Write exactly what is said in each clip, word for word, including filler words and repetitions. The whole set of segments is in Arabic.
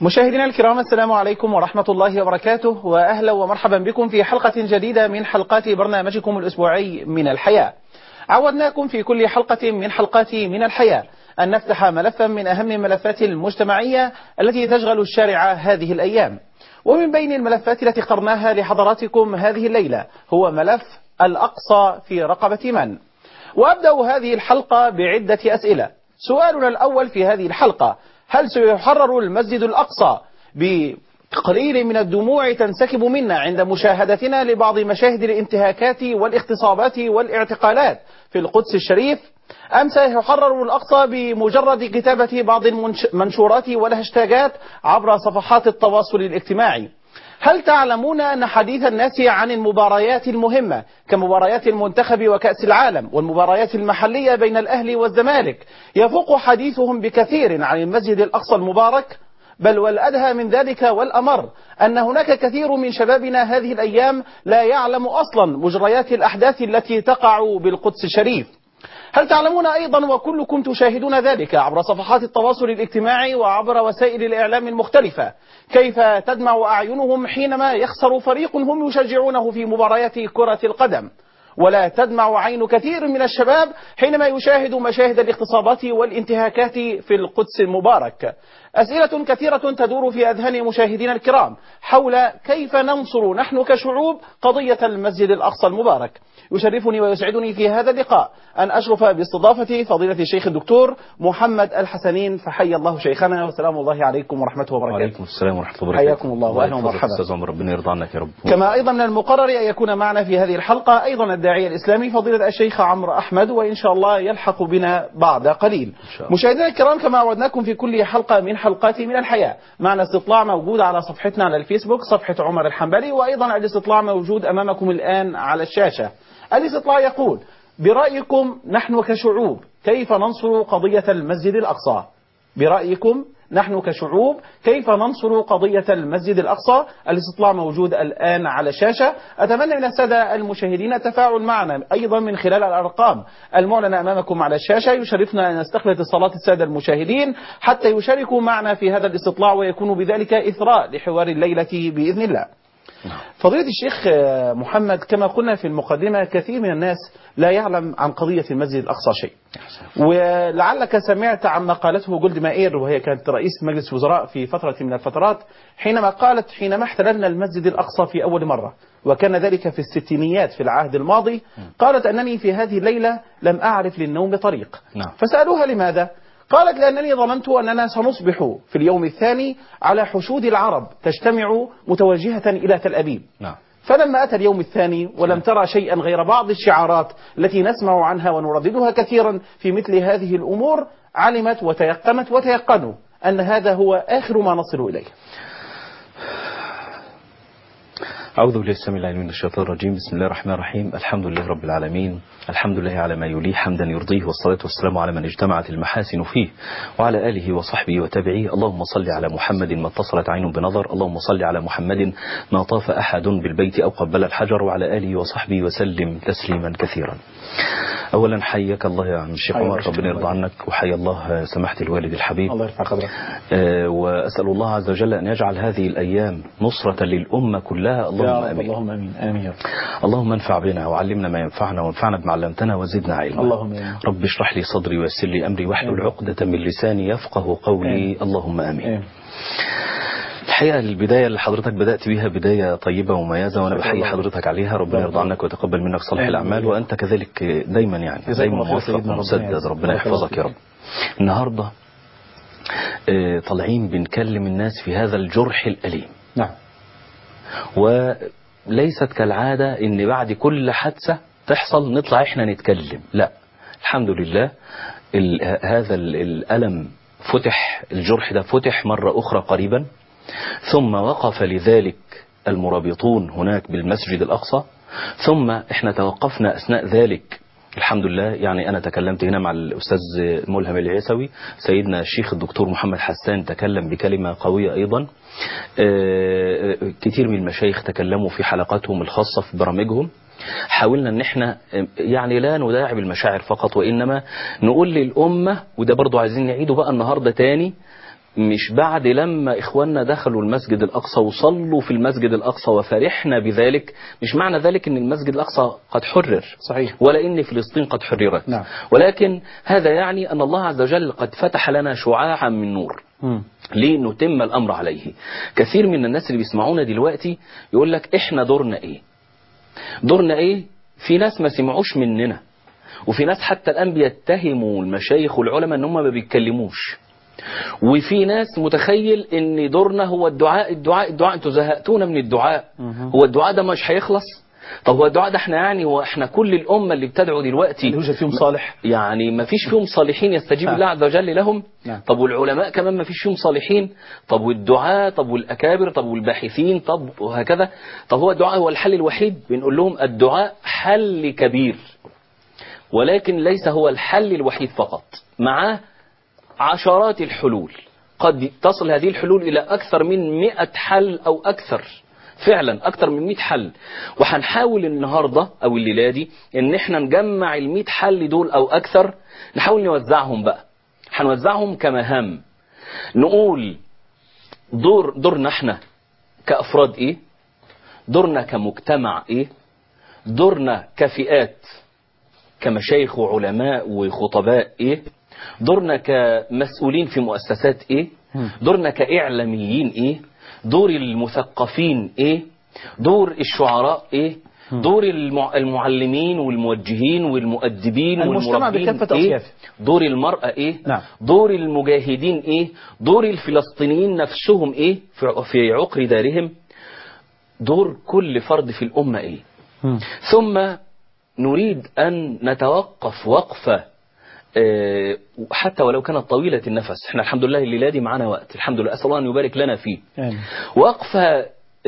مشاهدينا الكرام، السلام عليكم ورحمة الله وبركاته، وأهلا ومرحبا بكم في حلقة جديدة من حلقات برنامجكم الأسبوعي من الحياة. عودناكم في كل حلقة من حلقات من الحياة أن نفتح ملفا من أهم الملفات المجتمعية التي تشغل الشارع هذه الأيام، ومن بين الملفات التي اخترناها لحضراتكم هذه الليلة هو ملف الأقصى في رقبة من؟ وأبدأ هذه الحلقة بعدة أسئلة. سؤالنا الأول في هذه الحلقة: هل سيحرر المسجد الأقصى بقليل من الدموع تنسكب منا عند مشاهدتنا لبعض مشاهد الانتهاكات والاغتصابات والاعتقالات في القدس الشريف، أم سيحرر الأقصى بمجرد كتابة بعض المنشورات والهاشتاجات عبر صفحات التواصل الاجتماعي؟ هل تعلمون أن حديث الناس عن المباريات المهمة كمباريات المنتخب وكأس العالم والمباريات المحلية بين الأهلي والزمالك يفوق حديثهم بكثير عن المسجد الأقصى المبارك؟ بل والأدهى من ذلك والأمر أن هناك كثير من شبابنا هذه الأيام لا يعلم أصلا مجريات الأحداث التي تقع بالقدس الشريف. هل تعلمون أيضا وكلكم تشاهدون ذلك عبر صفحات التواصل الاجتماعي وعبر وسائل الإعلام المختلفة كيف تدمع أعينهم حينما يخسر فريق هم يشجعونه في مباريات كرة القدم، ولا تدمع عين كثير من الشباب حينما يشاهد مشاهد الاغتصابات والانتهاكات في القدس المبارك؟ أسئلة كثيرة تدور في أذهان مشاهدينا الكرام حول كيف ننصر نحن كشعوب قضية المسجد الأقصى المبارك. يشرفني ويسعدني في هذا اللقاء أن أشرف باستضافة فضيلة الشيخ الدكتور محمد الحسنين، فحي الله شيخنا وسلام الله عليكم ورحمته وبركاته. وعليكم السلام ورحمة الله وبركاته. حياكم الله وأهلا ومرحبا. أستاذ عمر، ربنا يرضى عنك يا رب. كما أيضا من المقرر أن يكون معنا في هذه الحلقة أيضا الداعية الإسلامي فضيلة الشيخ عمرو أحمد، وإن شاء الله يلحق بنا بعد قليل. مشاهدينا الكرام، كما عودناكم في كل حلقة من حلقات من الحياة، معنا استطلاع موجود على صفحتنا على الفيسبوك صفحة عمر الحنبلي، وأيضا الاستطلاع موجود أمامكم الآن على الشاشة. الاستطلاع يقول: برأيكم نحن كشعوب كيف ننصر قضية المسجد الأقصى؟ برأيكم نحن كشعوب كيف ننصر قضية المسجد الأقصى؟ الاستطلاع موجود الآن على الشاشة. أتمنى من السادة المشاهدين التفاعل معنا أيضا من خلال الأرقام المعلنة أمامكم على الشاشة. يشرفنا أن نستقبل اتصالات السادة المشاهدين حتى يشاركوا معنا في هذا الاستطلاع ويكون بذلك إثراء لحوار الليلة بإذن الله. فضيلة الشيخ محمد، كما قلنا في المقدمة كثير من الناس لا يعلم عن قضية المسجد الأقصى شيء، ولعلك سمعت عما قالته جولد مائير وهي كانت رئيس مجلس وزراء في فترة من الفترات، حينما قالت حينما احتللنا المسجد الأقصى في أول مرة وكان ذلك في الستينيات في العهد الماضي، قالت أنني في هذه الليلة لم أعرف للنوم طريق. فسألوها لماذا؟ قالت: لأنني ظننت أننا سنصبح في اليوم الثاني على حشود العرب تجتمع متوجهة إلى تل أبيب. نعم. فلما أتى اليوم الثاني ولم ترى شيئا غير بعض الشعارات التي نسمع عنها ونرددها كثيرا في مثل هذه الأمور، علمت وتيقنت وتيقنوا أن هذا هو آخر ما نصل إليه. أعوذ بالله السميع العليم من الشيطان الرجيم. بسم الله الرحمن الرحيم. الحمد لله رب العالمين، الحمد لله على ما يليه حمدا يرضيه، والصلاة والسلام على من اجتمعت المحاسن فيه وعلى آله وصحبه وتابعيه. اللهم صل على محمد ما اتصلت عين بنظر، اللهم صل على محمد ما طاف أحد بالبيت أو قبل الحجر، وعلى آله وصحبه وسلم تسليما كثيرا. أولا حياك الله يا عم الشيخ عمر، ربنا يرضى عنك، وحيا الله سماحة الوالد الحبيب، الله يرفع قدرك. أه وأسأل الله عز وجل أن يجعل هذه الأيام نصرة للأمة كلها. اللهم آمين. اللهم آمين. آمين. اللهم انفع بنا وعلمنا ما ينفعنا وانفعنا بما علمتنا وزدنا علما. اللهم آمين. رب اشرح لي صدري ويسر لي أمري واحلل عقدة من لساني يفقه قولي. آمين. اللهم آمين. آمين. الحقيقة البداية اللي حضرتك بدأت بيها بداية طيبة ومميزة، وأنا بحيي حضرتك عليها. ربنا يرضى عنك ويتقبل منك صالح الأعمال، وأنت كذلك دايما يعني دايما موفق ومسدد. ربنا يحفظك يا رب. النهاردة اه طالعين بنكلم الناس في هذا الجرح الأليم. نعم. وليست كالعادة إن بعد كل حادثة تحصل نطلع إحنا نتكلم، لا، الحمد لله هذا الألم فتح، الجرح ده فتح مرة أخرى قريبا، ثم وقف لذلك المرابطون هناك بالمسجد الأقصى، ثم احنا توقفنا أثناء ذلك الحمد لله. يعني أنا تكلمت هنا مع الأستاذ ملهم العيسوي، سيدنا الشيخ الدكتور محمد حسان تكلم بكلمة قوية أيضا، كتير من المشايخ تكلموا في حلقاتهم الخاصة في برامجهم. حاولنا ان احنا يعني لا نداعب المشاعر فقط، وإنما نقول للأمة، وده برضو عايزين نعيده بقى النهاردة تاني، مش بعد لما إخواننا دخلوا المسجد الأقصى وصلوا في المسجد الأقصى وفرحنا بذلك، مش معنى ذلك أن المسجد الأقصى قد حرر، صحيح، ولا أن فلسطين قد حررت. نعم. ولكن هذا يعني أن الله عز وجل قد فتح لنا شعاعا من نور م. لنتم الأمر عليه. كثير من الناس اللي بيسمعونا دلوقتي يقول لك إحنا دورنا إيه دورنا إيه في ناس ما سمعوش مننا، وفي ناس حتى الآن بيتهموا المشايخ والعلماء أنهم ما بيتكلموش، وفي ناس متخيل ان دورنا هو الدعاء الدعاء الدعاء. انتوا زهقتونا من الدعاء. هو الدعاء ده مش هيخلص؟ طب هو الدعاء ده احنا يعني هو احنا كل الامه اللي بتدعو دلوقتي اللي يوجد فيهم صالح، يعني ما فيش فيهم صالحين يستجيب الله عز وجل لهم؟ نعم. طب والعلماء كمان ما فيش فيهم صالحين؟ طب والدعاء؟ طب والاكابر؟ طب والباحثين؟ طب وهكذا. طب هو الدعاء هو الحل الوحيد؟ بنقول لهم الدعاء حل كبير، ولكن ليس هو الحل الوحيد فقط، معاه عشرات الحلول. قد تصل هذه الحلول إلى أكثر من مئة حل أو أكثر، فعلا أكثر من مئة حل. وهنحاول النهاردة أو الليلة دي إن احنا نجمع المئة حل دول أو أكثر، نحاول نوزعهم بقى. هنوزعهم كمهام، نقول دور دورنا احنا كأفراد إيه، دورنا كمجتمع إيه، دورنا كفئات كمشايخ وعلماء وخطباء إيه، دورنا كمسؤولين في مؤسسات ايه، دورنا كإعلاميين ايه، دور المثقفين ايه، دور الشعراء ايه، دور المعلمين والموجهين والمؤدبين المجتمع بكافة إيه؟ أصيافه. دور المرأة ايه، نعم. دور المجاهدين ايه، دور الفلسطينيين نفسهم ايه في عقر دارهم، دور كل فرد في الأمة ايه. م. ثم نريد أن نتوقف وقفة حتى ولو كانت طويلة النفس. احنا الحمد لله الليلة دي معنا وقت، الحمد لله، أسأل الله أن يبارك لنا فيه. آمين. وقفة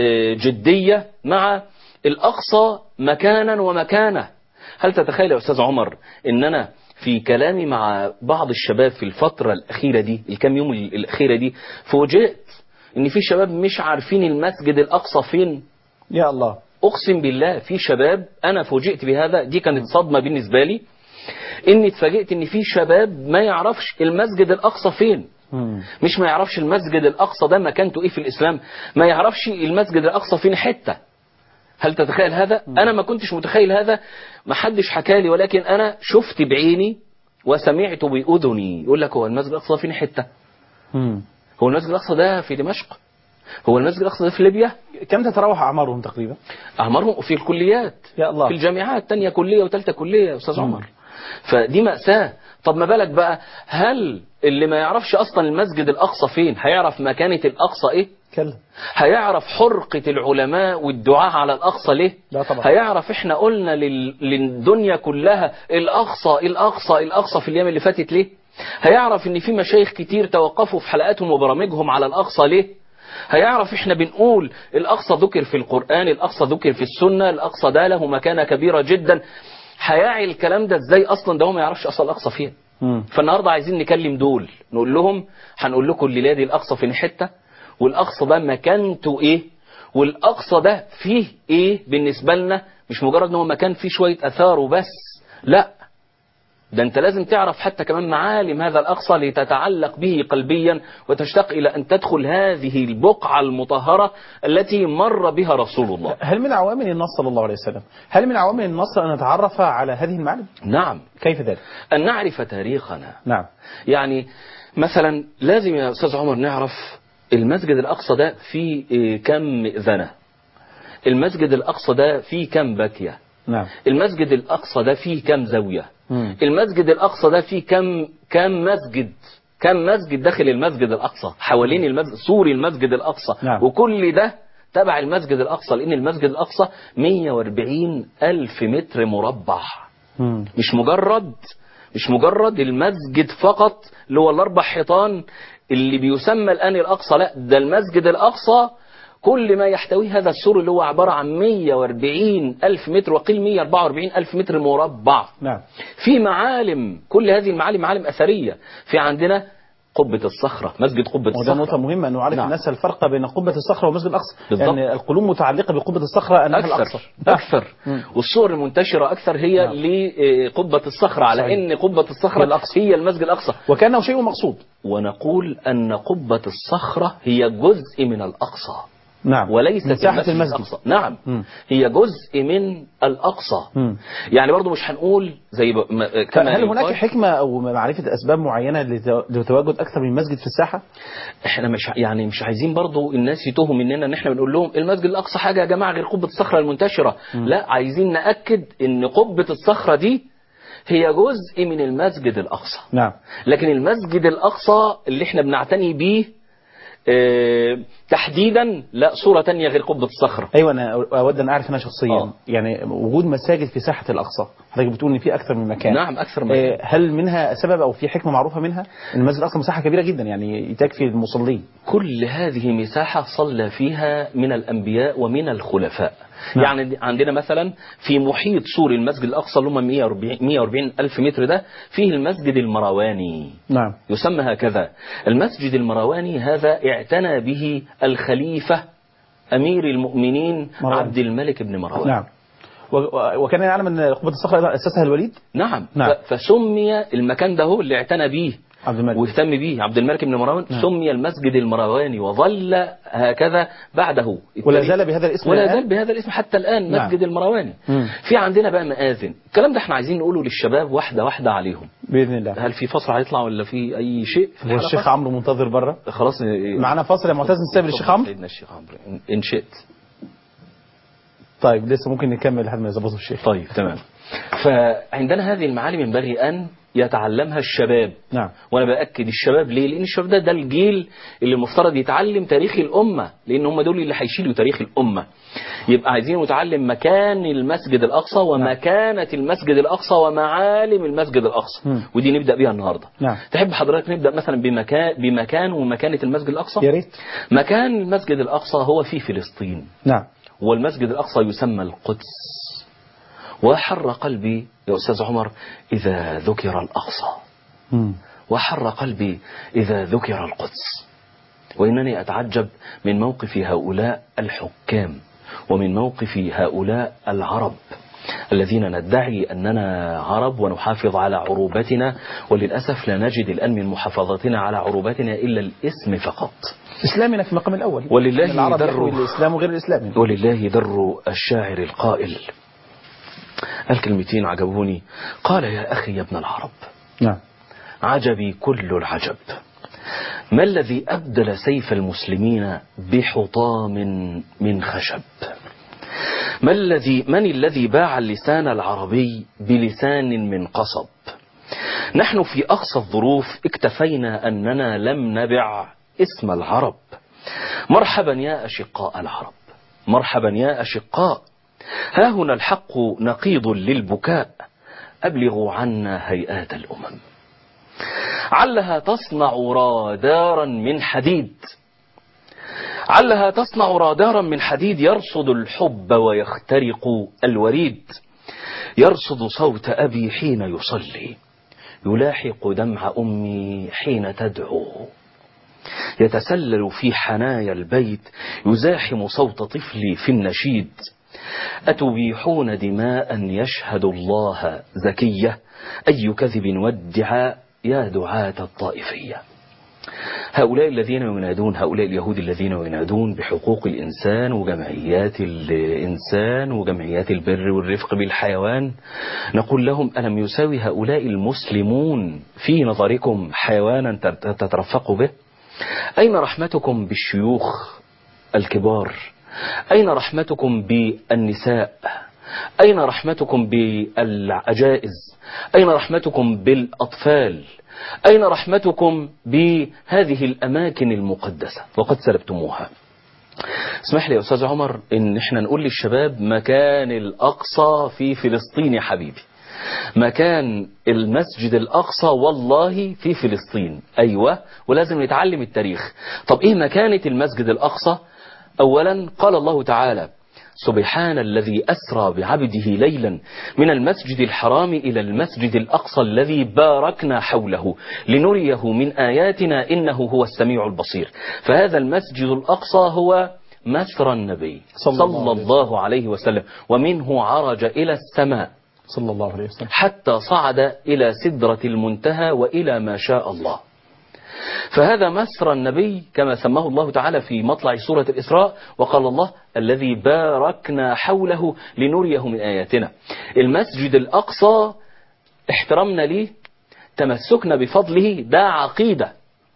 جدية مع الأقصى مكانا ومكانة. هل تتخيل يا أستاذ عمر إن أنا في كلامي مع بعض الشباب في الفترة الأخيرة دي، الكام يوم الأخيرة دي، فوجئت إن في شباب مش عارفين المسجد الأقصى فين؟ يا الله، أقسم بالله في شباب، أنا فوجئت بهذا، دي كانت صدمة بالنسبة لي، إني اتفاجئت إن في شباب ما يعرفش المسجد الأقصى فين. مم. مش ما يعرفش المسجد الأقصى ده مكانته إيه في الإسلام، ما يعرفش المسجد الأقصى فين حتة. هل تتخيل هذا؟ مم. أنا ما كنتش متخيل هذا، ما حدش حكالي، ولكن أنا شفت بعيني وسمعت بأذني. يقول لك هو المسجد الأقصى فين حتة؟ مم. هو المسجد الأقصى ده في دمشق؟ هو المسجد الأقصى ده في ليبيا؟ كم تتراوح أعمارهم تقريبا؟ أعمارهم في الكليات، يا الله، في الجامعات، تانية كلية وثالثة كلية يا أستاذ عمر. فدي مأساة. طب ما بالك بقى، هل اللي ما يعرفش أصلا المسجد الأقصى فين هيعرف مكانة الأقصى إيه؟ كلا. هيعرف حرقة العلماء والدعاء على الأقصى ليه؟ لا طبعا. هيعرف إحنا قلنا لل... للدنيا كلها الأقصى الأقصى الأقصى في الأيام اللي فاتت ليه؟ هيعرف إن في مشايخ كتير توقفوا في حلقاتهم وبرامجهم على الأقصى ليه؟ هيعرف إحنا بنقول الأقصى ذكر في القرآن، الأقصى ذكر في السنة، الأقصى ده له مكانة كبيرة جدا. هيعي الكلام ده ازاي اصلا؟ ده هو ما يعرفش اصلا الاقصى فين. فالنهارده عايزين نكلم دول، نقول لهم هنقول لكم الليله دي الاقصى فين حته، والاقصى ده مكانته ايه، والاقصى ده فيه ايه بالنسبه لنا. مش مجرد ان هو مكان فيه شويه اثار وبس، لا، ده انت لازم تعرف حتى كمان معالم هذا الاقصى لتتعلق به قلبيا وتشتاق الى ان تدخل هذه البقعه المطهره التي مر بها رسول الله. هل من عوامل النص صلى الله عليه وسلم، هل من عوامل النص ان نتعرف على هذه المعالم؟ نعم. كيف ذلك؟ ان نعرف تاريخنا. نعم. يعني مثلا لازم يا استاذ عمر نعرف المسجد الاقصى ده فيه كم مئذنه، المسجد الاقصى ده فيه كم باكيه، نعم. المسجد الاقصى ده فيه كم زاويه، مم. المسجد الأقصى ده فيه كم كم مسجد، كم مسجد داخل المسجد الأقصى، حوالين المسجد، سور المسجد الأقصى. نعم. وكل ده تبع المسجد الأقصى، لأن المسجد الأقصى مئة وأربعين ألف متر مربع. مم. مش مجرد مش مجرد المسجد فقط اللي هو الأربع حيطان اللي بيسمى الآن الأقصى، لا، ده المسجد الأقصى كل ما يحتويه هذا السور اللي هو عبارة عن مئة وأربعين ألف متر، وقيل مئة وأربعة وأربعين ألف متر مربع. نعم. في معالم، كل هذه المعالم معالم أثرية. في عندنا قبة الصخرة، مسجد قبة وده الصخرة. نقطة مهمة أنه عارف نعم. الناس الفرق بين قبة الصخرة والمسجد الأقصى، بالضبط. لأن القلوب متعلقة بقبة الصخرة الناحية أكثر الأقصى. أكثر مم. والصور المنتشرة أكثر هي نعم. لقبة الصخرة، على صحيح. أن قبة هي الصخرة الأقصى. هي المسجد الأقصى، وكأنه شيء مقصود. ونقول أن قبة الصخرة هي جزء من الأقصى نعم. وليست مساحة المسجد, المسجد. الأقصى. نعم. مم. هي جزء من الأقصى. مم. يعني برضو مش هنقول زي ب... م- كما هل هناك يقال. حكمة أو معرفة أسباب معينة لت- لتواجد أكثر من مسجد في الساحة؟ احنا مش يعني مش عايزين برضو الناس يتوهوا مننا ان احنا بنقول لهم المسجد الاقصى حاجه يا جماعه غير قبه الصخره المنتشره. م. لا، عايزين ناكد ان قبه الصخره دي هي جزء من المسجد الاقصى. نعم. لكن المسجد الاقصى اللي احنا بنعتني بيه اه تحديدا لا صوره تانية غير قبه الصخره. أيوة، أنا أود أن أعرف أنا شخصيا آه. يعني وجود مساجد في ساحة الأقصى، حضرتك بتقول إن في أكثر من مكان. نعم، اكثر من آه، مكان. هل منها سبب أو في حكمة معروفة منها؟ المسجد الأقصى مساحة كبيرة جدا يعني تكفي المصلين. كل هذه مساحة صلى فيها من الأنبياء ومن الخلفاء. نعم. يعني عندنا مثلا في محيط سور المسجد الأقصى اللي هم مئة وأربعين ألف متر ده فيه المسجد المرواني. نعم. يسمى هكذا. المسجد المرواني هذا اعتنى به الخليفة أمير المؤمنين مروان. عبد الملك بن مروان. نعم. و- وكان يعلم أن قبة الصخرة أسسها الوليد. نعم, نعم. ف- فسمي المكان ده هو اللي اعتنى به عبد الملك واهتم به عبد الملك بن مروان. نعم. سمي المسجد المرواني وظل هكذا بعده ولا زال بهذا الاسم ولا الآن؟ زال بهذا الاسم حتى الآن. نعم. مسجد المرواني. مم. في عندنا بقى مآذن. الكلام ده احنا عايزين نقوله للشباب واحدة واحدة عليهم. بإذن الله. هل في فصل هيطلع ولا في أي شيء في هو الحلقة؟ الشيخ عمرو منتظر بره. خلاص معنا فاصل يا معتز، نستقبل الشيخ عمرو. سيدنا الشيخ عمرو إن- إن شئت. طيب لسه ممكن نكمل لحد ما يظبطوا الشيخ. طيب تمام. فعندنا هذه المعالم ينبغي أن يتعلمها الشباب. نعم. وانا باكد الشباب ليه؟ لان الشباب ده ده الجيل اللي المفترض يتعلم تاريخ الامه، لان هم دول اللي هيشيلوا تاريخ الامه. يبقى عايزين نتعلم مكان المسجد الاقصى ومكانه المسجد الاقصى ومعالم المسجد الاقصى. مم. ودي نبدا بيها النهارده. نعم. تحب حضرتك نبدا مثلا بمكان بمكان ومكانه المسجد الاقصى؟ يا ريت. مكان المسجد الاقصى هو في فلسطين. نعم. والمسجد الاقصى يسمى القدس. وحر قلبي يا أستاذ عمر إذا ذكر الأقصى. مم. وحر قلبي إذا ذكر القدس. وإنني أتعجب من موقف هؤلاء الحكام ومن موقف هؤلاء العرب الذين ندعي أننا عرب ونحافظ على عروبتنا، وللأسف لا نجد الآن من محافظتنا على عروبتنا إلا الاسم فقط. إسلامنا في المقام الأول. ولله العرب در يحوي الإسلام وغير الإسلام. ولله در الشاعر القائل. الكلمتين عجبوني. قال يا أخي يا ابن العرب. نعم. عجبي كل العجب. ما الذي أبدل سيف المسلمين بحطام من خشب؟ ما الذي من الذي باع اللسان العربي بلسان من قصب؟ نحن في أقصى الظروف اكتفينا أننا لم نبع اسم العرب. مرحبا يا أشقاء العرب، مرحبا يا أشقاء. ها هنا الحق نقيض للبكاء، أبلغوا عنا هيئات الأمم. علها تصنع رادارا من حديد، علها تصنع رادارا من حديد يرصد الحب ويخترق الوريد، يرصد صوت أبي حين يصلي، يلاحق دمع أمي حين تدعو، يتسلل في حنايا البيت، يزاحم صوت طفلي في النشيد. أتبيحون دماء يشهد الله زكية، أي كذب وادعاء يا دعاة الطائفية. هؤلاء الذين ينادون، هؤلاء اليهود الذين ينادون بحقوق الإنسان وجمعيات الإنسان وجمعيات البر والرفق بالحيوان، نقول لهم ألم يساوي هؤلاء المسلمون في نظركم حيوانا تترفقوا به؟ أين رحمتكم بالشيوخ الكبار؟ أين رحمتكم بالنساء؟ أين رحمتكم بالعجائز؟ أين رحمتكم بالأطفال؟ أين رحمتكم بهذه الأماكن المقدسة وقد سلبتموها؟ اسمح لي يا أستاذ عمر إن احنا نقول للشباب مكان الأقصى في فلسطين يا حبيبي، مكان المسجد الأقصى والله في فلسطين. أيوة، ولازم نتعلم التاريخ. طب إيه مكانة المسجد الأقصى؟ أولا قال الله تعالى سبحان الذي أسرى بعبده ليلا من المسجد الحرام إلى المسجد الأقصى الذي باركنا حوله لنريه من آياتنا إنه هو السميع البصير. فهذا المسجد الأقصى هو مسرى النبي صلى, صلى الله عليه وسلم، ومنه عرج إلى السماء صلى الله عليه وسلم حتى صعد إلى سدرة المنتهى وإلى ما شاء الله. فهذا مسرى النبي كما سماه الله تعالى في مطلع سورة الإسراء، وقال الله الذي باركنا حوله لنريه من آياتنا. المسجد الأقصى احترمنا ليه، تمسكنا بفضله، ده عقيدة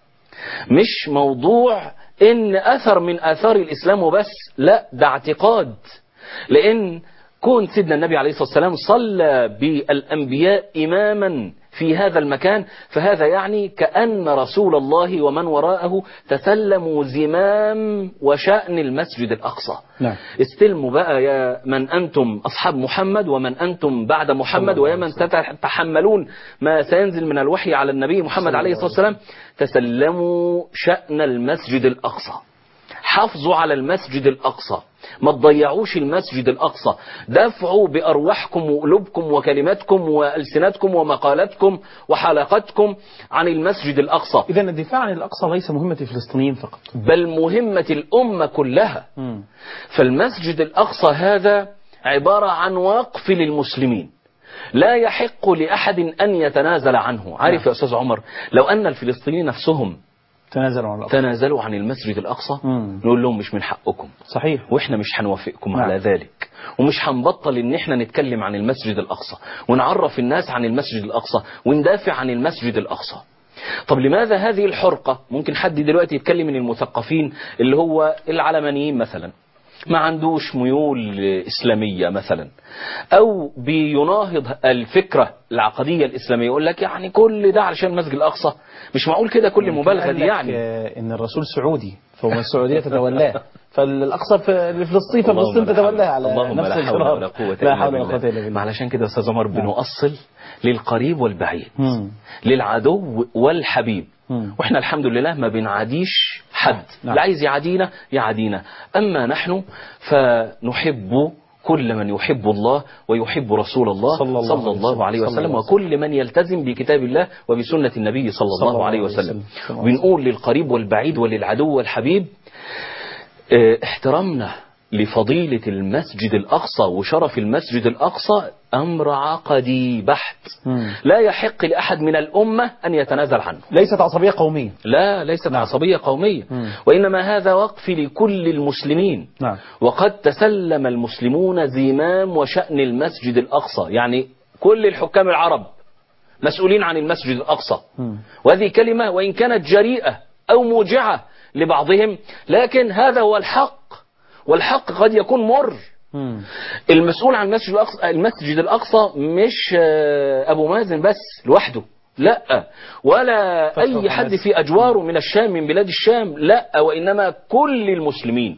مش موضوع إن أثر من آثار الإسلام وبس، لا ده اعتقاد. لأن كون سيدنا النبي عليه الصلاة والسلام صلى بالأنبياء إماما في هذا المكان، فهذا يعني كأن رسول الله ومن وراءه تسلموا زمام وشأن المسجد الأقصى. نعم. استلموا بقى يا من أنتم أصحاب محمد ومن أنتم بعد محمد ويا من تتحملون ما سينزل من الوحي على النبي محمد عليه الصلاة والسلام، تسلموا شأن المسجد الأقصى، حافظوا على المسجد الأقصى، ما تضيعوش المسجد الأقصى، دافعوا بأرواحكم وقلوبكم وكلماتكم وألسنتكم ومقالاتكم وحلقاتكم عن المسجد الأقصى. إذا الدفاع عن الأقصى ليس مهمة الفلسطينيين فقط، بل مهمة الأمة كلها. م. فالمسجد الأقصى هذا عبارة عن وقف للمسلمين، لا يحق لأحد أن يتنازل عنه. عارف يا أستاذ عمر، لو أن الفلسطينيين نفسهم تنازلوا عن تنازلوا عن المسجد الأقصى، مم. نقول لهم مش من حقكم. صحيح. وإحنا مش هنوافقكم نعم. على ذلك، ومش هنبطل إن إحنا نتكلم عن المسجد الأقصى ونعرف الناس عن المسجد الأقصى وندافع عن المسجد الأقصى. طب لماذا هذه الحرقة؟ ممكن حد دلوقتي يتكلم من المثقفين اللي هو العلمانيين مثلا، ما عندوش ميول إسلامية مثلا، أو بيناهض الفكرة العقدية الإسلامية، يقول لك يعني كل ده علشان المسجد الأقصى. مش معقول كده كل مبالغة دي. يعني إن الرسول سعودي فهو السعودية تتولاه، فالأقصى في فلسطين فلسطين تتولاه على نفس الجرار. لا حول ولا قوة إلا بالله. علشان كده أستاذ عمر بنؤصل للقريب والبعيد، مم. للعدو والحبيب، مم. وإحنا الحمد لله ما بنعاديش حد. نعم. لا عايز يعادينا يعادينا، أما نحن فنحب كل من يحب الله ويحب رسول الله صلى الله, صلى الله عليه وسلم، وكل من يلتزم بكتاب الله وبسنة النبي صلى الله, الله عليه وسلم. ونقول للقريب والبعيد وللعدو والحبيب احترامنا لفضيلة المسجد الأقصى وشرف المسجد الأقصى أمر عقدي بحت، مم. لا يحق لأحد من الأمة أن يتنازل عنه. ليست عصبية قومية، لا ليست نعم. عصبية قومية، مم. وإنما هذا وقف لكل المسلمين. نعم. وقد تسلم المسلمون زمام وشأن المسجد الأقصى، يعني كل الحكام العرب مسؤولين عن المسجد الأقصى، مم. وهذه كلمة وإن كانت جريئة أو موجعة لبعضهم، لكن هذا هو الحق، والحق قد يكون مر. مم. المسؤول عن المسجد الأقصى, المسجد الأقصى مش أبو مازن بس لوحده، لا، ولا أي حد في أجواره من الشام من بلاد الشام، لا، وإنما كل المسلمين،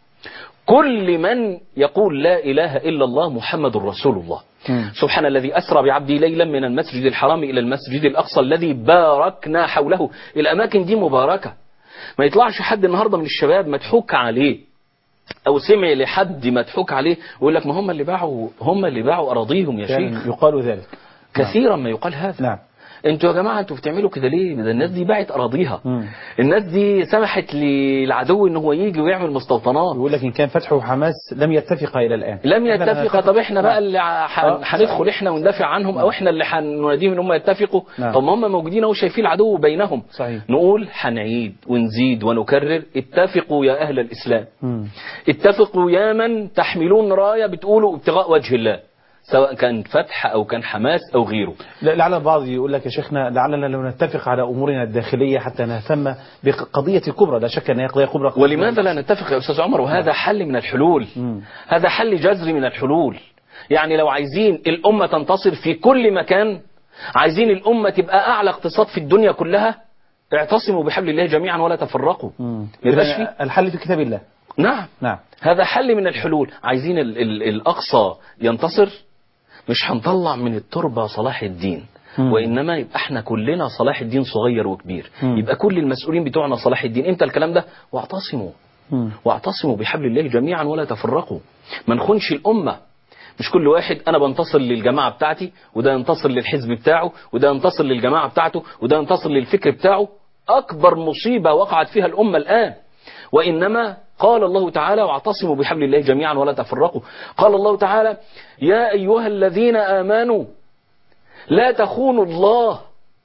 كل من يقول لا إله إلا الله محمد رسول الله. مم. سبحان الذي أسرى بعبده ليلا من المسجد الحرام إلى المسجد الأقصى الذي باركنا حوله. الأماكن دي مباركة، ما يطلعش حد النهاردة من الشباب مضحوك عليه أو سمع لحد مضحوك عليه ويقول لك ما هم اللي باعوا هم اللي باعوا أراضيهم يا شيخ. يقال ذلك كثيرا، ما يقال هذا. نعم. انتوا يا جماعة انتوا بتعملوا كده ليه؟ ده الناس دي باعت أراضيها، مم. الناس دي سمحت للعدو ان هو يجي ويعمل مستوطنات. يقول لك إن كان فتح وحماس لم يتفقا إلى الآن، لم يتفقا. طب احنا بقى اللي هندخل احنا وندافع عنهم، او احنا اللي هنناديهم ان هم يتفقوا؟ نعم. طب ما هم موجودين اهو شايفين العدو بينهم. صحيح. نقول هنعيد ونزيد ونكرر، اتفقوا يا أهل الإسلام، مم. اتفقوا يا من تحملون راية بتقولوا ابتغاء وجه الله، سواء كان فتح أو كان حماس أو غيره. لعل البعض يقول لك يا شيخنا لعلنا لو نتفق على أمورنا الداخلية حتى نهتم بقضية كبرى، لا شك أنها قضية كبرى. ولماذا لا نتفق يا أستاذ عمر؟ وهذا حل من الحلول، م. هذا حل جذري من الحلول. يعني لو عايزين الأمة تنتصر في كل مكان، عايزين الأمة تبقى أعلى اقتصاد في الدنيا كلها، اعتصموا بحبل الله جميعا ولا تفرقوا. الحل في كتاب الله. نعم. نعم. هذا حل من الحلول. عايزين ال ال الأقصى ينتصر، مش هنطلع من التربة صلاح الدين، مم. وإنما يبقى احنا كلنا صلاح الدين صغير وكبير، مم. يبقى كل المسؤولين بتوعنا صلاح الدين. امتى الكلام ده؟ واعتصموا واعتصموا بحبل الله جميعا ولا تفرقوا. ما نخونش الأمة. مش كل واحد أنا بنتصر للجماعة بتاعتي وده ينتصر للحزب بتاعه وده ينتصر للجماعة بتاعته وده ينتصر للفكر بتاعه. أكبر مصيبة وقعت فيها الأمة الآن. وإنما قال الله تعالى واعتصموا بحبل الله جميعا ولا تفرقوا. قال الله تعالى يا أيها الذين آمنوا لا تخونوا الله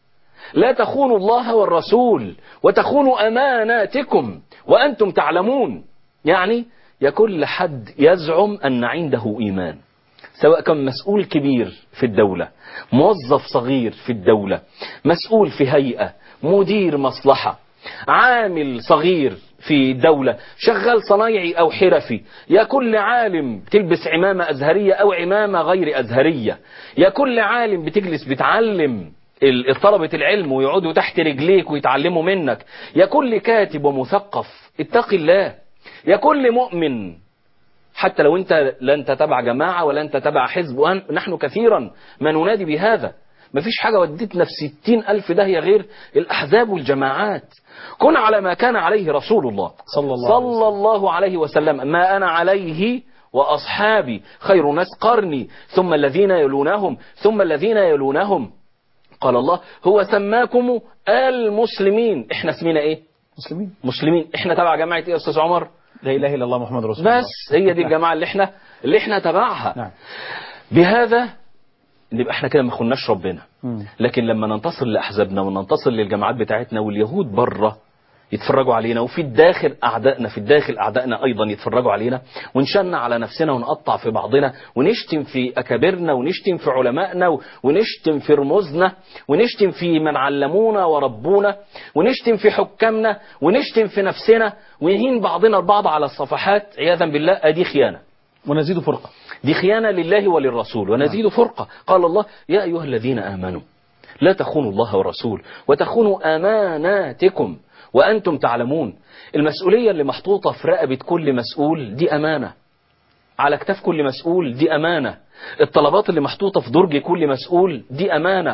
لا تخونوا الله والرسول وتخونوا أماناتكم وأنتم تعلمون. يعني يا كل حد يزعم أن عنده إيمان، سواء كان مسؤول كبير في الدولة، موظف صغير في الدولة، مسؤول في هيئة، مدير مصلحة، عامل صغير في دولة، شغال صنايعي أو حرفي، يا كل عالم بتلبس عمامة أزهرية أو عمامة غير أزهرية، يا كل عالم بتجلس بتعلم طلبة العلم ويقعدوا تحت رجليك ويتعلموا منك، يا كل كاتب ومثقف اتق الله، يا كل مؤمن حتى لو انت لا انت تبع جماعة ولا انت تبع حزب، ونحن كثيرا ما ننادي بهذا. مفيش حاجة ودتنا في ستين ألف داهية غير الأحزاب والجماعات. كن على ما كان عليه رسول الله صلى الله, صلى الله عليه وسلم. ما أنا عليه وأصحابي خير ناس قرني ثم الذين يلونهم ثم الذين يلونهم. قال الله هو سماكم المسلمين. احنا اسمنا ايه؟ مسلمين. مسلمين. احنا تبع جماعة ايه يا أستاذ عمر؟ لا إله إلا الله محمد رسول الله. بس هي دي الجماعة اللي احنا اللي احنا تبعها. نعم. بهذا نبقى احنا كده ما خناش ربنا. مم. لكن لما ننتصر لأحزابنا وننتصر للجماعات بتاعتنا واليهود بره يتفرجوا علينا، وفي الداخل أعدائنا في الداخل أعدائنا أيضا يتفرجوا علينا، ونشن على نفسنا ونقطع في بعضنا ونشتم في أكابرنا ونشتم في علمائنا ونشتم في رموزنا ونشتم في من علمونا وربونا ونشتم في حكامنا ونشتم في نفسنا ونهين بعضنا البعض على الصفحات عياذا بالله. أدي خيانة ونزيد فرقة. دي خيانة لله وللرسول ونزيد فرقة. قال الله يا أيها الذين آمنوا لا تخونوا الله والرسول وتخونوا أماناتكم وأنتم تعلمون. المسؤولية اللي محطوطة في رقبة كل مسؤول دي أمانة، على كتاف كل مسؤول دي أمانة، الطلبات اللي محطوطة في درج كل مسؤول دي أمانة،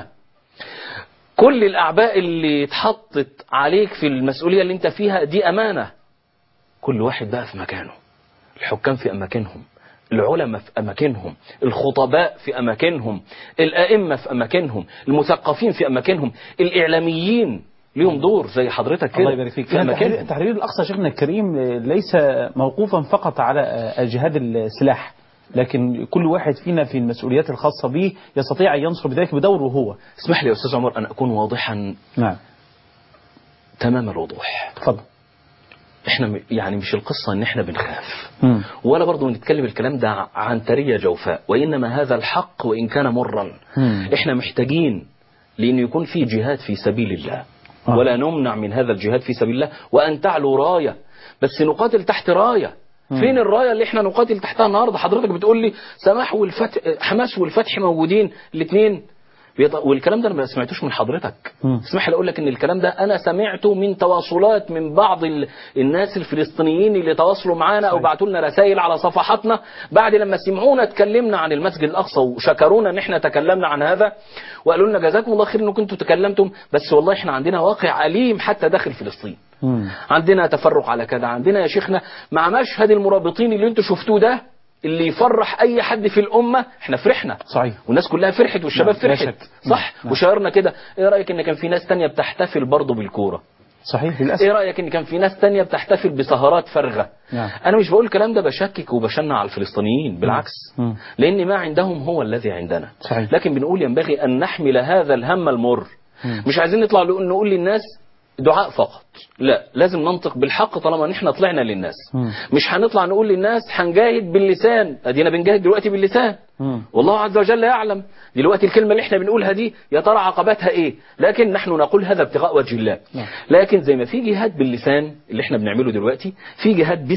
كل الأعباء اللي اتحطت عليك في المسؤولية اللي انت فيها دي أمانة. كل واحد بقى في مكانه، الحكام في أماكنهم، العلماء في أماكنهم، الخطباء في أماكنهم، الأئمة في أماكنهم، المثقفين في أماكنهم، الإعلاميين ليهم دور زي حضرتك كده. الله يبارك فيك. في أماكنهم. تحرير الأقصى شيخنا الكريم ليس موقوفا فقط على جهاد السلاح، لكن كل واحد فينا في المسؤوليات الخاصة به يستطيع أن ينصر بذلك بدوره هو. اسمح لي يا أستاذ عمر أن أكون واضحا. نعم. تمام الوضوح. تفضل. احنا يعني مش القصة ان احنا بنخاف مم. ولا برضو نتكلم الكلام ده عن ترية جوفاء، وإنما هذا الحق وإن كان مرا. مم. احنا محتاجين لأن يكون في جهاد في سبيل الله. آه. ولا نمنع من هذا الجهاد في سبيل الله وأن تعلو راية، بس نقاتل تحت راية. مم. فين الراية اللي احنا نقاتل تحتها النهاردة؟ حضرتك بتقول لي سماح والفتح، حماس والفتح موجودين الاثنين، والكلام ده انا ما سمعتوش من حضرتك. مم. اسمح لي اقول لك ان الكلام ده انا سمعته من تواصلات من بعض الناس الفلسطينيين اللي تواصلوا معانا او بعتوا لنا رسائل على صفحاتنا بعد لما سمعونا اتكلمنا عن المسجد الاقصى وشكرونا ان احنا تكلمنا عن هذا، وقالوا لنا جزاكم الله خير انكم انتوا تكلمتم، بس والله احنا عندنا واقع أليم حتى داخل فلسطين. مم. عندنا تفرق على كذا، عندنا يا شيخنا مع مشهد المرابطين اللي انتوا شفتوه ده اللي يفرح اي حد في الامه، احنا فرحنا. صحيح. والناس كلها فرحت والشباب نعم. فرحت. نعم. صح. نعم. وشعرنا كده. ايه رايك ان كان في ناس تانية بتحتفل برضه بالكوره؟ صحيح للاسف. ايه رايك ان كان في ناس تانية بتحتفل بسهرات فارغه؟ نعم. انا مش بقول الكلام ده بشكك وبشنع على الفلسطينيين، بالعكس. مم. لان ما عندهم هو الذي عندنا. صحيح. لكن بنقول ينبغي ان نحمل هذا الهم المر. مم. مش عايزين نطلع نقول للناس دعاء فقط، لا، لازم ننطق بالحق طالما ان احنا طلعنا للناس. مم. مش هنطلع نقول للناس هنجاهد باللسان، ادينا بنجاهد دلوقتي باللسان. مم. والله عز وجل يعلم دلوقتي الكلمة اللي احنا بنقولها دي يا ترى عقباتها ايه، لكن نحن نقول هذا ابتغاء وجه الله. نعم. لكن زي ما في جهاد باللسان اللي احنا بنعمله دلوقتي، في جهاد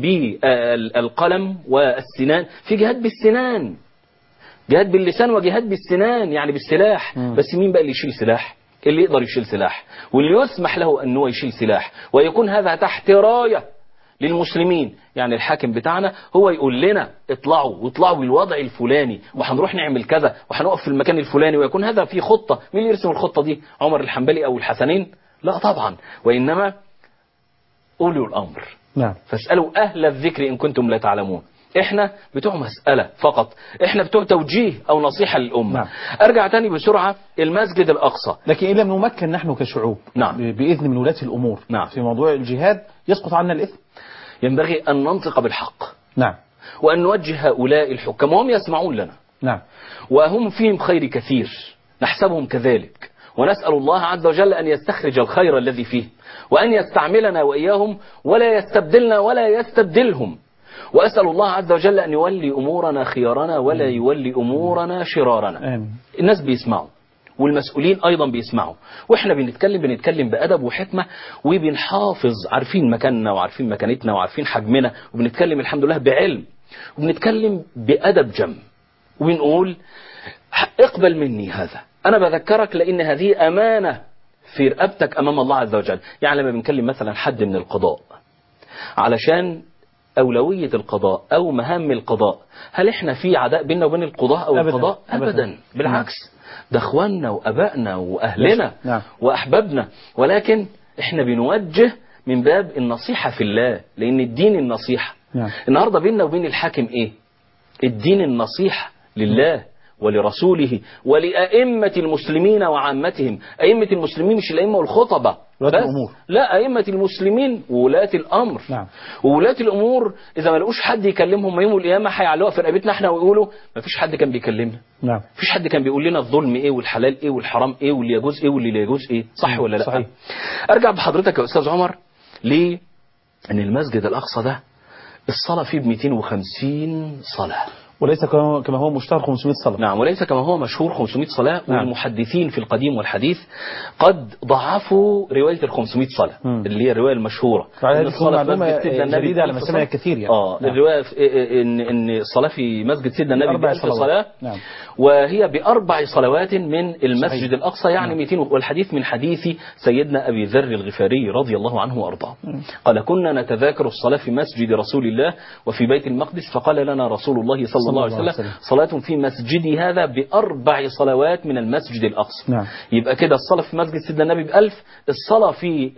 بالقلم والسنان، في جهاد بالسنان، جهاد باللسان وجهاد بالسنان يعني بالسلاح. مم. بس مين بقى اللي يشيل سلاح؟ اللي يقدر يشيل سلاح واللي يسمح له أنه يشيل سلاح، ويكون هذا تحت راية للمسلمين. يعني الحاكم بتاعنا هو يقول لنا اطلعوا واطلعوا بالوضع الفلاني وهنروح نعمل كذا وهنقف في المكان الفلاني، ويكون هذا في خطة. مين اللي يرسم الخطة دي؟ عمر الحنبلي أو الحسنين؟ لا طبعا. وإنما أولي الأمر. نعم. فاسألوا أهل الذكر إن كنتم لا تعلمون. إحنا بتوع مسألة فقط، إحنا بتوع توجيه أو نصيحة للأمة. نعم. أرجع تاني بسرعة، المسجد الأقصى. لكن إن لم نمكن نحن كشعوب نعم. بإذن من ولاة الأمور نعم. في موضوع الجهاد يسقط عنا الإثم. ينبغي أن ننطق بالحق. نعم. وأن نوجه هؤلاء الحكام وهم يسمعون لنا. نعم. وهم فيهم خير كثير، نحسبهم كذلك، ونسأل الله عز وجل أن يستخرج الخير الذي فيه، وأن يستعملنا وإياهم ولا يستبدلنا ولا يستبدلهم. وأسأل الله عز وجل أن يولي أمورنا خيارنا ولا يولي أمورنا شرارنا. آمين. الناس بيسمعوا، والمسؤولين أيضا بيسمعوا، وإحنا بنتكلم بنتكلم بأدب وحكمة، وبنحافظ، عارفين مكاننا وعارفين مكانتنا وعارفين حجمنا، وبنتكلم الحمد لله بعلم، وبنتكلم بأدب جم، وبنقول اقبل مني هذا، أنا بذكرك لأن هذه أمانة في رقبتك أمام الله عز وجل. يعني لما بنكلم مثلا حد من القضاء علشان أولوية القضاء أو مهام القضاء، هل إحنا في عداء بيننا وبين القضاء أو أبداً. القضاء؟ أبداً. أبدا، بالعكس، ده أخواننا وأبائنا وأهلنا. نعم. وأحبابنا، ولكن إحنا بنوجه من باب النصيحة في الله، لأن الدين النصيحة. نعم. النهاردة بيننا وبين الحاكم إيه؟ الدين النصيحة لله ولرسوله ولأئمة المسلمين وعامتهم. أئمة المسلمين مش الأئمة والخطبة ولاة بس، الأمور. لا، أئمة المسلمين وولاة الأمر. نعم. وولاة الأمور إذا ما لقوش حد يكلمهم يوم القيامة هيعلقوا في رقبتنا احنا ويقولوا ما فيش حد كان بيكلمنا. نعم. فيش حد كان بيقول لنا الظلم ايه والحلال ايه والحرام ايه واللي يجوز ايه واللي لا يجوز ايه، صح ولا لا؟ صحيح. ارجع بحضرتك يا استاذ عمر ليه ان المسجد الاقصى ده الصلاة فيه ب مئتين وخمسين صلاة، وليس كما هو مشتهر خمسمائة صلاة. نعم، وليس كما هو مشهور خمسمائة صلاة. نعم. والمحدثين في القديم والحديث قد ضعفوا رواية ال خمسمائة صلاة مم. اللي هي الرواية المشهورة. هذه معلومة جديدة على مسامع كثير يعني. اه نعم. الرواية في ان ان الصلاة في مسجد سيدنا النبي بألف صلاة. نعم. وهي بأربع صلوات من المسجد صحيح. الأقصى يعني نعم. مئتين. والحديث من حديث سيدنا أبي ذر الغفاري رضي الله عنه وأرضاه قال كنا نتذاكر الصلاة في مسجد رسول الله وفي بيت المقدس، فقال لنا رسول الله صلى, صلى الله عليه وسلم, وسلم صلاة في مسجدي هذا بأربع صلوات من المسجد الأقصى. نعم. يبقى كده الصلاة في مسجد سيدنا النبي بألف، الصلاة في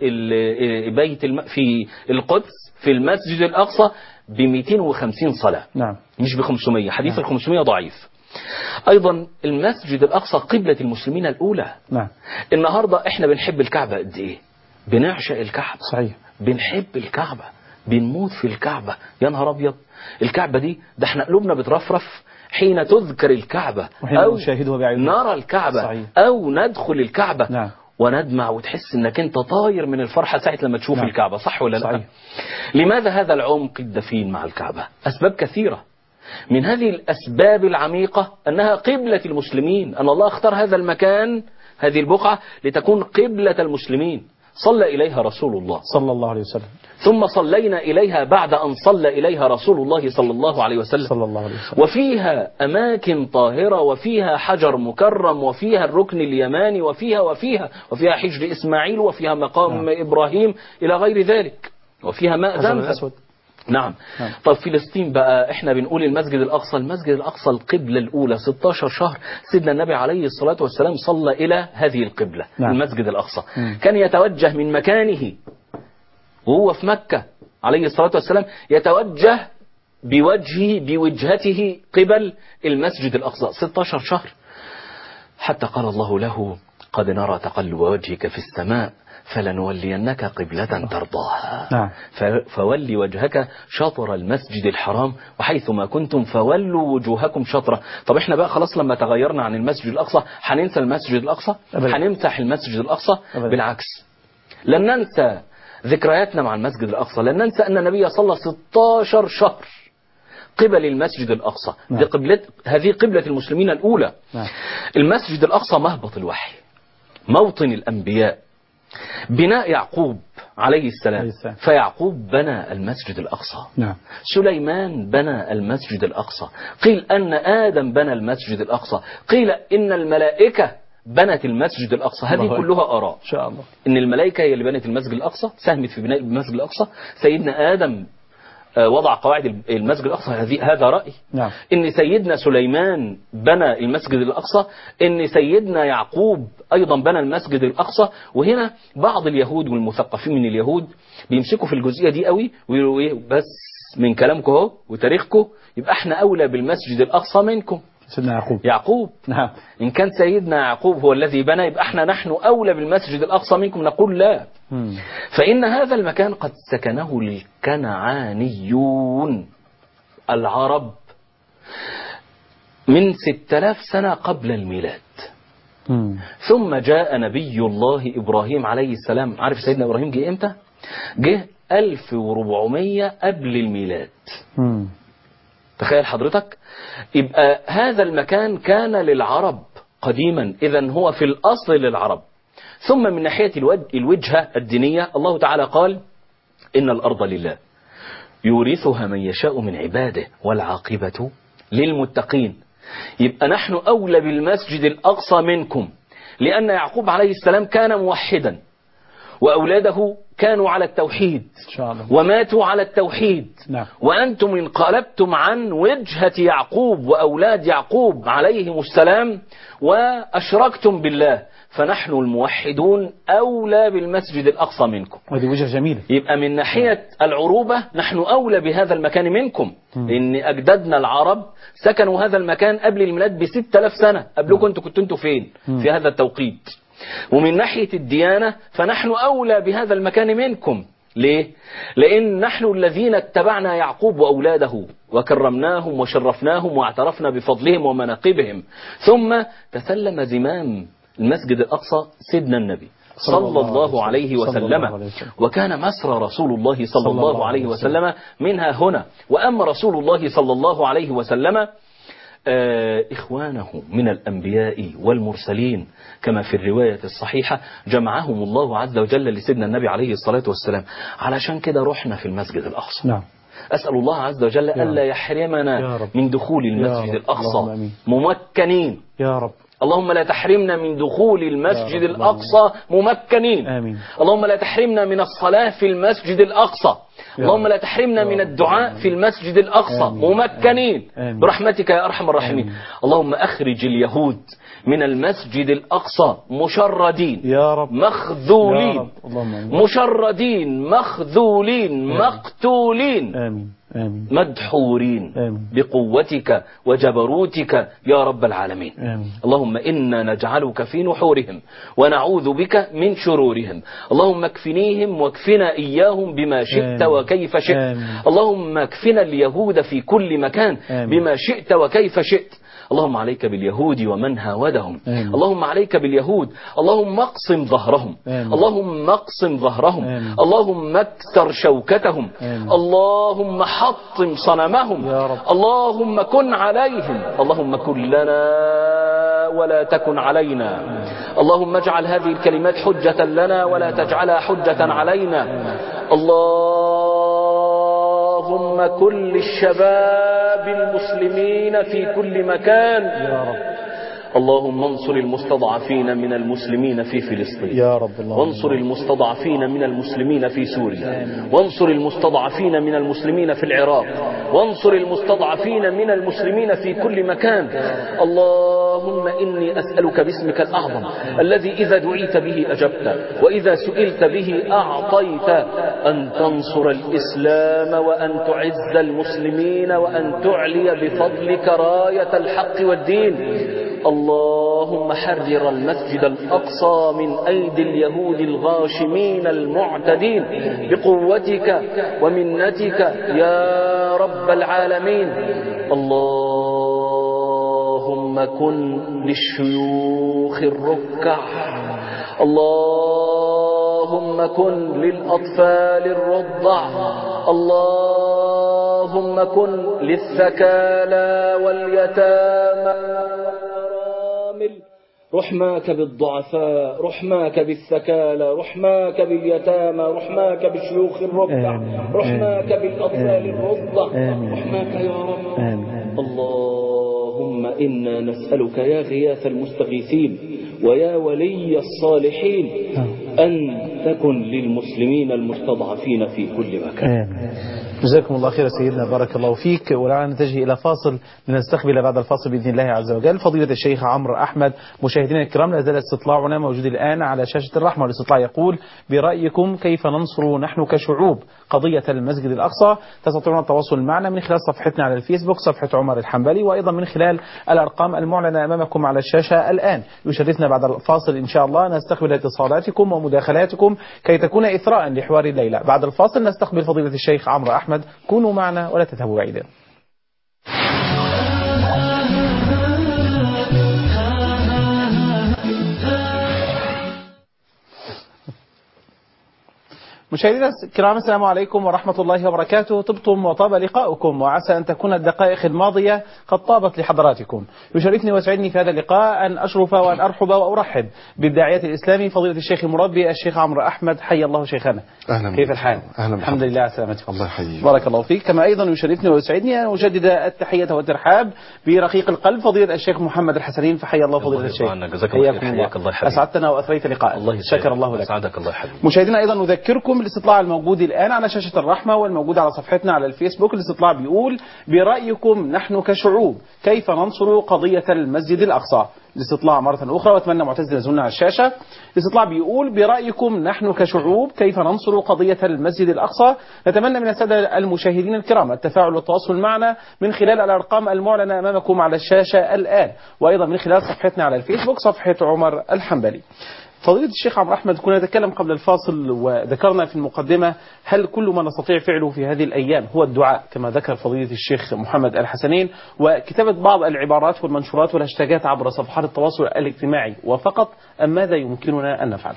بيت الم... في القدس في المسجد الأقصى ب مئتين وخمسين صلاة. نعم. مش ب خمسمائة. حديث نعم. ال خمسمائة ضعيف. أيضا المسجد الأقصى قبلة المسلمين الأولى. نعم. النهاردة احنا بنحب الكعبة قد ايه؟ بنعشق الكعبة. صحيح. بنحب الكعبة، بنموت في الكعبة. يا نهار أبيض، الكعبة دي ده احنا قلوبنا بترفرف حين تذكر الكعبة أو نشاهدها بعيننا، نرى الكعبة. صحيح. أو ندخل الكعبة. نعم. وندمع وتحس انك انت طاير من الفرحة ساعة لما تشوف نعم. الكعبة، صح ولا لا؟ صحيح. لماذا هذا العمق الدفين مع الكعبة؟ أسباب كثيرة. من هذه الأسباب العميقة أنها قبلة المسلمين، أن الله اختار هذا المكان، هذه البقعة لتكون قبلة المسلمين. صلى إليها رسول الله صلى الله عليه وسلم، ثم صلينا إليها بعد أن صلى إليها رسول الله صلى الله عليه وسلم. صلى الله عليه وسلم. وفيها أماكن طاهرة، وفيها حجر مكرم، وفيها الركن اليماني، وفيها وفيها وفيها حجر إسماعيل، وفيها مقام نعم. إبراهيم إلى غير ذلك، وفيها ماء زمزم. نعم. نعم. طب فلسطين بقى، احنا بنقول المسجد الأقصى، المسجد الأقصى القبلة الأولى ستة عشر شهر سيدنا النبي عليه الصلاة والسلام صلى إلى هذه القبلة. نعم. المسجد الأقصى مم. كان يتوجه من مكانه وهو في مكة عليه الصلاة والسلام، يتوجه بوجهه بوجهته قبل المسجد الأقصى ستة عشر شهر، حتى قال الله له قد نرى تقلب وجهك في السماء فلنولينك قبلة ترضاها. نعم. فولي وجهك شطر المسجد الحرام وحيثما كنتم فولوا وجوهكم شطره. طب احنا بقى خلاص لما تغيرنا عن المسجد الأقصى هننسى المسجد الأقصى؟ هنمسح المسجد الأقصى؟ أبدا. بالعكس، لن ننسى ذكرياتنا مع المسجد الأقصى، لن ننسى أن النبي صلى ستة عشر شهر قبل المسجد الأقصى. نعم. دي قبلة، هذه قبلة المسلمين الأولى. نعم. المسجد الأقصى مهبط الوحي، موطن الأنبياء، بناء يعقوب عليه السلام. السلام. فيعقوب بنى المسجد الأقصى. نعم. سليمان بنى المسجد الأقصى. قيل أن آدم بنى المسجد الأقصى. قيل إن الملائكة بنت المسجد الأقصى. هذه كلها آراء. إن شاء الله. إن الملائكة هي اللي بنت المسجد الأقصى، ساهمت في بناء المسجد الأقصى. سيدنا آدم وضع قواعد المسجد الأقصى، هذا رأي. نعم. إن سيدنا سليمان بنى المسجد الأقصى، إن سيدنا يعقوب أيضا بنى المسجد الأقصى. وهنا بعض اليهود والمثقفين من اليهود بيمسكوا في الجزئية دي قوي ويقولوا إيه، بس من كلامكم اهو وتاريخكم يبقى احنا أولى بالمسجد الأقصى منكم. سيدنا يعقوب. يعقوب. نعم. إن كان سيدنا يعقوب هو الذي بنى يبقى احنا نحن أولى بالمسجد الأقصى منكم. نقول لا. مم. فإن هذا المكان قد سكنه الكنعانيون العرب من ستة آلاف سنة قبل الميلاد. مم. ثم جاء نبي الله إبراهيم عليه السلام. عارف سيدنا إبراهيم جه إمتى؟ جه ألف وأربعمية قبل الميلاد. مم. تخيل حضرتك. يبقى هذا المكان كان للعرب قديما، إذن هو في الأصل للعرب. ثم من ناحية الوجهة الدينية الله تعالى قال إن الأرض لله يورثها من يشاء من عباده والعاقبة للمتقين. يبقى نحن أولى بالمسجد الأقصى منكم، لأن يعقوب عليه السلام كان موحدا وأولاده كانوا على التوحيد إن شاء الله. وماتوا على التوحيد. نعم. وأنتم انقلبتم عن وجهة يعقوب وأولاد يعقوب عليهم السلام وأشركتم بالله، فنحن الموحدون أولى بالمسجد الأقصى منكم. وهذه وجهة جميلة. يبقى من ناحية العروبة نحن أولى بهذا المكان منكم، لأن أجدادنا العرب سكنوا هذا المكان قبل الميلاد بستة آلاف سنة. قبلكم أنتوا كنتوا أنتوا فين في هذا التوقيت؟ ومن ناحية الديانة فنحن أولى بهذا المكان منكم. ليه؟ لأن نحن الذين اتبعنا يعقوب وأولاده وكرمناهم وشرفناهم واعترفنا بفضلهم ومناقبهم. ثم تسلم زمام المسجد الأقصى سيدنا النبي صلى الله عليه وسلم، وكان مسر رسول الله صلى الله عليه وسلم منها هنا. وأما رسول الله صلى الله عليه وسلم آه إخوانه من الأنبياء والمرسلين كما في الرواية الصحيحة جمعهم الله عز وجل لسيدنا النبي عليه الصلاة والسلام. علشان كده رحنا في المسجد الأقصى. نعم. أسأل الله عز وجل ألا يحرمنا من دخول المسجد الأقصى ممكنين يا رب. اللهم لا تحرمنا من دخول المسجد الأقصى ممكنين. آمين. اللهم لا تحرمنا من الصلاة في المسجد الأقصى. اللهم لا تحرمنا من الدعاء في المسجد الأقصى ممكنين برحمتك يا أرحم الراحمين. اللهم أخرج اليهود من المسجد الأقصى مشردين يا رب، مخذولين يا رب. مشردين مخذولين مقتولين آمين. آمين. مدحورين آمين. بقوتك وجبروتك يا رب العالمين آمين. اللهم إنا نجعلك في نحورهم ونعوذ بك من شرورهم. اللهم اكفنيهم واكفنا إياهم بما شئت آمين. وكيف شئت آمين. اللهم اكفنا اليهود في كل مكان آمين. بما شئت وكيف شئت. اللهم عليك باليهود ومن هاودهم آمين. اللهم عليك باليهود. اللهم اقسم ظهرهم آمين. اللهم اقسم ظهرهم آمين. اللهم اكسر شوكتهم آمين. اللهم حطم صنمهم يا رب. اللهم كن عليهم. اللهم كن لنا ولا تكن علينا. اللهم اجعل هذه الكلمات حجة لنا ولا تجعلها حجة علينا. اللهم كن للشباب المسلمين في كل مكان يا رب. اللهم انصر المستضعفين من المسلمين في فلسطين يا رب. الله وانصر المستضعفين من المسلمين في سوريا، وانصر المستضعفين من المسلمين في العراق، وانصر المستضعفين من المسلمين في كل مكان. اللهم إني أسألك باسمك الأعظم الذي إذا دعيت به أجبت وإذا سئلت به أعطيت أن تنصر الإسلام وأن تعز المسلمين وأن تعلي بفضلك راية الحق والدين. اللهم حرر المسجد الأقصى من أيدي اليهود الغاشمين المعتدين بقوتك ومنتك يا رب العالمين. اللهم كن للشيوخ الركع. اللهم كن للأطفال الرضع. اللهم كن للثكالى واليتامى رحماك بالضعفاء، رحماك بالثكالى، رحماك باليتامى، رحماك بالشيوخ الركع، رحماك بالأطفال الرضع، رحماك يا رب. اللهم إنا نسألك يا غياث المستغيثين ويا ولي الصالحين أن تكن للمسلمين المستضعفين في كل مكان. جزاكم الله خير سيدنا، بارك الله فيك. والآن نتجه إلى فاصل لنستقبل بعد الفاصل بإذن الله عز وجل فضيلة الشيخ عمرو أحمد. مشاهدينا الكرام، لا زال استطلاعنا موجود الآن على شاشة الرحمة، والاستطلاع يقول: برأيكم كيف ننصر نحن كشعوب قضية المسجد الأقصى؟ تستطيعون التواصل معنا من خلال صفحتنا على الفيسبوك صفحة عمر الحنبلي، وأيضا من خلال الأرقام المعلنة أمامكم على الشاشة الآن. يشرفنا بعد الفاصل إن شاء الله نستقبل اتصالاتكم ومداخلاتكم كي تكون إثراء لحوار الليلة. بعد الفاصل نستقبل فضيلة الشيخ عمرو أحمد. كونوا معنا ولا تذهبوا بعيدا. مشاهدينا الكرام، السلام عليكم ورحمة الله وبركاته. طبتم وطاب لقاؤكم، وعسى أن تكون الدقائق الماضية قد طابت لحضراتكم. يشرفني ويسعدني في هذا اللقاء أن أشرف وأن أرحب وأرحب بالداعية الإسلامي فضيلة الشيخ المربي الشيخ عمرو أحمد. حي الله شيخنا. أهلا. كيف الحال؟ أهلا. الحمد لله على سلامتكم. الله يحييك. بارك الله فيك. كما أيضا يشرفني ويسعدني أن أجدد التحية والترحاب برقيق القلب فضيلة الشيخ محمد الحسنين. فحي الله فضيلة الشيخ. حياكم الله. أسعدتنا وأثريت لقاء. الله شكر الله لك. أسعدك الله حبيبي. مشاهدينا أيضا نذكركم بالاستطلاع الموجود الآن على شاشة الرحمة والموجود على صفحتنا على الفيسبوك. الاستطلاع بيقول: برأيكم نحن كشعوب كيف ننصر قضية المسجد الأقصى؟ الاستطلاع مرة أخرى، وأتمنى معتز ينزلنا على الشاشة. الاستطلاع بيقول: برأيكم نحن كشعوب كيف ننصر قضية المسجد الأقصى؟ نتمنى من السادة المشاهدين الكرام التفاعل والتواصل معنا من خلال الأرقام المعلنة أمامكم على الشاشة الآن، وأيضا من خلال صفحتنا على الفيسبوك صفحة عمر الحنبلي. فضيلة الشيخ عمرو أحمد، كنا نتكلم قبل الفاصل وذكرنا في المقدمة: هل كل ما نستطيع فعله في هذه الأيام هو الدعاء كما ذكر فضيلة الشيخ محمد الحسنين، وكتابة بعض العبارات والمنشورات والهاشتاجات عبر صفحات التواصل الاجتماعي وفقط، أم ماذا يمكننا أن نفعل؟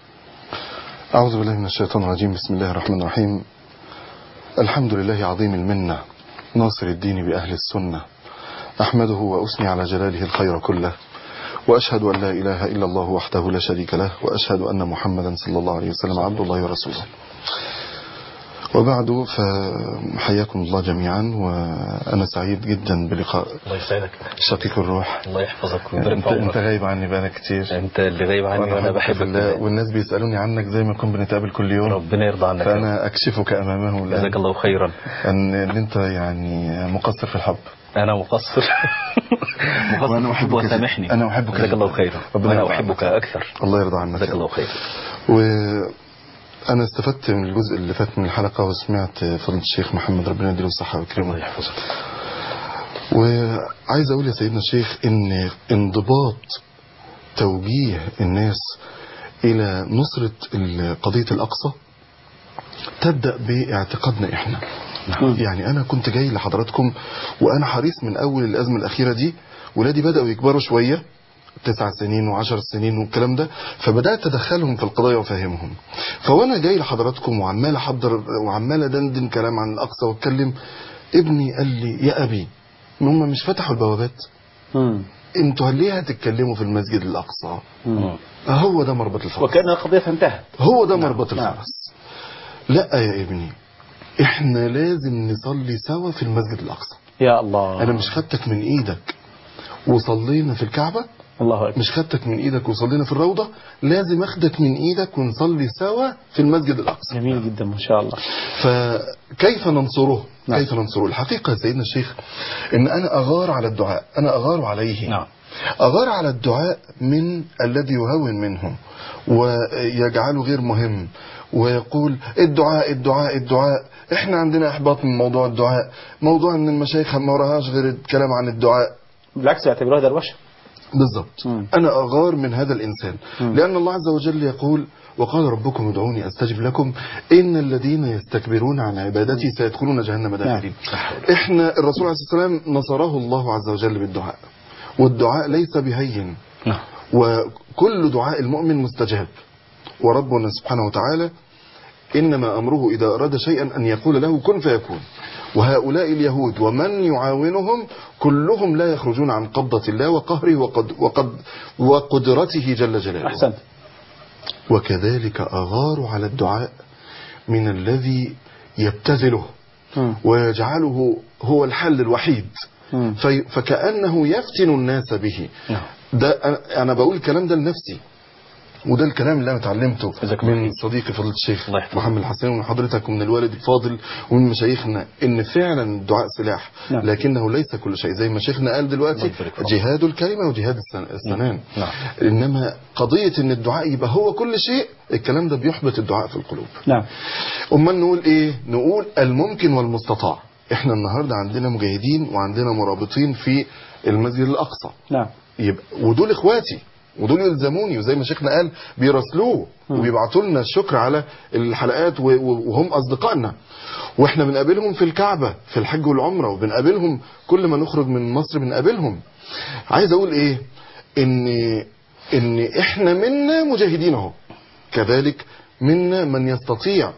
أعوذ بالله من الشيطان الرجيم. بسم الله الرحمن الرحيم. الحمد لله عظيم المنة ناصر الدين بأهل السنة، أحمده وأثني على جلاله الخير كله، وأشهد أن لا إله إلا الله وحده لا شريك له، وأشهد أن محمدا صلى الله عليه وسلم عبد الله ورسوله. وبعد، فحياكم الله جميعا، وأنا سعيد جدا بلقاء الله يسعدك شقيق الروح. الله يحفظك. انت, انت غايب عني بقالك كتير. انت اللي غايب عني وانا بحبك الله، والناس بيسألوني عنك زي ما كنا بنتقابل كل يوم. ربنا يرضى عنك. فأنا أكشفك أمامه جزاك الله خيرا أن انت يعني مقصر في الحب. أنا مقصر. مقصر وأنا أحبك وسامحني. أنا أحبك. جزاك الله خيرا. ربنا أحبك أكثر. الله يرضى عنك. جزاك الله خيرا. وأنا استفدت من الجزء اللي فات من الحلقة، وسمعت فضيلة الشيخ محمد ربنا يديله الصحة ويكرمه. الله يحفظك. وعايز أقول يا سيدنا الشيخ إن انضباط توجيه الناس إلى نصرة قضية الأقصى تبدأ باعتقادنا إحنا. يعني أنا كنت جاي لحضراتكم وأنا حريص من أول الأزمة الأخيرة دي، ولادي بدأوا يكبروا شوية، تسع سنين وعشر سنين والكلام ده، فبدأت أدخلهم في القضايا وفهمهم. فوانا جاي لحضراتكم وعمال أحضر وعمال أدندن كلام عن الأقصى واتكلم، ابني قال لي: يا أبي، هم مش فتحوا البوابات؟ مم. انتوا ليه هتتكلموا في المسجد الأقصى؟ مم. هو ده مربط الفرس، وكأن القضية انتهت. هو ده مربط نعم. الفرس. لا يا ابني، احنا لازم نصلي سوا في المسجد الأقصى. يا الله. أنا مش خدتك من إيدك وصلينا في الكعبة، الله أكبر. مش خدتك من إيدك وصلينا في الروضة، لازم أخدك من إيدك ونصلي سوا في المسجد الأقصى. جميل جدا ما شاء الله. فكيف ننصره؟ نعم. كيف ننصره؟ الحقيقة يا سيدنا الشيخ إن أنا أغار على الدعاء، أنا أغار عليه. نعم. أغار على الدعاء من الذي يهون منهم ويجعله غير مهم، ويقول الدعاء الدعاء الدعاء. احنا عندنا احباط من موضوع الدعاء، موضوع ان المشايخ ما وراهاش غير الكلام عن الدعاء، بالعكس يعتبروها دروشه. بالضبط. انا اغار من هذا الانسان. مم. لان الله عز وجل يقول: وقال ربكم ادعوني استجب لكم ان الذين يستكبرون عن عبادتي سيدخلون جهنم داخلين. احنا الرسول عليه الصلاه والسلام نصره الله عز وجل بالدعاء، والدعاء ليس بهين، وكل دعاء المؤمن مستجاب. وربنا سبحانه وتعالى إنما أمره إذا أراد شيئا أن يقول له كن فيكون. وهؤلاء اليهود ومن يعاونهم كلهم لا يخرجون عن قبضة الله وقهره وقد وقد وقدرته جل جلاله. أحسنت. وكذلك أغار على الدعاء من الذي يبتذله ويجعله هو الحل الوحيد، فكأنه يفتن الناس به. ده أنا بقول الكلام ده لنفسي، وده الكلام اللي انا اتعلمته من صديقي فضيله الشيخ محمد الحسن ومن حضرتك ومن الوالد الفاضل ومن مشايخنا، ان فعلا الدعاء سلاح، نعم. لكنه ليس كل شيء زي ما شيخنا قال دلوقتي، جهاد الكلمه وجهاد السنان. نعم. انما قضيه ان الدعاء يبقى هو كل شيء، الكلام ده بيحبط الدعاء في القلوب. نعم. امال نقول ايه؟ نقول الممكن والمستطاع. احنا النهارده عندنا مجاهدين وعندنا مرابطين في المسجد الاقصى. نعم. يبقى ودول اخواتي ودول يلزموني، وزي ما شيخنا قال بيراسلوه وبيبعتوا لنا الشكر على الحلقات وهم اصدقائنا، واحنا بنقابلهم في الكعبه في الحج والعمره، وبنقابلهم كل ما نخرج من مصر بنقابلهم. عايز اقول ايه؟ ان ان احنا منا مجاهدين اهو، كذلك منا من يستطيع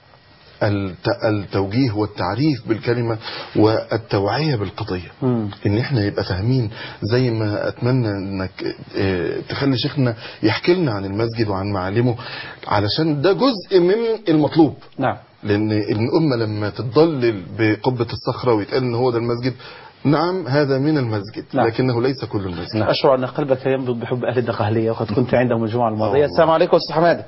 التوجيه والتعريف بالكلمة والتوعية بالقضية. مم. ان احنا يبقى فاهمين، زي ما اتمنى انك تخلي شيخنا يحكي لنا عن المسجد وعن معالمه، علشان ده جزء من المطلوب. نعم. لان الامة لما تتضلل بقبة الصخرة ويتقال ان هو ده المسجد، نعم هذا من المسجد، نعم. لكنه ليس كل المسجد. نعم. أشعر أن قلبك ينبض بحب أهل الدقهلية، وقد كنت عندهم الجمعة الماضية. السلام عليكم أستاذ حمادة.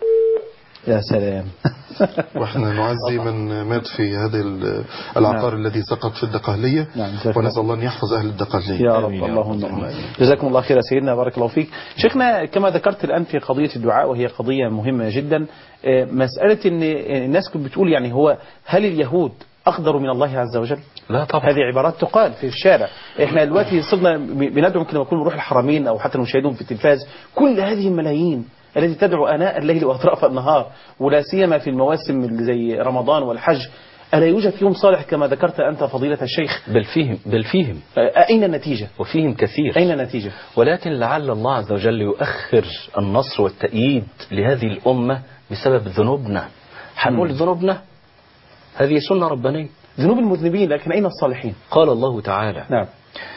يا سلام. واحنا نعزي من مات في هذا العقار نعم. الذي سقط في الدقهلية. نعم. ونسأل الله أن يحفظ أهل الدقهلية يا رب. اللهم جزاكم الله خير سيدنا، بارك الله فيك. شيخنا، كما ذكرت الآن في قضية الدعاء، وهي قضية مهمة جدا، مسألة أن الناس كانت بتقول يعني هو هل اليهود أقدر من الله عز وجل؟ لا طبعا. هذه عبارات تقال في الشارع. احنا دلوقتي صرنا بندعو يمكن نكون نروح الحرمين أو حتى نشاهدهم في التلفاز، كل هذه الملايين التي تدعو آناء الليل وأطراف النهار، ولا سيما في المواسم زي رمضان والحج، ألا يوجد فيهم صالح كما ذكرت أنت فضيلة الشيخ؟ بل فيهم بل فيهم أين النتيجة؟ وفيهم كثير. أين النتيجة؟ ولكن لعل الله عز وجل يؤخر النصر والتأييد لهذه الأمة بسبب ذنوبنا. هنقول ذنوبنا هذه سنة ربانية، ذنوب المذنبين، لكن أين الصالحين؟ قال الله تعالى: نعم.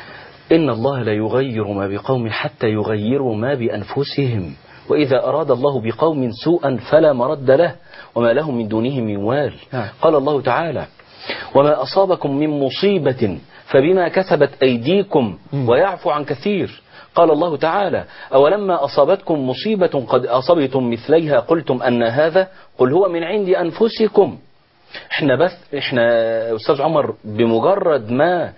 إن الله لا يغير ما بقوم حتى يغيروا ما بأنفسهم، وإذا أراد الله بقوم سوءا فلا مرد له وما لهم من دونه من وال. نعم. قال الله تعالى: وما أصابكم من مصيبة فبما كسبت أيديكم ويعفو عن كثير. قال الله تعالى: أولما أصابتكم مصيبة قد أصبتم مثليها قلتم أن هذا قل هو من عند أنفسكم. احنا بس احنا أستاذ عمر بمجرد ما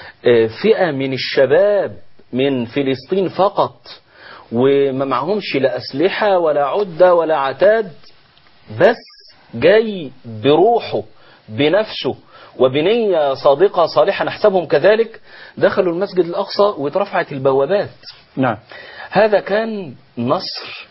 فئة من الشباب من فلسطين فقط، وما معهمش لا أسلحة ولا عدة ولا عتاد، بس جاي بروحه بنفسه وبنية صادقة صالحة نحسبهم كذلك، دخلوا المسجد الأقصى واترفعت البوابات. نعم. هذا كان نصر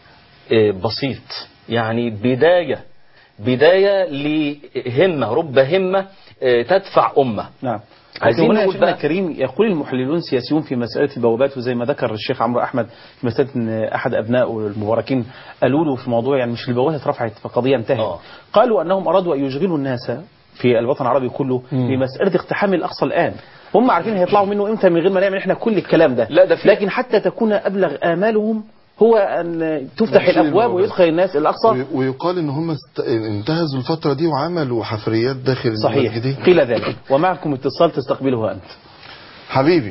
بسيط، يعني بداية بداية لهمة رب همة تدفع أمة. نعم. عايزين هنا شيخنا الكريم، يقول المحللون السياسيون في مسألة البوابات، وزي ما ذكر الشيخ عمرو أحمد في مسألة أن أحد أبنائه المباركين قالوا له في موضوع يعني مش البوابات اترفعت فقضية انتهت. آه. قالوا أنهم أرادوا أن يشغلوا الناس في الوطن العربي كله بمسألة اقتحام الأقصى الآن. هم عارفين هيطلعوا منه إمتى من غير ما نعمل إحنا كل الكلام ده. لا ده لكن حتى تكون أبلغ آمالهم هو أن تفتح الأبواب ويدخل الناس الأقصى. ويقال إن هم انتهزوا الفترة دي وعملوا حفريات داخل صحيح. المسجد. قيل ذلك. ومعكم اتصال تستقبله أنت. حبيبي.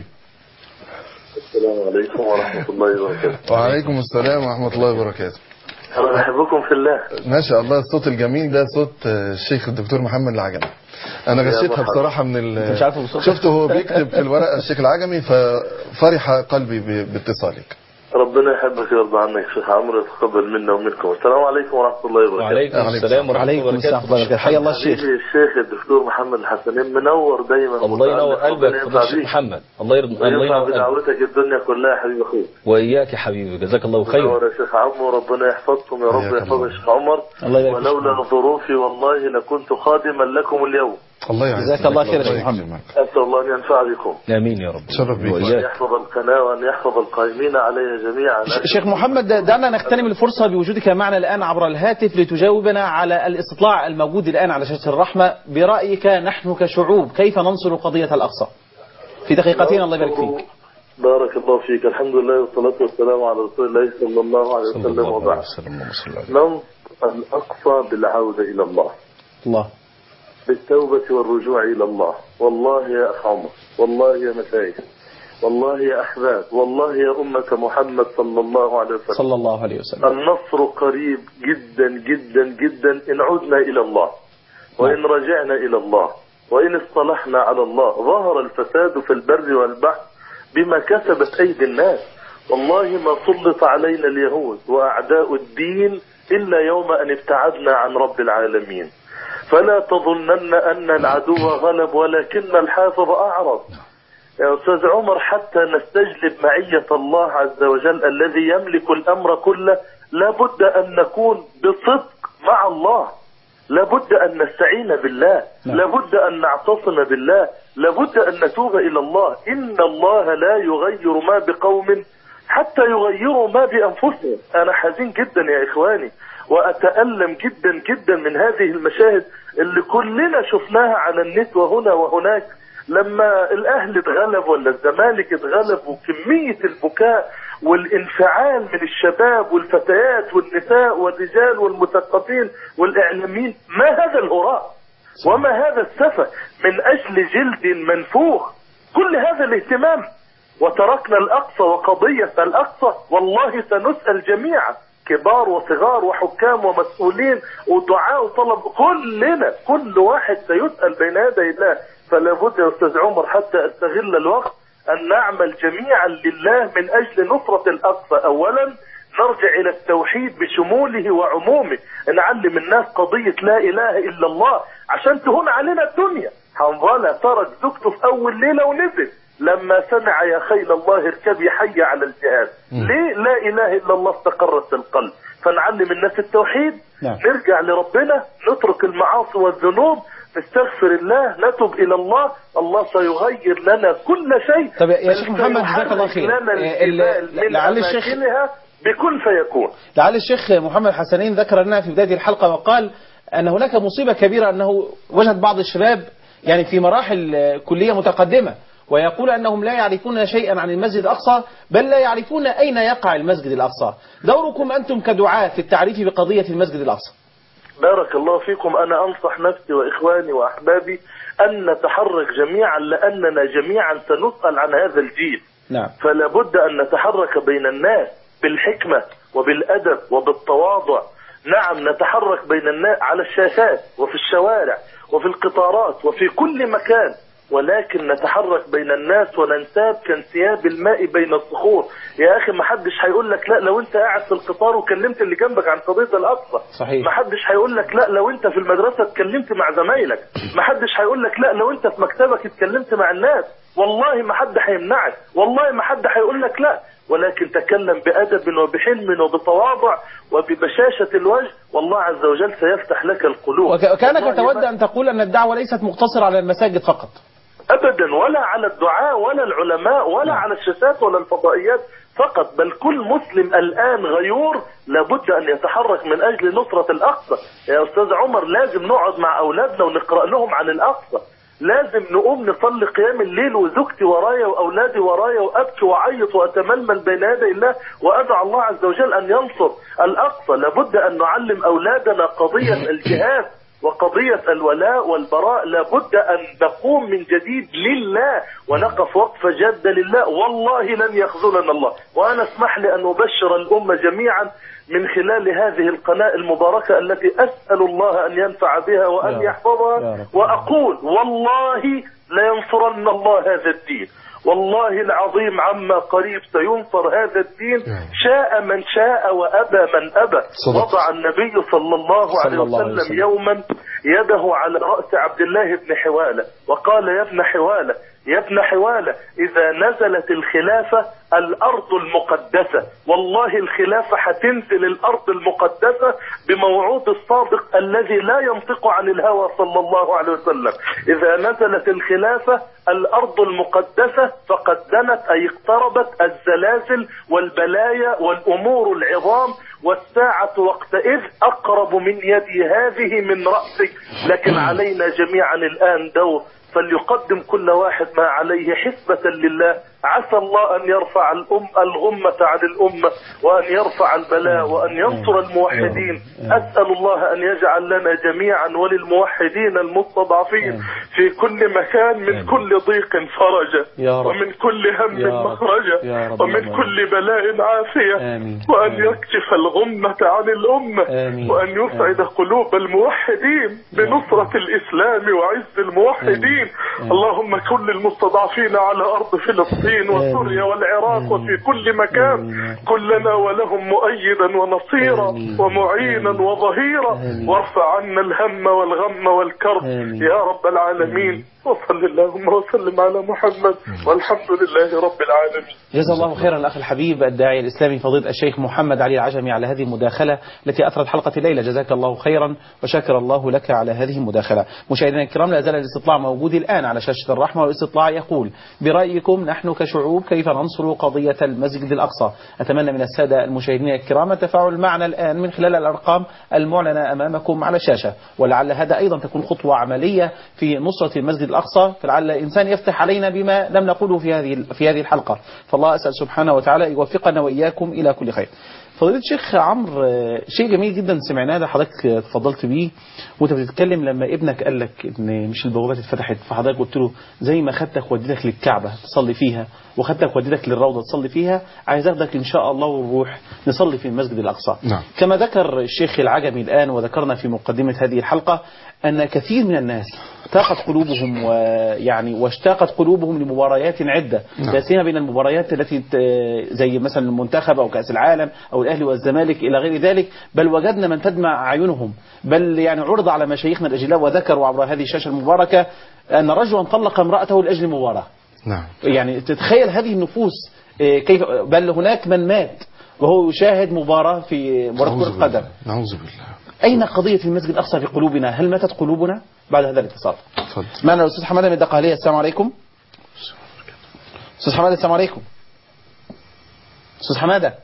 السلام عليكم ورحمة الله وبركاته. وعليكم السلام ورحمة الله وبركاته. أنا أحبكم في الله. ما شاء الله، الصوت الجميل ده صوت الشيخ الدكتور محمد العجمي. أنا غشيتها بصراحة من ال... شفته هو بيكتب في الورقة الشيخ العجمي ففرح قلبي باتصالك. ربنا يحبك ويرضى عنك شيخ عمرو، يتقبل منا ومنكم. السلام عليكم ورحمة الله وبركاته. وعليكم السلام ورحمة الله وبركاته. حيا الله الشيخ. الشيخ الدكتور محمد الحسنين منور دايما. الله ينور قلبك الشيخ محمد. الله يرضى الله ينور بدعوتك الدنيا كلها يا حبيبي اخوي. وإياك يا حبيبي، جزاك الله خير. منور يا شيخ عمرو، ربنا يحفظكم يا رب، يحفظ الشيخ عمر. ولولا ظروفي والله لكنت خادما لكم اليوم. الله يعزك. جزاك الله خير يا شيخ محمد. أسأل الله أن ينفع بكم. آمين يا رب. تشرف بك. وأن يحفظ القناة وأن يحفظ القائمين عليها جميعا. شيخ محمد، دعنا نغتنم الفرصة بوجودك معنا الآن عبر الهاتف لتجاوبنا على الاستطلاع الموجود الآن على شاشة الرحمة. برأيك نحن كشعوب كيف ننصر قضية الأقصى؟ في دقيقتين الله يبارك فيك. بارك الله فيك. الحمد لله والصلاة والسلام على رسول الله صلى الله عليه وسلم وبعد. ننصر الأقصى بالعودة إلى الله. الله. بالتوبة والرجوع إلى الله. والله يا أخ عمر، والله يا مشايخ، والله يا أحباب، والله يا أمة محمد صلى الله عليه وسلم، صلى الله عليه وسلم، النصر قريب جدا جدا جدا إن عدنا إلى الله وإن رجعنا إلى الله وإن اصطلحنا على الله. ظهر الفساد في البر والبحر بما كسبت أيدي الناس. والله ما سلط علينا اليهود وأعداء الدين إلا يوم أن ابتعدنا عن رب العالمين. فلا تظنن أن العدو غلب ولكن الحافظ أعرض. يا أستاذ عمر، حتى نستجلب معية الله عز وجل الذي يملك الأمر كله لابد أن نكون بصدق مع الله، لابد أن نستعين بالله، لابد أن نعتصم بالله، لابد أن نتوب إلى الله. إن الله لا يغير ما بقوم حتى يغيروا ما بأنفسهم. أنا حزين جدا يا إخواني وأتألم جدا جدا من هذه المشاهد اللي كلنا شفناها على النت وهنا وهناك، لما الأهل اتغلب ولا الزمالك اتغلب، وكمية البكاء والانفعال من الشباب والفتيات والنساء والرجال والمثقفين والإعلاميين. ما هذا الهراء وما هذا السفه من أجل جلد منفوخ؟ كل هذا الاهتمام وتركنا الأقصى وقضية الأقصى. والله سنسأل جميعا، كبار وصغار وحكام ومسؤولين ودعاء وطلب، كلنا كل واحد سيسأل بين يدي الله. فلا بد يا أستاذ عمر حتى أستغل الوقت أن نعمل جميعا لله من أجل نصرة الأقصى. أولا نرجع إلى التوحيد بشموله وعمومه، نعلم الناس قضية لا إله إلا الله عشان تهون علينا الدنيا. حنظلة ترك زوجته في أول ليلة ونزل لما سمع يا خيل الله اركبي حي على الجهاد. ليه؟ لا إله إلا الله استقرت في القلب. فنعلم الناس التوحيد، نعم. نرجع لربنا، نترك المعاصي والذنوب، نستغفر الله، نتوب إلى الله، الله سيغير لنا كل شيء. طب يا شيخ محمد جزاك الله خير، لعل الشيخ بكل فيكون لعل الشيخ محمد حسنين ذكر لنا في بداية الحلقة وقال أن هناك مصيبة كبيرة، أنه وجد بعض الشباب يعني في مراحل كلية متقدمة ويقول أنهم لا يعرفون شيئا عن المسجد الأقصى، بل لا يعرفون أين يقع المسجد الأقصى. دوركم أنتم كدعاة في التعريف بقضية المسجد الأقصى. بارك الله فيكم. أنا أنصح نفسي وإخواني وأحبابي أن نتحرك جميعا، لأننا جميعا سنسأل عن هذا الجيل. نعم. فلا بد أن نتحرك بين الناس بالحكمة وبالأدب وبالتواضع. نعم، نتحرك بين الناس على الشاشات وفي الشوارع وفي القطارات وفي كل مكان، ولكن نتحرك بين الناس وننساب كانسياب الماء بين الصخور. يا أخي ما حدش هيقول لك لا لو أنت قاعد في القطار وكلمت اللي جنبك عن قضية الأقصى. صحيح. ما حدش هيقول لك لا لو أنت في المدرسة اتكلمت مع زمايلك. ما حدش هيقول لك لا لو أنت في مكتبك اتكلمت مع الناس. والله ما حد هيمنعك، والله ما حد هيقول لك لا، ولكن تكلم بأدب وبحلم وبتواضع وببشاشة الوجه، والله عز وجل سيفتح لك القلوب. وكانك تود أن تقول أن الدعوة ليست مقتصرة على المساجد فقط. أبدا، ولا على الدعاء ولا العلماء ولا م. على الشاشات ولا الفضائيات فقط، بل كل مسلم الآن غيور لابد أن يتحرك من أجل نصرة الأقصى. يا أستاذ عمر لازم نقعد مع أولادنا ونقرأ لهم عن الأقصى، لازم نقوم نصلي قيام الليل وزوجتي ورايا وأولادي ورايا وأبكي وأعيط وأتململ بين يدي الله وأدعو الله عز وجل أن ينصر الأقصى. لابد أن نعلم أولادنا قضية الجهاد وقضية الولاء والبراء. لابد أن نقوم من جديد لله ونقف وقفة جادة لله، والله لن يخذلنا الله. وأنا اسمح لي أن أبشر الأمة جميعا من خلال هذه القناة المباركة التي أسأل الله أن ينفع بها وأن يحفظها، وأقول والله لينصرن الله هذا الدين، والله العظيم عما قريب سينصر هذا الدين، شاء من شاء وأبى من أبى. وضع النبي صلى الله عليه وسلم يوما يده على رأس عبد الله بن حوالة وقال يا ابن حوالة يا ابن حوالة إذا نزلت الخلافة الأرض المقدسة، والله الخلافة هتنزل الأرض المقدسة بموعود الصادق الذي لا ينطق عن الهوى صلى الله عليه وسلم. إذا نزلت الخلافة الأرض المقدسة فقد دنت أي اقتربت الزلازل والبلايا والأمور العظام، والساعة وقتئذ أقرب من يدي هذه من رأسك. لكن علينا جميعا الآن دور، فليقدم كل واحد ما عليه حسبة لله. عسى الله أن يرفع الأم الغمة عن الأمة وأن يرفع البلاء وأن ينصر الموحدين. أسأل الله أن يجعل لنا جميعا وللموحدين المستضعفين في كل مكان، من كل ضيق فرجا، ومن كل هم مخرجا، ومن كل بلاء عافية، وأن يكشف الغمة عن الأمة، وأن يسعد قلوب الموحدين بنصرة الإسلام وعز الموحدين. اللهم كن للمستضعفين على أرض فلسطين وسوريا والعراق وفي كل مكان، كلنا ولهم مؤيدا ونصيرا ومعينا وظهيرا، وارفع عنا الهم والغم والكرب يا رب العالمين. وصل اللهم وسلم على محمد والحمد لله رب العالمين. جزا الله خيرا الأخ الحبيب الداعي الإسلامي فضيلة الشيخ محمد علي العجمي على هذه المداخلة التي أثرت حلقة الليلة. جزاك الله خيرا وشكر الله لك على هذه المداخلة. مشاهدينا الكرام، لا زال الاستطلاع موجود الآن على شاشة الرحمة، والاستطلاع يقول: برأيكم نحن كشعوب كيف ننصر قضية المسجد الأقصى؟ أتمنى من السادة المشاهدين الكرام التفاعل معنا الآن من خلال الأرقام المعلنة أمامكم على الشاشة، ولعل هذا أيضا تكون خطوة عملية في نصرة المسجد الأقصى، فلعل الإنسان يفتح علينا بما لم نقوله في هذه في هذه الحلقة. فالله أسأل سبحانه وتعالى يوفقنا وإياكم إلى كل خير. فضيلة الشيخ عمرو، شيء جميل جدا سمعناه ده حضرتك تفضلت بيه وانت بتتكلم لما ابنك قال لك ان مش البوابات اتفتحت، فحضرتك قلت له زي ما خدتك وديتك للكعبة تصلي فيها وخدتك وديتك للروضة تصلي فيها، عايز اخدك ان شاء الله ونروح نصلي في المسجد الأقصى. نعم. كما ذكر الشيخ العجمي الآن وذكرنا في مقدمة هذه الحلقة أن كثير من الناس ضاقت قلوبهم ويعني واشتاقت قلوبهم لمباريات عدة، لا سيما بين المباريات التي زي مثلا المنتخب أو كأس العالم أو الأهلي والزمالك إلى غير ذلك، بل وجدنا من تدمع أعينهم، بل يعني عرض على مشايخنا الأجلاء وذكروا عبر هذه الشاشة المباركة أن رجلا طلق امرأته لأجل مباراة. نعم. يعني تتخيل هذه النفوس كيف، بل هناك من مات وهو يشاهد مباراة في مباراة كرة القدم. نعوذ بالله. أين قضية المسجد الأقصى في قلوبنا؟ هل ماتت قلوبنا بعد هذا الاتصال؟ تفضل. معنا الأستاذ حمادة من الدقهلية. السلام عليكم. أستاذ حمادة السلام عليكم. أستاذ حمادة.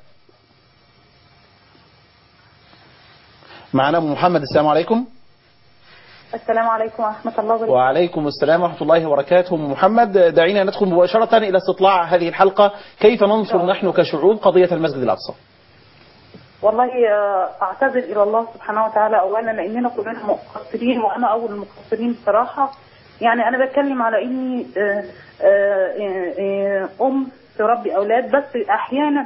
معنا أبو محمد. السلام عليكم. السلام عليكم ورحمة الله وبركاته. وعليكم السلام ورحمة الله وبركاته. محمد، دعينا ندخل مباشرة إلى استطلاع هذه الحلقة: كيف ننصر نحن كشعوب قضية المسجد الأقصى؟ والله أعتذر إلى الله سبحانه وتعالى أولا لأننا كلنا مقصرين، وأنا أول المقصرين بصراحة. يعني أنا بتكلم على إني أم تربي أولاد، بس أحيانا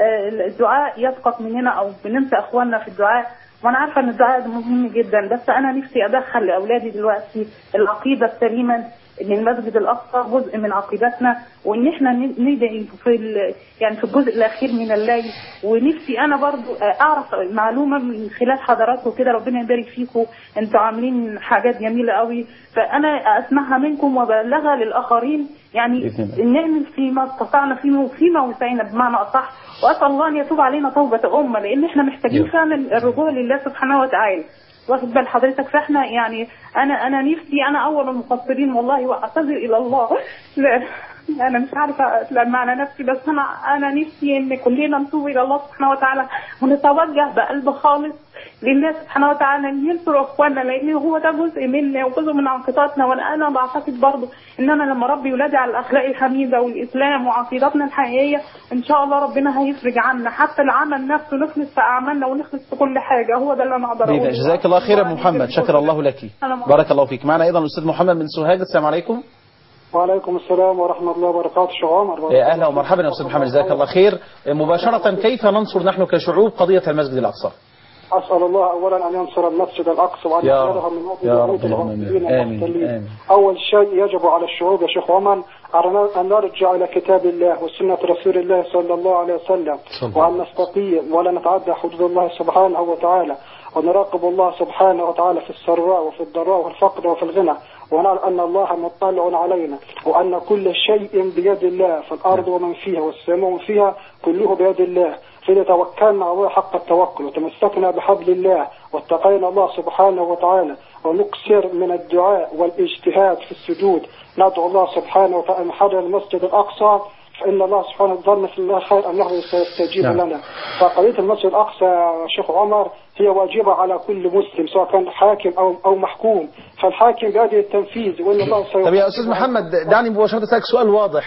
الدعاء يسقط مننا أو بننسى أخواننا في الدعاء، وأنا عارفة أن الدعاء مهم جدا، بس أنا نفسي أدخل لأولادي دلوقتي العقيدة السليمة ان المسجد الاقصى جزء من عقيدتنا، وان احنا ندعي في يعني في الجزء الاخير من الليل. ونفسي انا برضو اعرف معلومه من خلال حضراتكم كده، ربنا يبارك فيكم، انتوا عاملين حاجات جميله قوي، فانا اسمعها منكم وابلغها للاخرين، يعني نعمل فيما استطعنا فيما فيما وسعنا بمعنى اصح، واسال الله ان يتوب علينا توبه امه، لان احنا محتاجين فعلا الرجوع لله سبحانه وتعالى. واخد بال حضرتك؟ فاحنا يعني انا انا نفسي انا اول المقصرين والله، واعتذر الى الله. لا انا مش عارفه اتلم على نفسي، بس انا انا نفسي ان كلنا نتوب الى الله سبحانه وتعالى ونتوجه بقلب خالص لله سبحانه وتعالى ان ينصر اخواننا، لان هو ده جزء منا وجزء من عقيدتنا. وانا انا بعتقد برضه ان انا لما ربي ولادي على الاخلاق الحميده والاسلام وعقيدتنا الحقيقيه، ان شاء الله ربنا هيفرج عنا حتى العمل نفسه، نخلص في اعمالنا ونخلص في كل حاجه. هو ده اللي انا اقدر اقوله. جزاك الله خيرا محمد، شكر الله لك، بارك الله فيك. معنا ايضا الاستاذ محمد من سوهاج. السلام عليكم. وعليكم السلام ورحمة الله وبركاته. شيخ عمر، يا أهلا ومرحبا يا أستاذ محمد، جزاك الله خير. مباشرة، كيف ننصر نحن كشعوب قضية المسجد الأقصى؟ أسأل الله أولا أن ينصر المسجد الأقصى وأن يحررها من وطن المعتدين المحتلين. أول شيء يجب على الشعوب يا شيخ عمر أن نرجع إلى كتاب الله وسنة رسول الله صلى الله عليه وسلم، وأن نستقيم ولا نتعدى حدود الله سبحانه وتعالى، ونراقب الله سبحانه وتعالى في السراء وفي الضراء والفقر وفي الغنى، ونعلم أن الله مطلع علينا، وأن كل شيء بيد الله في الأرض ومن فيها والسماء ومن فيها كله بيد الله. فإذا توكلنا على الله حق التوكل وتمسكنا بحبل الله واتقينا الله سبحانه وتعالى ونكثر من الدعاء والاجتهاد في السجود، ندعو الله سبحانه وتعالى أن يحرر المسجد الأقصى، فإن الله سبحانه ظن في الله خير أنه سيستجيب نعم. لنا. فقضية المسجد الأقصى يا شيخ عمر هي واجبة على كل مسلم سواء كان حاكم أو أو محكوم، فالحاكم بيده التنفيذ وإن الله سيستجيب. طب يا أستاذ محمد، دعني مباشرة أسألك سؤال واضح: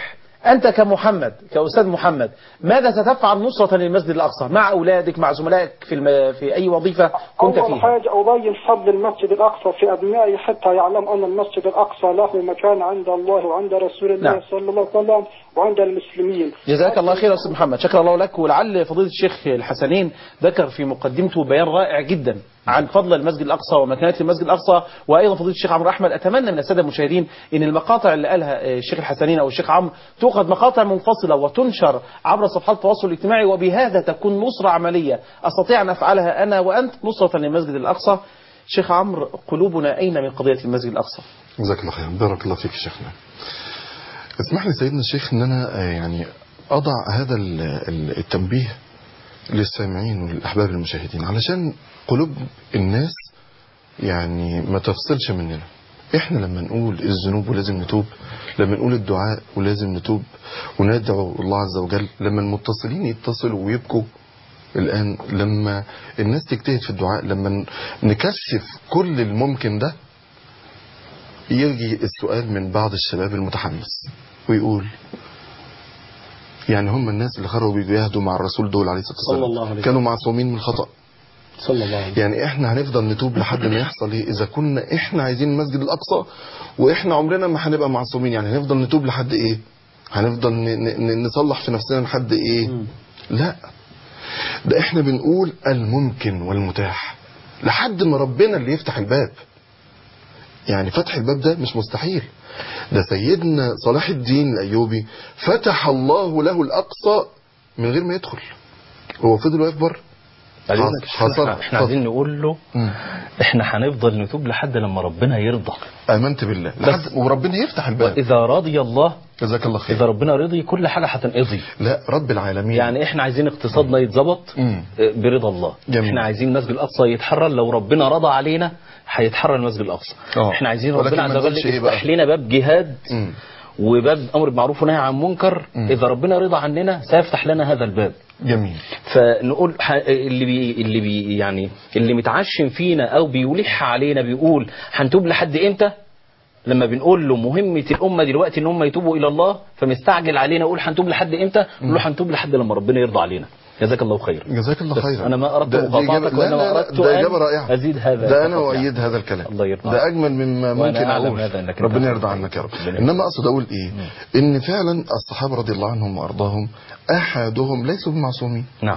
أنت كمحمد كأستاذ محمد ماذا ستفعل نصرة للمسجد الأقصى مع أولادك مع زملائك في الم... في أي وظيفة كنت فيها؟ أول حاجة أبين فضل المسجد الأقصى في أبنائي حتى يعلم أن المسجد الأقصى له مكان عند الله وعند رسول الله نعم. صلى الله عليه وسلم وعند المسلمين. جزاك الله خير يا أستاذ محمد، شكر الله لك. ولعل فضيلة الشيخ الحسنين ذكر في مقدمته بيان رائع جدا عن فضل المسجد الأقصى ومكانة المسجد الأقصى. وأيضا فضيلة الشيخ عمرو أحمد أتمنى من السادة المشاهدين أن المقاطع اللي قالها الشيخ الحسنين أو الشيخ عمرو تؤخذ مقاطع منفصلة وتنشر عبر صفحات التواصل الاجتماعي، وبهذا تكون نصرة عملية أستطيع أن أفعلها أنا وأنت نصرة للمسجد الأقصى. شيخ عمرو، قلوبنا أين من قضية المسجد الأقصى؟ جزاك الله خير، بارك الله فيك شيخنا. اسمح لي سيدنا الشيخ ان انا يعني اضع هذا التنبيه للسامعين وللاحباب المشاهدين علشان قلوب الناس يعني ما تفصلش مننا. احنا لما نقول الذنوب ولازم نتوب، لما نقول الدعاء ولازم نتوب وندعو الله عز وجل، لما المتصلين يتصلوا ويبكوا الان، لما الناس تجتهد في الدعاء، لما نكثف كل الممكن ده، يجي السؤال من بعض الشباب المتحمس ويقول يعني هم الناس اللي خرجوا بيجاهدوا مع الرسول دول عليه الصلاة والسلام كانوا معصومين من الخطأ؟ صلى الله عليه وسلم. يعني احنا هنفضل نتوب لحد ما يحصل ايه؟ اذا كنا احنا عايزين المسجد الاقصى واحنا عمرنا ما هنبقى معصومين، يعني هنفضل نتوب لحد ايه؟ هنفضل نصلح في نفسنا لحد ايه؟ م. لا، ده احنا بنقول الممكن والمتاح لحد ما ربنا اللي يفتح الباب. يعني فتح الباب ده مش مستحيل، ده سيدنا صلاح الدين الأيوبي فتح الله له الأقصى من غير ما يدخل، هو فضل واقف بره. احنا, احنا عايزين نقول له م. احنا هنفضل نتوب لحد لما ربنا يرضى. امنت بالله لحد وربنا يفتح الباب. واذا رضي الله جزاك الله خير، اذا ربنا رضي كل حاجه هتنقضي. لا رب العالمين. يعني احنا عايزين اقتصادنا يتظبط برضا الله. جميل. احنا عايزين المسجد الاقصى يتحرر، لو ربنا رضى علينا هيتحرر المسجد الاقصى. أوه. احنا عايزين ربنا عز وجل يفتح لنا باب جهاد م. وباب امر بالمعروف ونهي عن منكر. م. اذا ربنا رضى عننا سيفتح لنا هذا الباب. جميل. فنقول اللي بي اللي بي يعني اللي متعشم فينا او بيلح علينا بيقول هنتوب لحد امتى؟ لما بنقول له مهمة الأمة دلوقتي ان هم يتوبوا إلى الله، فمستعجل علينا يقول هنتوب لحد امتى؟ نقول له هنتوب لحد لما ربنا يرضى علينا. جزاك الله خير. جزاك الله خير. انا ما اردت مقاطعتك وانما اردت ده اجابه رائعه. ازيد هذا. ده انا وايد هذا الكلام. الله يرضى. ده اجمل مما ممكن اقول. ربنا يرضى عنك يا رب. انما اقصد اقول ايه؟ مم. ان فعلا الصحابه رضي الله عنهم وارضاهم احدهم ليسوا بمعصومين. نعم.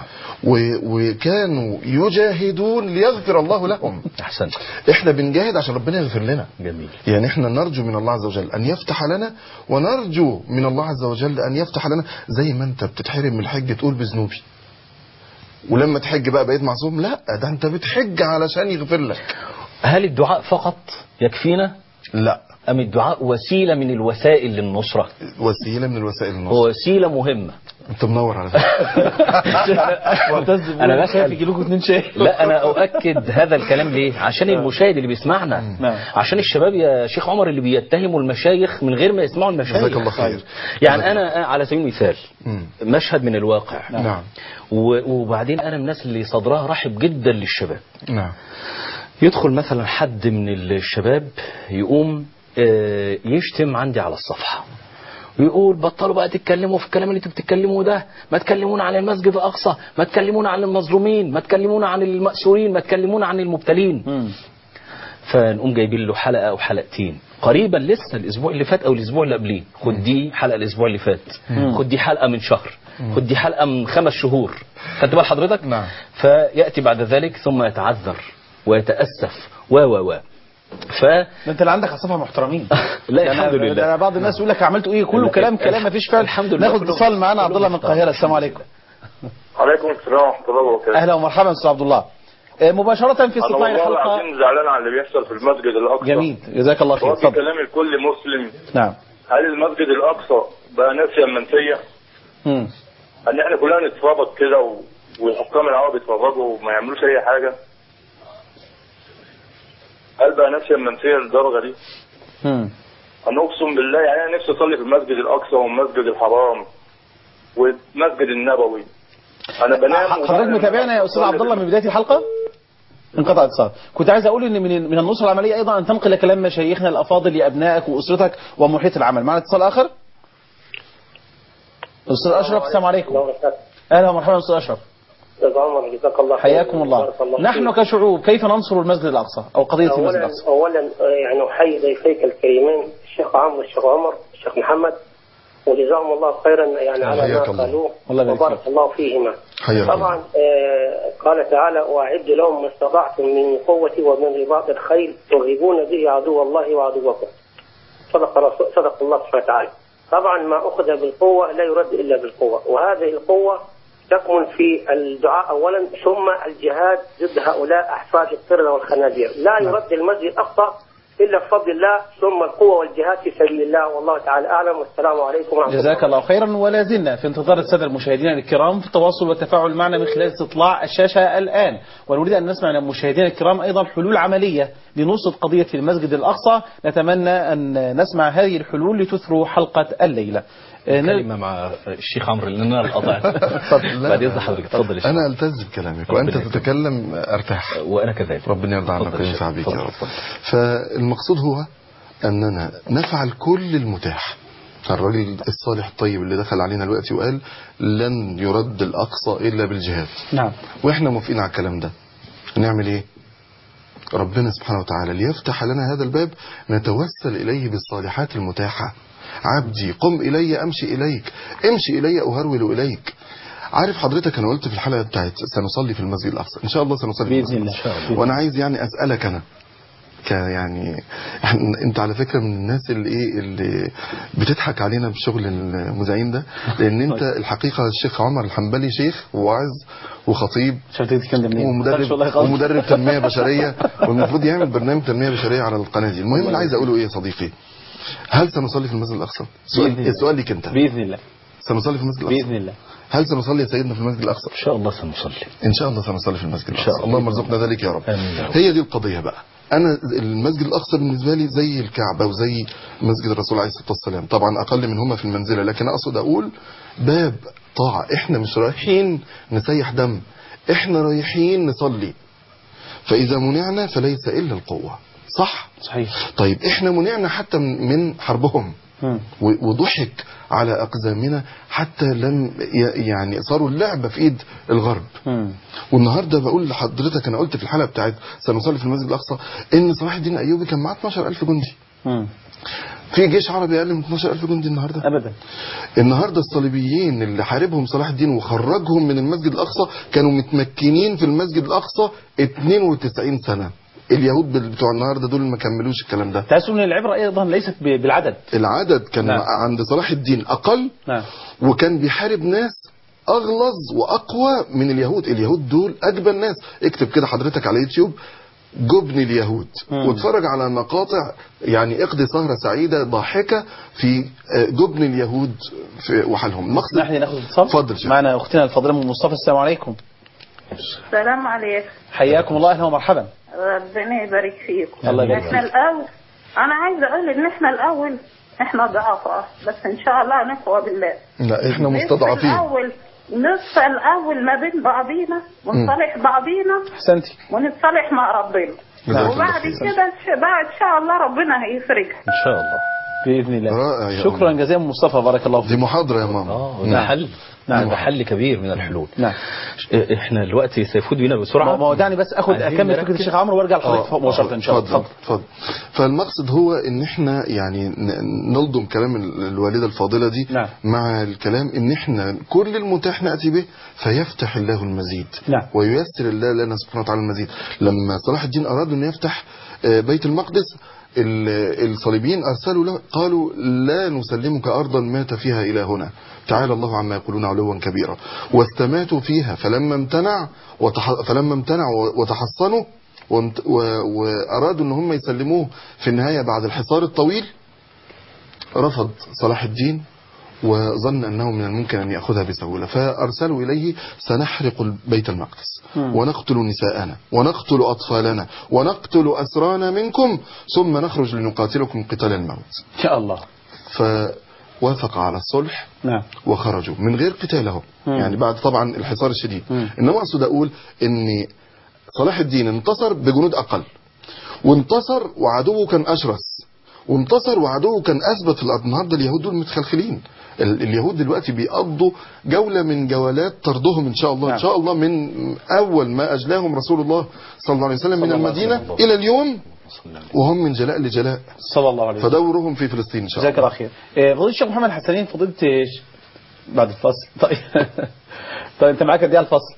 وكانوا يجاهدون ليغفر الله لهم. احسنت. احنا بنجاهد عشان ربنا يغفر لنا. جميل. يعني احنا نرجو من الله عز وجل ان يفتح لنا، ونرجو من الله عز وجل ان يفتح لنا. زي ما انت بتتحرم من الحج تقول بذنوبي، ولما تحج بقى بقيت معصوم؟ لا، ده انت بتحج علشان يغفر لك. هل الدعاء فقط يكفينا؟ لا، أم الدعاء وسيلة من الوسائل للنصرة؟ وسيلة من الوسائل للنصرة، وسيلة مهمة. انت منور على فكرة. انا بسأل يجي لكم اتنين شاي. لا، انا اؤكد هذا الكلام ليه؟ عشان المشاهد اللي بيسمعنا، عشان الشباب يا شيخ عمر اللي بيتهموا المشايخ من غير ما يسمعوا المشايخ. جزاك الله خير. يعني انا على سبيل المثال مشهد من الواقع. نعم. وبعدين انا من الناس اللي صدرها رحب جدا للشباب. نعم. يدخل مثلا حد من الشباب يقوم يشتم عندي على الصفحة ويقول بطلوا بقى تتكلموا في الكلام اللي انتوا بتتكلموه ده، ما تكلمونا عن المسجد الأقصى، ما تكلمونا عن المظلومين، ما تكلمونا عن المأسورين، ما تكلمونا عن المبتلين. م. فنقوم جايبين له حلقة أو حلقتين قريبا لسه الأسبوع اللي فات أو الأسبوع اللي قبليه، خد دي حلقة الأسبوع اللي فات، م. خد دي حلقة من شهر، م. خد دي حلقة من خمس شهور. خدت بال حضرتك؟ نعم. فيأتي بعد ذلك ثم يتعذر ويتأسف و و و ف انت اللي عندك عصافه محترمين. لا الحمد لله. انا بعض الناس يقول لك عملتوا ايه؟ كله كلام كلام ما فيش فعل. الحمد لله. ناخد اتصال معانا عبد الله من القاهره. السلام عليكم. عليكم السلام ورحمه الله وبركاته. اهلا ومرحبا استاذ عبد الله. مباشره في استطلاع الحلقه. انا والله زعلان على اللي بيحصل في المسجد الاقصى. جميل، جزاك الله خير. اتفضل. كلام لكل مسلم. نعم. هل المسجد الاقصى بقى ناسيا منسيه؟ امم ان احنا كلنا نتفرج كده و... والحكام العرب يتفرجوا وما يعملوش اي حاجه؟ هل بقى نفسي منسيه للدرجه دي؟ امم انا اقسم بالله يعني انا نفسي اصلي في المسجد الاقصى والمسجد الحرام والمسجد النبوي. انا بنام. حضرتك متابعنا يا استاذ عبد الله من بدايه الحلقه؟ انقطع اتصال. كنت عايز اقول ان من من النصره العمليه ايضا ان تنقل كلام مشايخنا الافاضل لابنائك واسرتك ومحيط العمل. معنا اتصال اخر؟ أستاذ أشرف السلام عليكم. أهلا ومرحبا أستاذ أشرف. أستاذ عمر جزاك الله خير. حياكم الله. نحن كشعوب كيف ننصر المسجد الأقصى أو قضية المسجد الأقصى؟ أولا يعني أحيي ضيفيك الكريمين الشيخ عمرو والشيخ عمر الشيخ محمد وجزاهم الله خيرا يعني على ما قالوه وبارك الله فيهما. طبعا آه قال تعالى واعد لهم ما استطعتم من قوة ومن رباط الخيل ترهبون به عدو الله وعدوكم. صدق رسول صدق الله سبحانه وتعالى. طبعا ما أخذ بالقوة لا يرد إلا بالقوة، وهذه القوة تكمن في الدعاء أولا ثم الجهاد ضد هؤلاء أحفاد القردة والخنازير. لا يرد المسجد الأقصى إلا بفضل الله ثم القوة والجهاد في سبيل الله، والله تعالى أعلم. والسلام عليكم ورحمة الله. جزاك الله خيرا. ولا زلنا في انتظار السادة المشاهدين الكرام في التواصل والتفاعل معنا من خلال استطلاع الشاشة الآن، ونريد أن نسمع من المشاهدين الكرام أيضا حلول عملية لنصرة قضية المسجد الأقصى. نتمنى أن نسمع هذه الحلول لتثروا حلقة الليلة. كلمة مع الشيخ عمرو لأن أنا القطع. بعد إذن حضرتك تفضل. أنا ألتزم بكلامك وأنت تتكلم أرتاح وأنا كذلك. ربنا يرضى عنك وينفع بك يا رب. فالمقصود هو أننا نفعل كل المتاح. الراجل الصالح الطيب اللي دخل علينا دلوقتي وقال لن يرد الأقصى إلا بالجهاد. نعم. وإحنا موافقين على الكلام ده. نعمل إيه؟ ربنا سبحانه وتعالى ليفتح لنا هذا الباب نتوسل إليه بالصالحات المتاحة. عبدي قم إلي أمشي إليك، امشي إلي أهرول إليك. عارف حضرتك أنا قلت في الحلقة بتاعت سنصلي في المسجد الأقصى إن شاء الله سنصلي في المسجد الأقصى. وأنا عايز يعني أسألك أنا يعني انت على فكرة من الناس اللي ايه اللي بتضحك علينا بشغل المذيعين ده، لان انت الحقيقة الشيخ عمر الحنبلي شيخ وواعظ وخطيب ومدرب ومدرب تنمية بشرية والمفروض يعمل برنامج تنمية بشرية على القناة دي. المهم اللي عايز اقوله ايه يا صديقي، هل سنصلي في المسجد الأقصى؟ سؤال السؤال ليك انت. بإذن الله سنصلي في المسجد الأقصى بإذن الله. هل سنصلي يا سيدنا في المسجد الأقصى؟ إن شاء الله سنصلي. إن شاء الله سنصلي في المسجد الأقصى. اللهم ارزقنا ذلك يا رب. هي دي القضية بقى. أنا المسجد الأقصى بالنسبة لي زي الكعبة وزي مسجد الرسول عليه الصلاة والسلام، طبعا أقل منهما في المنزلة، لكن أقصد أقول باب طاعة. إحنا مش رايحين نسيح دم، إحنا رايحين نصلي. فإذا منعنا فليس إلا القوة. صح؟ صحيح. طيب إحنا منعنا حتى من حربهم وضحك على أقزامنا حتى لم يعني صاروا اللعبة في إيد الغرب. والنهاردة بقول لحضرتك أنا قلت في الحلقة بتاعت سنصلي في المسجد الأقصى إن صلاح الدين الأيوبي كان معاه اثناشر ألف جندي. في جيش عربي أقل من اثناشر ألف جندي النهاردة؟ أبدا. النهاردة الصليبيين اللي حاربهم صلاح الدين وخرجهم من المسجد الأقصى كانوا متمكنين في المسجد الأقصى اثنين وتسعين سنة. اليهود بتوع النهارده دول ما كملوش الكلام ده. تحسوا ان العبره ايضا ليست بالعدد. العدد كان نعم. عند صلاح الدين اقل. نعم. وكان بيحارب ناس اغلظ واقوى من اليهود. اليهود دول اجبن ناس. اكتب كده حضرتك على يوتيوب جبن اليهود مم. واتفرج على مقاطع يعني اقضي سهرة سعيدة ضاحكة في جبن اليهود في وحالهم. المقصد نحن ناخذ اتصال. اتفضل. معنا اختنا الفاضله ام مصطفى. السلام عليكم. السلام عليكم. حياكم الله اهلا ومرحبا. ربنا يبارك فيكم. الله يبارك احنا الاول انا عايزه اقول ان احنا الاول احنا ضعفاء بس ان شاء الله نقوى بالله. لا احنا مستضعفين. الاول نصف الاول ما بين بعضينا ونصالح بعضينا. احسنتي. ونتصالح مع ربنا. وبعد كده بعد ان شاء الله ربنا هيفرج ان شاء الله باذن الله. رائع. شكرا جزيلا مصطفى بارك الله فيك. دي محاضره يا ماما. اه ده حل. نعم. ده حل كبير من الحلول. نعم. احنا الوقت سيفوت بينا بسرعه. ما هو دعني بس اخد اكمل فكره الشيخ عمرو وارجع لحضرتك مباشره ان شاء الله. اتفضل اتفضل. فالمقصد هو ان احنا يعني نلضم كلام الوالده الفاضله دي. نعم. مع الكلام ان احنا كل المتاح ناتي به فيفتح الله المزيد. نعم. وييسر الله لنا سبحانه وتعالى المزيد. لما صلاح الدين اراد ان يفتح بيت المقدس الصليبيين ارسلوا له قالوا لا نسلمك ارضا مات فيها الهنا تعالى الله عما يقولون علوا كبيرا. واستماتوا فيها فلما امتنع وتح... فلما امتنع وتحصنوا وامت... و... وارادوا ان هم يسلموه في النهايه بعد الحصار الطويل رفض صلاح الدين وظن انه من الممكن ان ياخذها بسهوله فارسلوا اليه سنحرق بيت المقدس ونقتل نساءنا ونقتل اطفالنا ونقتل اسرانا منكم ثم نخرج لنقاتلكم قتال الموت. ان شاء الله. فوافق على الصلح. نعم. وخرجوا من غير قتالهم يعني بعد طبعا الحصار الشديد. مم. انما اقصد اقول ان صلاح الدين انتصر بجنود اقل وانتصر وعدوه كان اشرس وانتصر وعدوه كان اثبت في الارض. النهارده اليهود دول متخلخلين. اليهود دلوقتي بيقضوا جولة من جولات طردهم إن شاء الله. نعم. إن شاء الله من أول ما أجلاهم رسول الله صلى الله عليه وسلم من المدينة إلى اليوم وهم من جلاء لجلاء صلى الله عليه وسلم. فدورهم في فلسطين إن شاء الله. جزاك الله خير. فضيلة الشيخ محمد حسنين، فضيلة بعد الفصل. طيب طيب أنت معاك قد إيه الفصل؟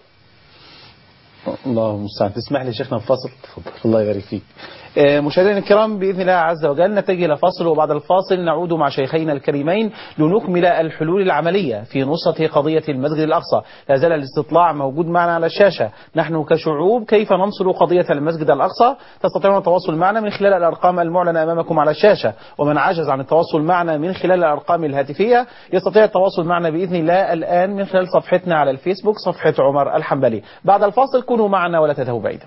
الله المستعان. تسمح لي شيخنا الفاصل؟ الله يبارك فيك. مشاهدينا الكرام، بإذن الله عز وجل نتجه إلى فاصل، وبعد الفاصل نعود مع شيخينا الكريمين لنكمل الحلول العملية في نصرة قضية المسجد الأقصى. لا زال الاستطلاع موجود معنا على الشاشة. نحن كشعوب كيف ننصر قضية المسجد الأقصى؟ تستطيعون التواصل معنا من خلال الأرقام المعلنة أمامكم على الشاشة، ومن عجز عن التواصل معنا من خلال الأرقام الهاتفية يستطيع التواصل معنا بإذن الله الآن من خلال صفحتنا على الفيسبوك، صفحة عمر الحنبلي. بعد الفاصل كونوا معنا ولا تذهبوا بعيدا.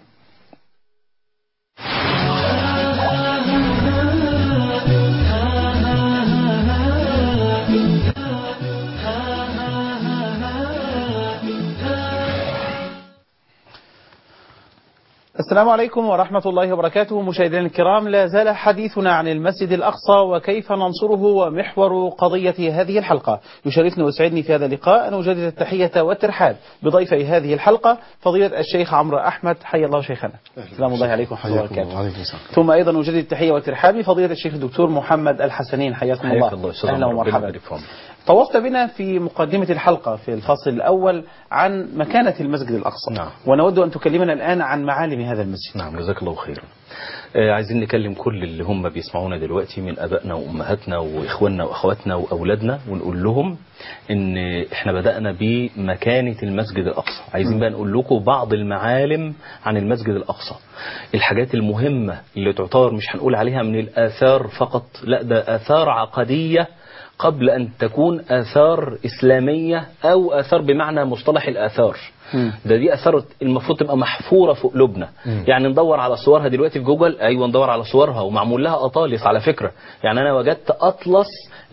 السلام عليكم ورحمة الله وبركاته. مشاهدينا الكرام، لا زال حديثنا عن المسجد الأقصى وكيف ننصره ومحور قضية هذه الحلقة. يشرفني ويسعدني في هذا اللقاء أن أجدد التحية والترحاب بضيفي هذه الحلقة فضيلة الشيخ عمرو أحمد. حي الله شيخنا. السلام الله عليكم ورحمة الله وبركاته. ثم أيضا أجدد التحية والترحاب بفضيلة الشيخ الدكتور محمد الحسنين. حياكم الله. أهلا ومرحبا. طوفت بنا في مقدمة الحلقة في الفصل الأول عن مكانة المسجد الأقصى. نعم. ونود أن تكلمنا الآن عن معالم هذا المسجد. نعم، جزاك الله خيرا. آه عايزين نكلم كل اللي هم بيسمعونا دلوقتي من أبائنا وأمهاتنا وإخواننا وأخواتنا وأولادنا، ونقول لهم إن إحنا بدأنا بمكانة المسجد الأقصى. عايزين بقى نقول لكم بعض المعالم عن المسجد الأقصى، الحاجات المهمة اللي تعتبر مش هنقول عليها من الآثار فقط، لا ده آثار عقدية قبل أن تكون آثار إسلامية أو آثار بمعنى مصطلح الآثار. م. ده دي آثار المفروض تبقى محفورة في قلوبنا. م. يعني ندور على صورها دلوقتي في جوجل، أيوة ندور على صورها ومعمول لها أطالس على فكرة. يعني أنا وجدت أطلس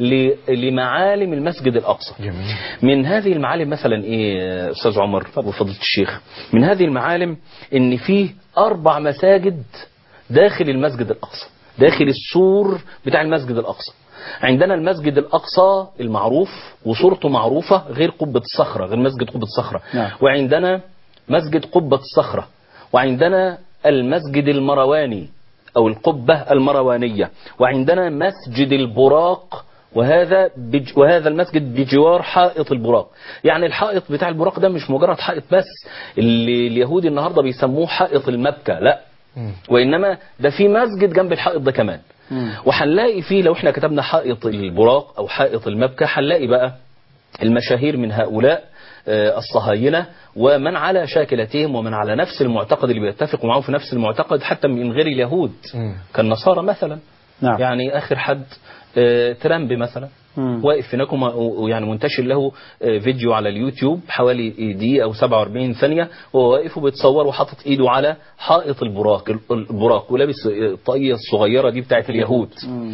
لمعالم المسجد الأقصى. جميل. من هذه المعالم مثلا إيه أستاذ عمر وفضيلة الشيخ؟ من هذه المعالم إن فيه أربع مساجد داخل المسجد الأقصى، داخل السور بتاع المسجد الأقصى. عندنا المسجد الأقصى المعروف وصورته معروفة، غير قبة الصخرة، غير مسجد قبة الصخرة. نعم. وعندنا مسجد قبة الصخرة، وعندنا المسجد المرواني أو القبة المروانية، وعندنا مسجد البراق، وهذا بج... وهذا المسجد بجوار حائط البراق. يعني الحائط بتاع البراق ده مش مجرد حائط بس اللي اليهود النهاردة بيسموه حائط المبكى، لا، وإنما ده في مسجد جنب الحائط ده كمان. وحنلاقي فيه لو احنا كتبنا حائط البراق او حائط المبكى هنلاقي بقى المشاهير من هؤلاء الصهاينة ومن على شاكلتهم ومن على نفس المعتقد اللي بيتفقوا معهم في نفس المعتقد حتى من غير اليهود كالنصارى مثلا. نعم. يعني اخر حد ترامب مثلا مم. واقف هناك ويعني منتشر له فيديو على اليوتيوب حوالي دقيقة أو سبعة وأربعين ثانية وهو واقف وبيتصور وحاطط إيده على حائط البراق البراق ولابس الطاقية الصغيرة دي بتاعت اليهود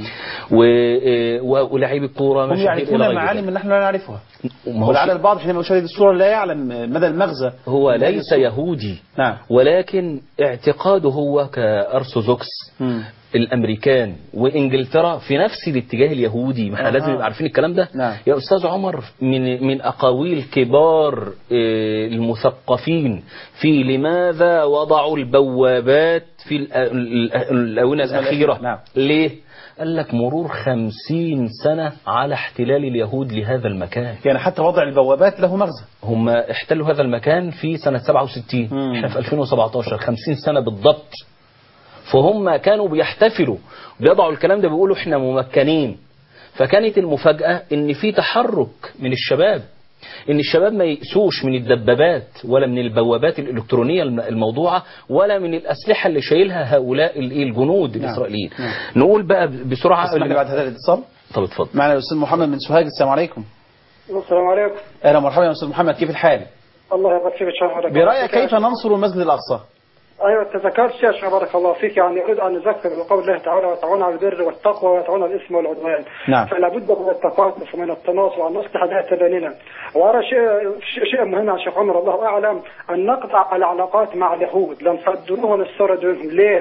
ولاعيب الكورة هم يعرفون معالم نحن لا نعرفها، ولعل البعض حينما يشاهد الصورة لا يعلم مدى المغزى. هو ليس يهودي. نعم. ولكن اعتقاده هو كأرثوذكس الامريكان وانجلترا في نفس الاتجاه اليهودي. ما احنا آه. لازم نبقى عارفين الكلام ده. نعم. يا استاذ عمر، من من اقاويل كبار المثقفين في لماذا وضعوا البوابات في الاونه الاخيره. نعم. ليه؟ قال لك مرور خمسين سنة على احتلال اليهود لهذا المكان. يعني حتى وضع البوابات له مغزى. هم احتلوا هذا المكان في سنة سبعة وستين، احنا في ألفين وسبعتاشر، خمسين سنة بالضبط. فهم كانوا بيحتفلوا بيضعوا الكلام ده، بيقولوا احنا ممكنين. فكانت المفاجأة ان في تحرك من الشباب، ان الشباب ما يقسوش من الدبابات ولا من البوابات الالكترونية الموضوعة ولا من الاسلحة اللي شايلها هؤلاء الجنود نعم. الاسرائيليين. نعم. نقول بقى بسرعة اللي بعد هذا الاتصال. طب اتفضل. معنا الاستاذ محمد من سوهاج. السلام عليكم. السلام عليكم. اهلا ومرحبا يا استاذ محمد، كيف الحال؟ الله يبارك فيك. شكرا. برأيك كيف ننصر المسجد الاقصى؟ ايوه تذكرت يا شيخ بارك الله فيك، يعني اريد ان اذكر بقول الله تعالى وتعاونوا على البر والتقوى وتعاونوا على الاثم والعدوان. نعم. فلا بد من التقاطف ومن التناصر وان نصلح ذات بيننا. وارى شيء شيء مهم يا شيخ عمر الله اعلم ان نقطع العلاقات مع اليهود، لا نصدروهم ونسترد منهم. ليه؟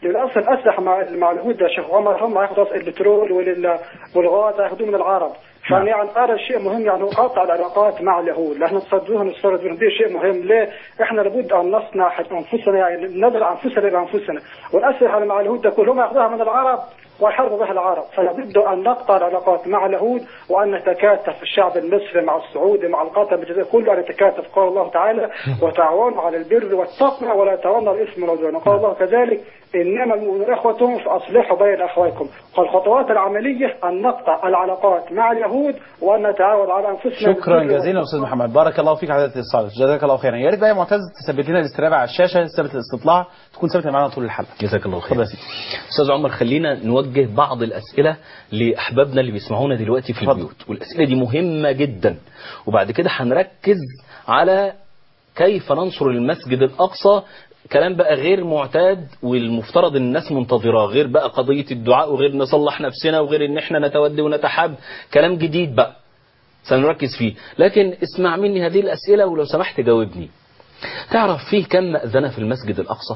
للاسف الاسلحه مع مع اليهود يا شيخ عمر هم ياخذوا البترول والغاز ياخذوه من العرب. فأنا يعني أرى شيء مهم يعني قطع العلاقات مع اليهود، لأن نصدوها نستورد منهم، دي شيء مهم. ليه؟ إحنا لابد أن نصنع أنفسنا، يعني نزرع أنفسنا بأنفسنا، والأسلحة مع اليهود كلهم يأخذوها من العرب ويحاربوا بها العرب، فلابد أن نقطع العلاقات مع اليهود وأن نتكاتف الشعب المصري مع السعودي مع القطر بالجزائر كله، أن يتكاتف. قال الله تعالى: وتعاونوا على البر والتقوى ولا تعاونوا على الإثم والعدوان. قال الله كذلك: إنما المؤمنون إخوة فأصلحوا بين أخويكم. فالخطوات العملية أن نقطع العلاقات مع اليهود وأن نتعاون على أنفسنا. شكرا جزيلا أستاذ محمد، بارك الله فيك على هذا الاتصال، جزاك الله خيرا. يا ريت بقى يا معتز تثبت لنا الاسترابة على الشاشة، تثبت الاستطلاع، تكون ثابتة معنا طول الحلقة. جزاك الله خير. أستاذ عمر، خلينا نوجه بعض الأسئلة لأحبابنا اللي بيسمعونا دلوقتي في البيوت، والأسئلة دي مهمة جدا، وبعد كده هنركز على كيف ننصر المسجد الأقصى. كلام بقى غير معتاد والمفترض ان الناس منتظراه، غير بقى قضية الدعاء وغير نصلح نفسنا وغير ان احنا نتودي ونتحاب، كلام جديد بقى سنركز فيه. لكن اسمع مني هذه الأسئلة ولو سمحت جاوبني. تعرف فيه كم مأذنة في المسجد الأقصى؟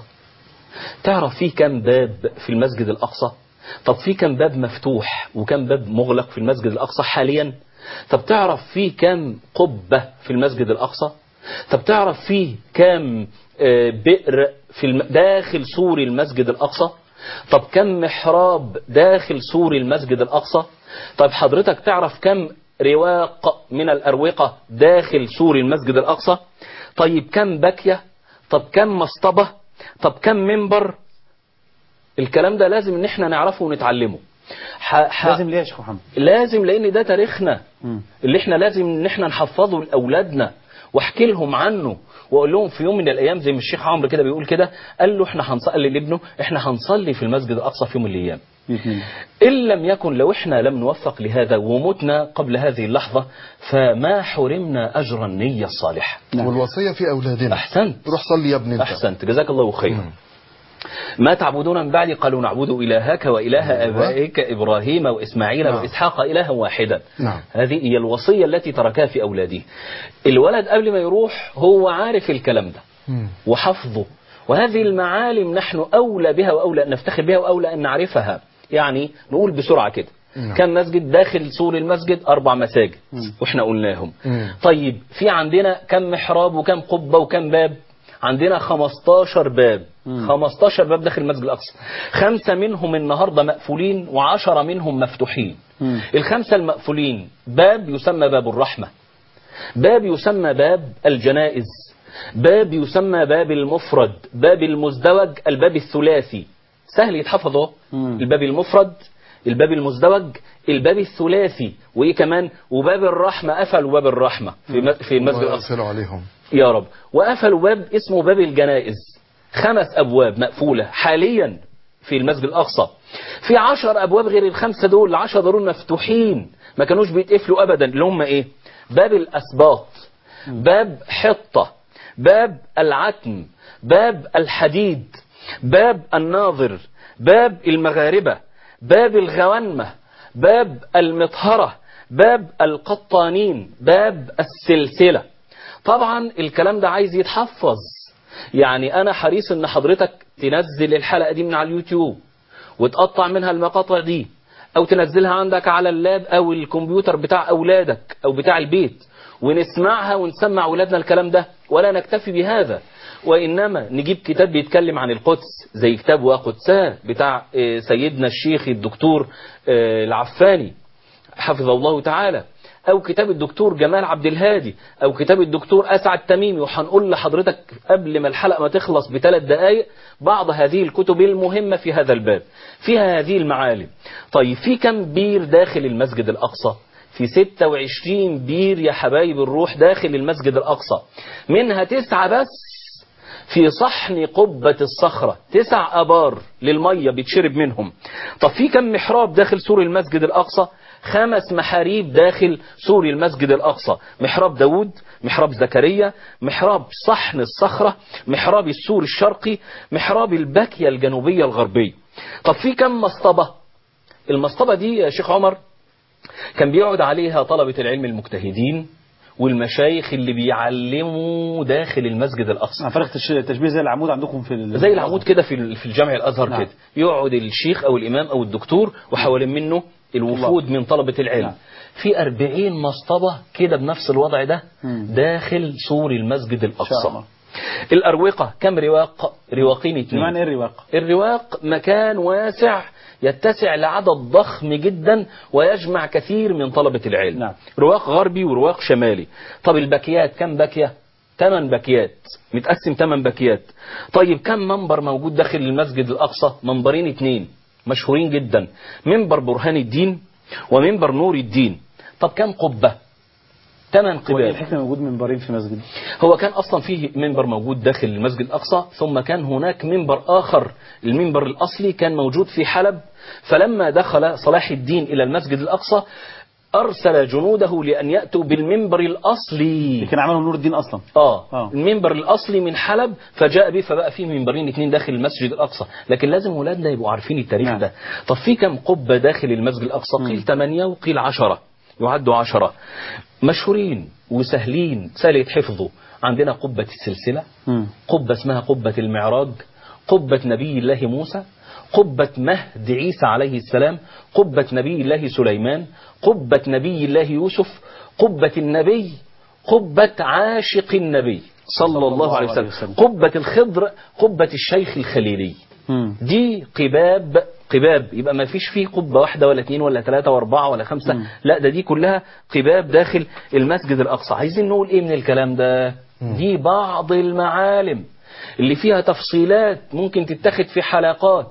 تعرف فيه كم باب في المسجد الأقصى؟ طب فيه كم باب مفتوح وكم باب مغلق في المسجد الأقصى حاليا؟ طب تعرف فيه كم قبة في المسجد الأقصى؟ طب تعرف فيه كم بئر في الم... داخل سور المسجد الأقصى؟ طب كم محراب داخل سور المسجد الأقصى؟ طب حضرتك تعرف كم رواق من الأروقة داخل سور المسجد الأقصى؟ طيب كم بكية؟ طب كم مصطبة؟ طب كم منبر؟ الكلام ده لازم ان احنا نعرفه ونتعلمه. ح... ح... لازم ليه يا شيخ محمد؟ لازم لان ده تاريخنا م. اللي احنا لازم ان احنا نحفظه لأولادنا واحكي لهم عنه، واقول لهم في يوم من الايام زي ما الشيخ عمرو كده بيقول كده، قال له احنا هنصلي لابنه، احنا هنصلي في المسجد الاقصى في يوم من الايام. ان لم يكن، لو احنا لم نوفق لهذا ومتنا قبل هذه اللحظه، فما حرمنا اجر النيه الصالحه. والوصيه في اولادنا. احسنت، روح صلي يا ابني. احسنت، جزاك الله خيرا. ما تعبدون من بعدي؟ قالوا نعبد إلهك وإله آبائك إبراهيم وإسماعيل نعم. وإسحاق إلها واحدا. نعم. هذه هي الوصية التي تركها في أولاده. الولد قبل ما يروح هو عارف الكلام ده م. وحفظه، وهذه المعالم نحن أولى بها وأولى أن نفتخر بها وأولى أن نعرفها. يعني نقول بسرعة كده نعم. كم مسجد داخل سور المسجد؟ أربع مساجد م. وإحنا قلناهم م. طيب في عندنا كم محراب وكم قبة وكم باب؟ عندنا خمستاشر باب. مم. خمستاشر باب داخل المسجد الأقصى، خمسة منهم النهاردة مقفولين وعشرة منهم مفتوحين. مم. الخمسة المقفولين باب يسمى باب الرحمة، باب يسمى باب الجنائز، باب يسمى باب المفرد، باب المزدوج، الباب الثلاثي سهل يتحفظه. الباب المفرد، الباب المزدوج، الباب الثلاثي، وايه كمان؟ وباب الرحمة. قفلوا باب الرحمة في في المسجد الأقصى عليهم يا رب. وقفلوا باب اسمه باب الجنائز. خمس أبواب مقفولة حاليا في المسجد الأقصى. في عشر أبواب غير الخمسة دول، العشر دول مفتوحين ما كانوش بيتقفلوا أبدا، اللي هم إيه؟ باب الأسباط، باب حطة، باب العتم، باب الحديد، باب الناظر، باب المغاربة، باب الغوانمة، باب المطهرة، باب القطانين، باب السلسلة. طبعا الكلام ده عايز يتحفظ. يعني انا حريص ان حضرتك تنزل الحلقة دي من على اليوتيوب وتقطع منها المقاطع دي، او تنزلها عندك على اللاب او الكمبيوتر بتاع اولادك او بتاع البيت، ونسمعها ونسمع اولادنا الكلام ده. ولا نكتفي بهذا، وإنما نجيب كتاب بيتكلم عن القدس زي كتاب وقدساه بتاع سيدنا الشيخ الدكتور العفاني حفظه الله تعالى، أو كتاب الدكتور جمال عبد الهادي، أو كتاب الدكتور أسعد تميمي. وهنقول لحضرتك قبل ما الحلقة ما تخلص بثلاث دقائق بعض هذه الكتب المهمة في هذا الباب، فيها هذه المعالم. طيب في كم بير داخل المسجد الأقصى؟ في ستة وعشرين بير يا حبايب الروح داخل المسجد الأقصى، منها تسعة بس في صحن قبة الصخرة، تسع أبار للمية بيتشرب منهم. طب في كم محراب داخل سور المسجد الأقصى؟ خمس محاريب داخل سور المسجد الأقصى، محراب داود، محراب زكريا، محراب صحن الصخرة، محراب السور الشرقي، محراب الباكية الجنوبية الغربية. طب في كم مصطبة؟ المصطبة دي يا شيخ عمر كان بيقعد عليها طلبة العلم المجتهدين والمشايخ اللي بيعلموا داخل المسجد الأقصى. فرق تشبيه زي العمود عندكم في زي العمود كده في في الجامع الأزهر. نعم. كده يقعد الشيخ أو الإمام أو الدكتور وحوالين منه الوفود من طلبة العلم. نعم. في أربعين مصطبة كده بنفس الوضع ده داخل سور المسجد الأقصى. الأروقة كم رواق؟ رواقين اثنين. معنى ايه الرواق؟ الرواق مكان واسع يتسع لعدد ضخم جدا ويجمع كثير من طلبة العلم. نعم. رواق غربي ورواق شمالي. طب البكيات كم بكية؟ ثمان بكيات، متقسم ثمان بكيات. طيب كم منبر موجود داخل المسجد الأقصى؟ منبرين اثنين مشهورين جدا، منبر برهان الدين ومنبر نور الدين. طب كم قبة؟ ثمان قباب. وايه الحكمة موجود منبرين في مسجد؟ هو كان أصلا فيه منبر موجود داخل المسجد الأقصى، ثم كان هناك منبر آخر، المنبر الأصلي كان موجود في حلب، فلما دخل صلاح الدين إلى المسجد الأقصى أرسل جنوده لأن يأتوا بالمنبر الأصلي. كان عمله نور الدين أصلا. آه. آه المنبر الأصلي من حلب، فجاء به فبقى فيه منبرين اثنين داخل المسجد الأقصى. لكن لازم ولادنا يبقوا عارفين التاريخ. نعم. ده. طب في كم قبة داخل المسجد الأقصى؟ قيل ثمانية وقيل عشرة، يعدوا عشرة، مشهورين وسهلين سهل حفظه. عندنا قبة السلسلة، م. قبة اسمها قبة المعراج، قبة نبي الله موسى، قبة مهد عيسى عليه السلام، قبة نبي الله سليمان، قبة نبي الله يوسف، قبة النبي، قبة عاشق النبي صلى الله عليه وسلم، قبة الخضر، قبة الشيخ الخليلي. دي قباب قباب، يبقى ما فيش فيه قبة واحدة ولا اثنين ولا ثلاثة واربعة ولا خمسة. مم. لا ده دي كلها قباب داخل المسجد الأقصى. عايزين نقول ايه من الكلام ده؟ مم. دي بعض المعالم اللي فيها تفصيلات ممكن تتخذ في حلقات.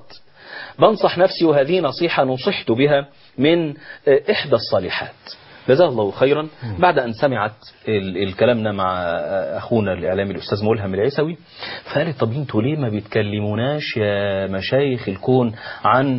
بنصح نفسي، وهذه نصيحة نصحت بها من إحدى الصالحات جزاه الله خيرا. مم. بعد أن سمعت الكلامنا مع أخونا الإعلامي الأستاذ ملهم العيسوي، فقالت طب انتوا ليه ما بيتكلموناش يا مشايخ الكون عن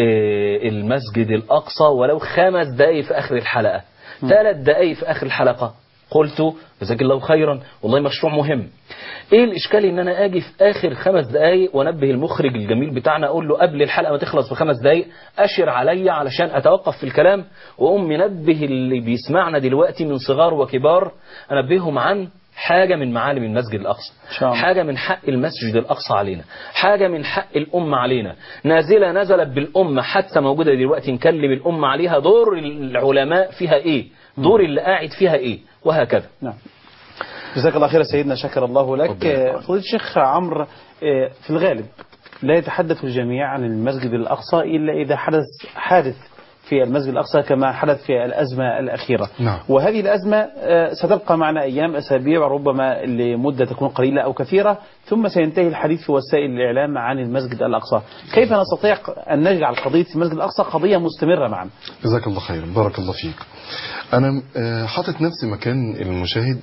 المسجد الأقصى ولو خمس دقايق في آخر الحلقة، ثلاث دقايق في آخر الحلقة؟ قلت جزاك الله خيرا، والله مشروع مهم. ايه الاشكال ان انا اجي في اخر خمس دقايق وانبه المخرج الجميل بتاعنا اقول له قبل الحلقه ما تخلص بخمس دقايق اشر عليا علشان اتوقف في الكلام، واقوم منبه اللي بيسمعنا دلوقتي من صغار وكبار، انبههم عن حاجة من معالم المسجد الأقصى، حاجة من حق المسجد الأقصى علينا، حاجة من حق الأمة علينا، نازلة نزلت بالأمة حتى موجودة دلوقتي، نكلم الأمة عليها، دور العلماء فيها إيه، دور اللي قاعد فيها إيه، وهكذا. نعم. جزاك الله خير سيدنا، شكر الله لك. فضيلة الشيخ عمرو، في الغالب لا يتحدث الجميع عن المسجد الأقصى إلا إذا حدث حادث في المسجد الأقصى كما حدث في الأزمة الأخيرة. نعم. وهذه الأزمة ستبقى معنا أيام، أسابيع، وربما لمدة تكون قليلة أو كثيرة، ثم سينتهي الحديث في وسائل الإعلام عن المسجد الأقصى. كيف نستطيع أن نجعل قضية المسجد الأقصى قضية مستمرة معنا؟ جزاك الله خير، بارك الله فيك. أنا حاطط نفسي مكان المشاهد،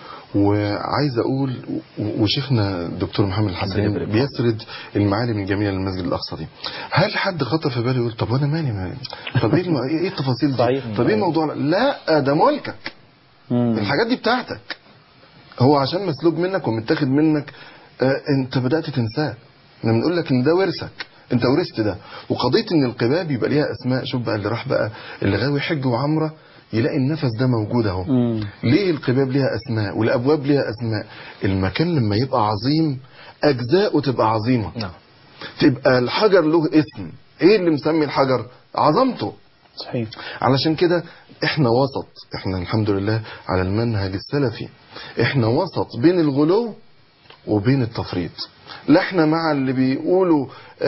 وعايز اقول، وشيخنا الدكتور محمد الحسنين بيسرد المعالم الجميله للمسجد الاقصى دي، هل حد خطر في باله يقول طب وانا مالي مالي طب ايه ايه التفاصيل دي، طب ايه الموضوع؟ لا ده ملكك، الحاجات دي بتاعتك، هو عشان مسلوب منك ومتاخد منك، آه انت بدات تنساه. احنا بنقول لك ان ده ورثك، انت ورثت ده. وقضيه ان القباب يبقى ليها اسماء، شوف بقى اللي راح بقى اللي غاوي حج وعمره يلاقي النفس ده موجود اهو. ليه القباب ليها اسماء والابواب ليها اسماء؟ المكان لما يبقى عظيم اجزاؤه تبقى عظيمه. نعم. تبقى الحجر له اسم، ايه اللي مسمي الحجر؟ عظمته. صحيح. علشان كده احنا وسط، احنا الحمد لله على المنهج السلفي، احنا وسط بين الغلو وبين التفريط. لا احنا مع اللي بيقولوا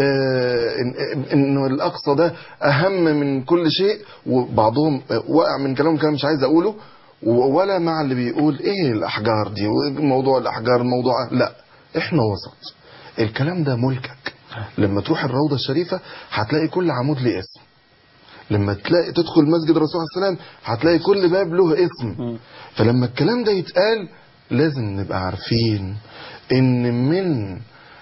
اه انه الاقصى ده اهم من كل شيء، وبعضهم وقع من كلام كلام مش عايز اقوله، ولا مع اللي بيقول ايه الاحجار دي وموضوع الاحجار الموضوع، لا احنا وسط. الكلام ده ملكك. لما تروح الروضة الشريفة هتلاقي كل عمود له اسم، لما تلاقي تدخل مسجد الرسول عليه السلام هتلاقي كل باب له اسم. فلما الكلام ده يتقال لازم نبقى عارفين ان من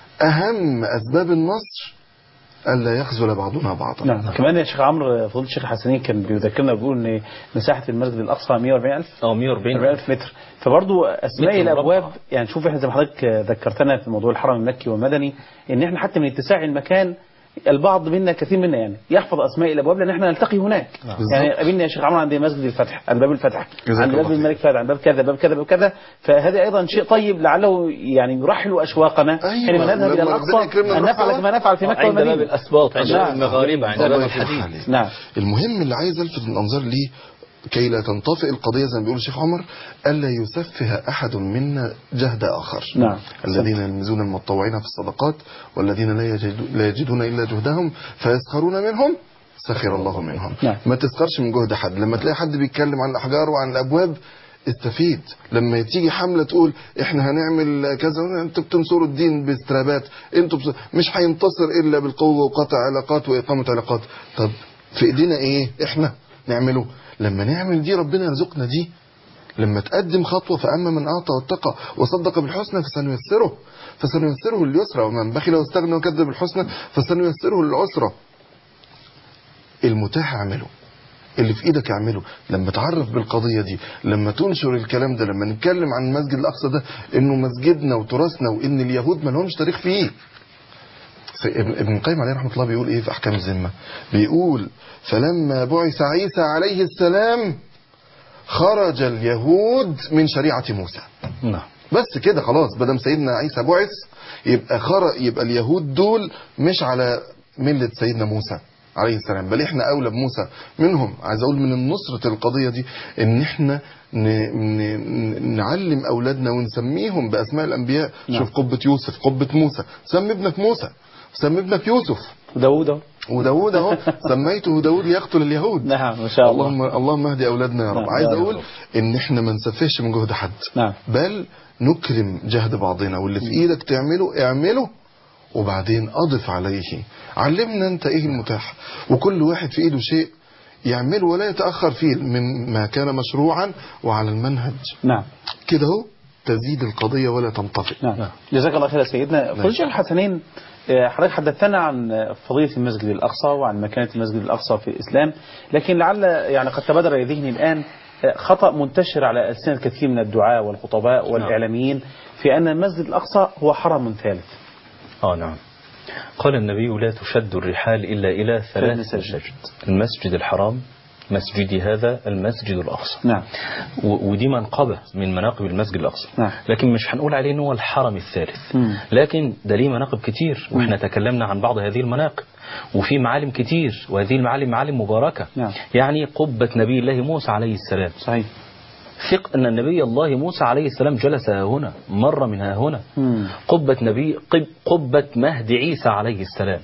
اهم اسباب النصر الا يخذل بعضنا بعضا. نعم. كمان يا شيخ عمرو، فضيلة الشيخ حسنين كان بيذكرنا بيقول ان مساحه المسجد الاقصى مئة وأربعين ألف او مئة وأربعين ألف متر. فبرضه اسماء الابواب مربع. يعني شوف احنا زي ما حضرتك ذكرتنا في موضوع الحرم المكي والمدني، ان احنا حتى من اتساع المكان البعض منا كثير منا يعني يحفظ اسماء الابواب لان احنا نلتقي هناك. يعني قابلنا يا شيخ عمرو عند مسجد الفتح، عند باب الفتح، عند باب الملك فهد، عند باب كذا باب كذا باب كذا. فهذا ايضا شيء طيب لعله يعني يرحل اشواقنا حينما نذهب الى الاقصى ان نفعل كما نفعل في مكه والمدينه. عند باب الاسباط، عند باب المغاربه، عند باب الحديد. نعم. المهم اللي عايز الفت الانظار ليه كي لا تنطفئ القضية زي ما بيقول الشيخ عمر، ألا يسفه أحد منا جهد آخر. نعم. الذين يلمزون المتطوعين في الصدقات والذين لا, يجد لا يجدون إلا جهدهم فيسخرون منهم سخر الله منهم. نعم. ما تسخرش من جهد حد. لما تلاقي حد بيتكلم عن الأحجار وعن الأبواب استفيد. لما تيجي حملة تقول احنا هنعمل كذا، انتوا بتنصروا الدين باسترابات، انتوا بس... مش هينتصر إلا بالقوة وقطع علاقات وإقامة علاقات. طب في إيدينا إيه احنا نعمله؟ لما نعمل دي ربنا يرزقنا دي. لما تقدم خطوة فأما من أعطى واتقى وصدق بالحسنى فسنيسره فسنيسره لليسرى، ومن بخل واستغنى وكذب بالحسنى فسنيسره للعسرى. المتاح اعمله، اللي في ايدك اعمله. لما تعرف بالقضية دي، لما تنشر الكلام ده، لما نتكلم عن المسجد الأقصى ده انه مسجدنا وتراثنا وان اليهود ما لهمش تاريخ فيه. ابن القيم عليه رحمة الله بيقول ايه في احكام الذمة؟ بيقول فلما بعث عيسى عليه السلام خرج اليهود من شريعة موسى. نعم. بس كده خلاص، بدل سيدنا عيسى بعث يبقى خرج، يبقى اليهود دول مش على ملة سيدنا موسى عليه السلام، بل احنا اولى بموسى منهم. عايز اقول من النصرة القضية دي ان احنا ن... ن... نعلم اولادنا ونسميهم باسماء الانبياء. نعم. شوف قبة يوسف، قبة موسى، سمي ابنك موسى، سمي ابنك يوسف. وداود وداود اهو سميته داود يقتل اليهود. نعم ما شاء الله. اللهم اللهم اهدي اولادنا يا رب. نعم. عايز اقول ان احنا ما نسفهش من جهد حد. نعم. بل نكرم جهد بعضنا، واللي في ايدك تعمله اعمله، وبعدين اضف عليه. علمنا انت ايه المتاح، وكل واحد في ايده شيء يعمله ولا يتاخر فيه من ما كان مشروعا وعلى المنهج. نعم. كده اهو تزيد القضية ولا تنطفئ. نعم. جزاك الله خير يا سيدنا. فضيلة الشيخ الحسنين، حضرتك حدثنا عن فضيلة المسجد الأقصى وعن مكانة المسجد الأقصى في الإسلام، لكن لعل يعني قد تبادر إلى ذهني الآن خطأ منتشر على ألسنة كثير من الدعاة والخطباء والإعلاميين في أن المسجد الأقصى هو حرم ثالث. آه نعم. قال النبي لا تشد الرحال إلا إلى ثلاث مساجد: المسجد الحرام، مسجدي هذا، المسجد الأقصى. نعم. ودي منقبة من مناقب المسجد الأقصى. نعم. لكن مش هنقول عليه إنه هو الحرم الثالث. مم. لكن ده ليه مناقب كتير، وإحنا مم. تكلمنا عن بعض هذه المناقب، وفي معالم كتير، وهذه المعالم معالم مباركة. نعم. يعني قبة نبي الله موسى عليه السلام. صحيح. ثق أن النبي الله موسى عليه السلام جلس هنا، مر منها هنا. مم. قبة نبي قبة مهد عيسى عليه السلام،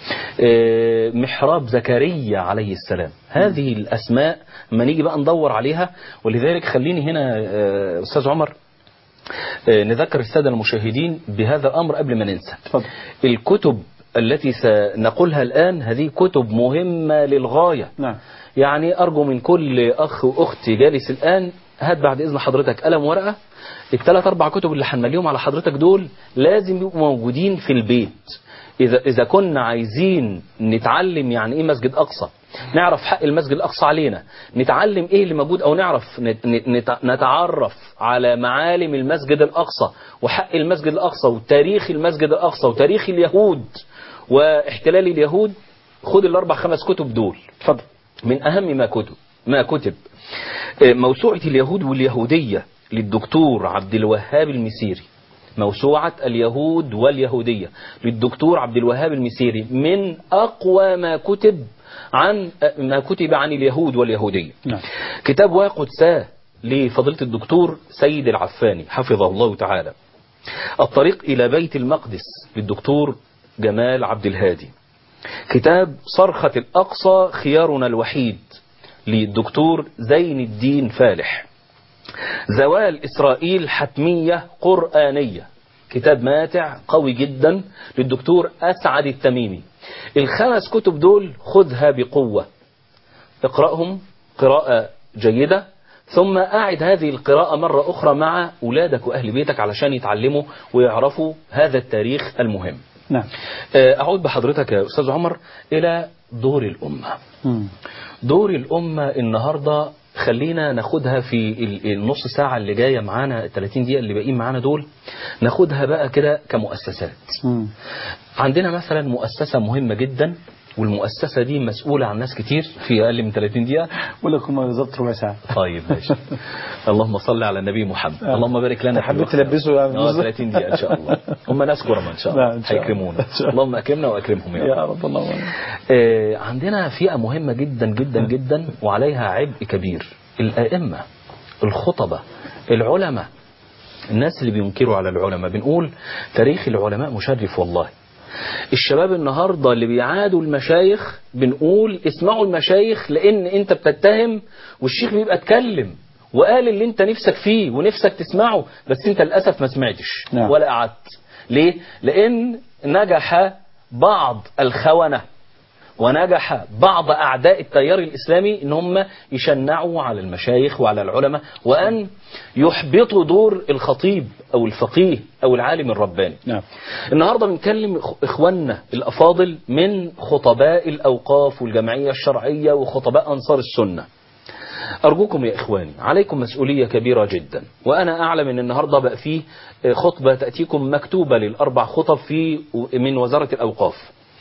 محراب زكريا عليه السلام. هذه الأسماء ما نيجي بقى ندور عليها. ولذلك خليني هنا أستاذ عمر نذكر السادة المشاهدين بهذا الأمر قبل ما ننسى. تفضل. الكتب التي سنقولها الآن هذه كتب مهمة للغاية. نعم. يعني أرجو من كل أخ وأخت جالس الآن، هات بعد إذن حضرتك قلم ورقة. الثلاث أربع كتب اللي هنمليهم على حضرتك دول لازم يبقوا موجودين في البيت. إذا إذا كنا عايزين نتعلم يعني إيه مسجد أقصى، نعرف حق المسجد الأقصى علينا، نتعلم إيه اللي موجود، أو نعرف نتعرف على معالم المسجد الأقصى وحق المسجد الأقصى وتاريخ المسجد الأقصى وتاريخ اليهود واحتلال اليهود، خد الأربع خمس كتب دول. اتفضل. من أهم ما كتب ما كتب موسوعة اليهود واليهودية للدكتور عبد الوهاب المسيري. موسوعة اليهود واليهودية للدكتور عبد الوهاب المسيري من أقوى ما كتب عن ما كتب عن اليهود واليهودية. نعم. كتاب واقدساه لفضيلة الدكتور سيد العفاني حفظه الله تعالى. الطريق إلى بيت المقدس للدكتور جمال عبد الهادي. كتاب صرخة الأقصى خيارنا الوحيد للدكتور زين الدين فالح. زوال إسرائيل حتمية قرآنية، كتاب ماتع قوي جدا للدكتور أسعد التميمي. الخمس كتب دول خذها بقوة، اقرأهم قراءة جيدة، ثم أعد هذه القراءة مرة أخرى مع أولادك وأهل بيتك علشان يتعلموا ويعرفوا هذا التاريخ المهم. نعم. أعود بحضرتك يا أستاذ عمر إلى دور الأمة. م. دور الأمة النهاردة خلينا ناخدها في النص ساعة اللي جاية معانا، ثلاثين دقيقة اللي باقيين معانا دول، ناخدها بقى كده كمؤسسات. م. عندنا مثلا مؤسسة مهمة جدا، والمؤسسة دي مسؤولة عن ناس كتير في أقل من ثلاثين دقيقة. ولا كنا بالظبط ربع ساعة. طيب ماشي. اللهم صل على النبي محمد. آه. اللهم بارك لنا. حبيت تلبسه يعني اه ثلاثين دقيقة إن شاء الله. هم ناس كرم إن شاء الله هيكرمونا. اللهم أكرمنا وأكرمهم يا, يا رب. الله آه عندنا فئة مهمة جدا جدا جدا وعليها عبء كبير، الآئمة، الخطبة، العلماء، الناس اللي بينكروا على العلماء. بنقول تاريخ العلماء مشرف والله. الشباب النهاردة اللي بيعادوا المشايخ بنقول اسمعوا المشايخ، لان انت بتتهم والشيخ بيبقى اتكلم وقال اللي انت نفسك فيه ونفسك تسمعه، بس انت للأسف ما سمعتش نعم. ولا قعدت. ليه؟ لان نجح بعض الخونة ونجح بعض أعداء التيار الإسلامي إن هم يشنعوا على المشايخ وعلى العلماء، وأن يحبطوا دور الخطيب أو الفقيه أو العالم الرباني. نعم. النهاردة بنكلم إخواننا الأفاضل من خطباء الأوقاف والجمعية الشرعية وخطباء أنصار السنة. أرجوكم يا إخواني، عليكم مسؤولية كبيرة جدا، وأنا أعلم أن النهاردة بقى فيه خطبة تأتيكم مكتوبة للأربع خطب في من وزارة الأوقاف.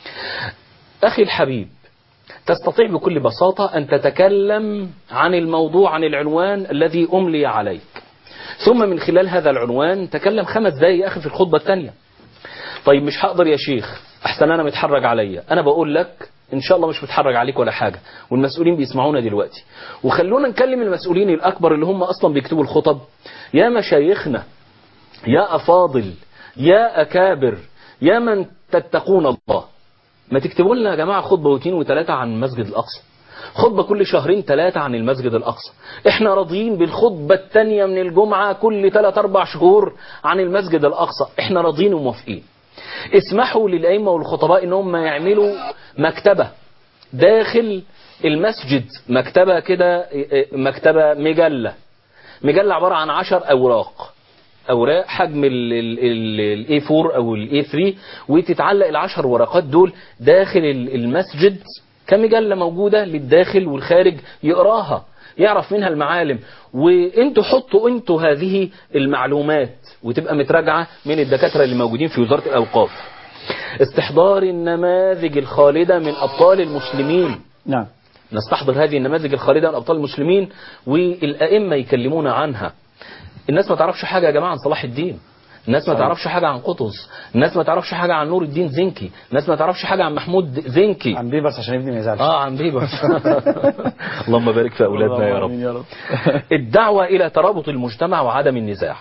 أخي الحبيب، تستطيع بكل بساطة أن تتكلم عن الموضوع، عن العنوان الذي أملي عليك، ثم من خلال هذا العنوان تكلم خمس دقايق يا أخي في الخطبة الثانية. طيب مش هقدر يا شيخ، أحسن أنا متحرج عليا. أنا بقول لك إن شاء الله مش متحرج عليك ولا حاجة، والمسؤولين بيسمعونا دلوقتي، وخلونا نكلم المسؤولين الأكبر اللي هم أصلا بيكتبوا الخطب. يا مشايخنا، يا أفاضل، يا أكابر، يا من تتقون الله، ما تكتبوا لنا يا جماعة خطبة واثنين وثلاثة عن المسجد الأقصى، خطبة كل شهرين ثلاثة عن المسجد الأقصى. احنا راضيين بالخطبة الثانية من الجمعة كل ثلاث أربع شهور عن المسجد الأقصى، احنا راضيين وموافقين. اسمحوا للأئمة والخطباء انهم يعملوا مكتبة داخل المسجد، مكتبة كده، مكتبة مجلة مجلة عبارة عن عشر أوراق، أوراق حجم ال إيه فور أو ال إيه ثري، وتتعلق العشر ورقات دول داخل المسجد كمجلة موجودة للداخل والخارج، يقراها يعرف منها المعالم، وانتوا حطوا انتوا هذه المعلومات وتبقى متراجعة من الدكاترة اللي موجودين في وزارة الأوقاف. استحضار النماذج الخالدة من أبطال المسلمين. نعم. نستحضر هذه النماذج الخالدة من أبطال المسلمين والأئمة يكلمونا عنها. الناس ما تعرفش حاجة يا جماعة عن صلاح الدين، الناس ما تعرفش حاجة عن قطز، الناس ما تعرفش حاجة عن نور الدين زنكي، الناس ما تعرفش حاجة عن محمود زنكي، عن بيبرس عشان ابني ما يزعلش. اه عن بيبرس. اللهم بارك في أولادنا يا رب. يا رب. الدعوة إلى ترابط المجتمع وعدم النزاع.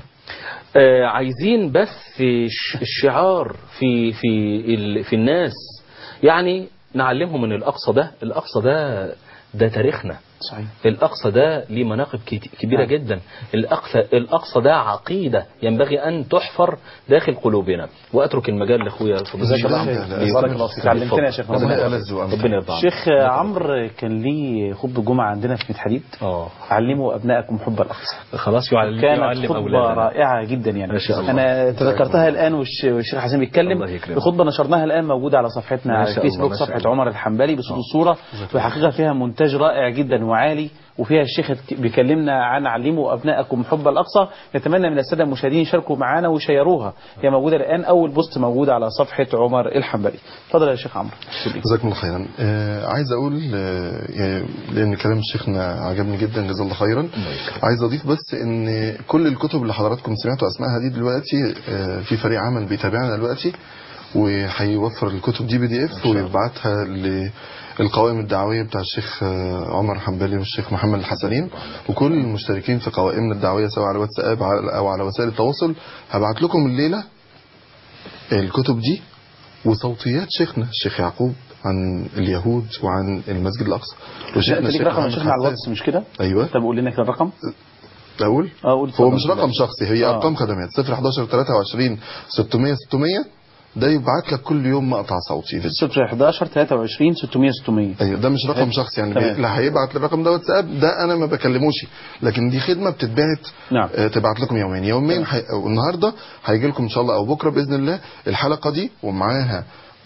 آه عايزين بث الشعار في في في الناس، يعني نعلمهم من الأقصى ده، الأقصى ده ده تاريخنا. صحيح. الأقصى ده ليه مناقب كبيرة نعم. جدا. الأقصى الأقصى ده عقيدة ينبغي أن تحفر داخل قلوبنا. وأترك المجال لأخويا فضيلة الشيخ. بارك الله فيك، علمتنا يا شيخ. ربنا يرضى عنك. شيخ عمرو كان ليه خطبة جمعة عندنا في ميت حديد، اه علموا أبنائكم حب الأقصى. خلاص يعلم كانت خطبة رائعة جدا يعني. أنا تذكرتها الآن والشيخ حسين بيتكلم. الخطبة نشرناها الآن موجودة على صفحتنا على الفيسبوك، صفحة عمر الحنبلي بصوت الصورة، وحقيقة فيها مونتاج رائع جدا وعالي، وفيها الشيخ بيكلمنا عن علموا أبنائكم حب الأقصى. نتمنى من السادة المشاهدين يشاركوا معنا ويشيروها، هي موجودة الآن، أول بوست موجودة على صفحة عمر الحنبلي. تفضل يا شيخ عمرو. جزاكم الله خيرا. آه عايز أقول آه لأن كلام شيخنا عجبني جدا جزاه الله خيرا، عايز أضيف بس إن كل الكتب اللي حضراتكم سمعتوا أسمائها دي دلوقتي آه في فريق عمل بيتابعنا دلوقتي، وهيوفر الكتب دي بي دي اف ويبعتها للقوائم الدعويه بتاع الشيخ عمر حنبلي والشيخ محمد الحسنين، وكل المشتركين في قوائمنا الدعويه سواء على واتساب او على وسائل التواصل. هبعت لكم الليله الكتب دي وصوتيات شيخنا الشيخ يعقوب عن اليهود وعن المسجد الاقصى. وشيخنا ليك رقم شيخنا على الواتس مش كده؟ ايوه. طب قول لنا كده الرقم. اقول اقول هو مش رقم شخصي، هي آه. ارقام خدمات صفر حداشر تلاتة وعشرين ستمية ستمية. ده يبعت لك كل يوم مقطع صوتي صفر حداشر تلاتة وعشرين ستمية ستمية. ايوه ده مش رقم شخصي يعني تمام. اللي هيبعت الرقم ده واتساب ده انا ما بكلموش، لكن دي خدمه بتتبعت. نعم. آه تبعت لكم يومين يومين حي... والنهارده هيجي لكم ان شاء الله او بكره باذن الله الحلقه دي ومعاها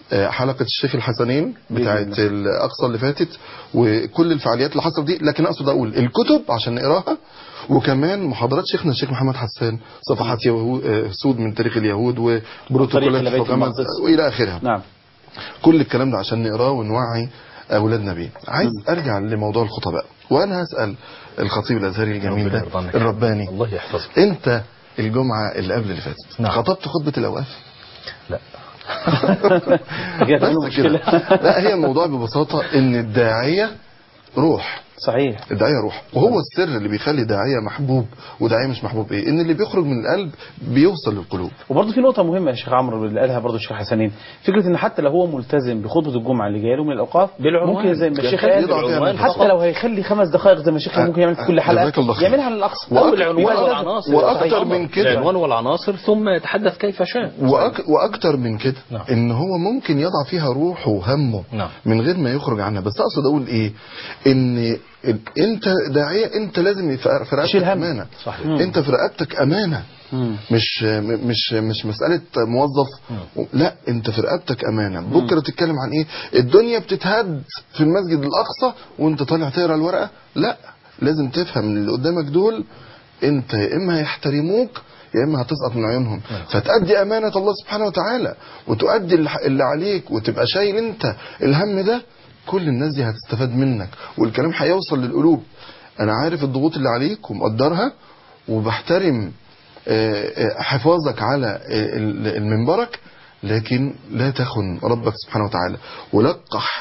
حلقة الشيخ الحسنين بتاعت الأقصى اللي فاتت وكل الفعاليات اللي حصلت دي، لكن أقصد أقول الكتب عشان نقراها، وكمان محاضرات شيخنا الشيخ محمد حسان، صفحات سود من تاريخ اليهود وبروتوكولات الحكامة وإلى آخرها. نعم. كل الكلام ده عشان نقراه ونوعي أولادنا بيه. عايز أرجع لموضوع الخطباء، وأنا هسأل الخطيب الأزهري الجميل ده الرباني، الله يحفظك، أنت الجمعة اللي قبل اللي فاتت نعم. خطبت خطبة الأوقاف؟ لا. بس كده. لا، هي الموضوع ببساطة ان الداعية روح. صحيح. الداعية روح، وهو السر اللي بيخلي داعية محبوب وداعية مش محبوب ايه؟ ان اللي بيخرج من القلب بيوصل للقلوب. وبرضه في نقطة مهمة يا شيخ عمرو اللي قالها برضه الشيخ حسنين، فكرة ان حتى لو هو ملتزم بخطبة الجمعة اللي جايه له من الاوقاف ممكن زي ما الشيخ قال، حتى لو هيخلي خمس دقائق زي ما الشيخ ممكن يعمل في كل حلقة يعملها على الاقصى، او العنوان والعناصر، واكتر من كده العنوان والعناصر ثم يتحدث كيف شاء، وأك... واكتر من كده نعم. ان هو ممكن يضع فيها روحه وهمه نعم. من غير ما يخرج عنها. بس اقصد اقول ايه؟ ان انت داعية، انت لازم في رقبتك امانة. صحيح. انت في رقبتك امانة، مم. مش مش مش مسألة موظف، مم. لا، انت في رقبتك امانة. بكرة تتكلم عن ايه؟ الدنيا بتتهد في المسجد الاقصى وانت طالع تقرا الورقة؟ لا، لازم تفهم ان اللي قدامك دول انت يا اما هيحترموك يا اما هتسقط من عيونهم، فتأدي امانة الله سبحانه وتعالى وتؤدي اللي عليك وتبقى شايل انت الهم ده. كل الناس دي هتستفاد منك والكلام هيوصل للقلوب. انا عارف الضغوط اللي عليك ومقدرها وبحترم حفاظك على المنبرك، لكن لا تخن ربك سبحانه وتعالى، ولقح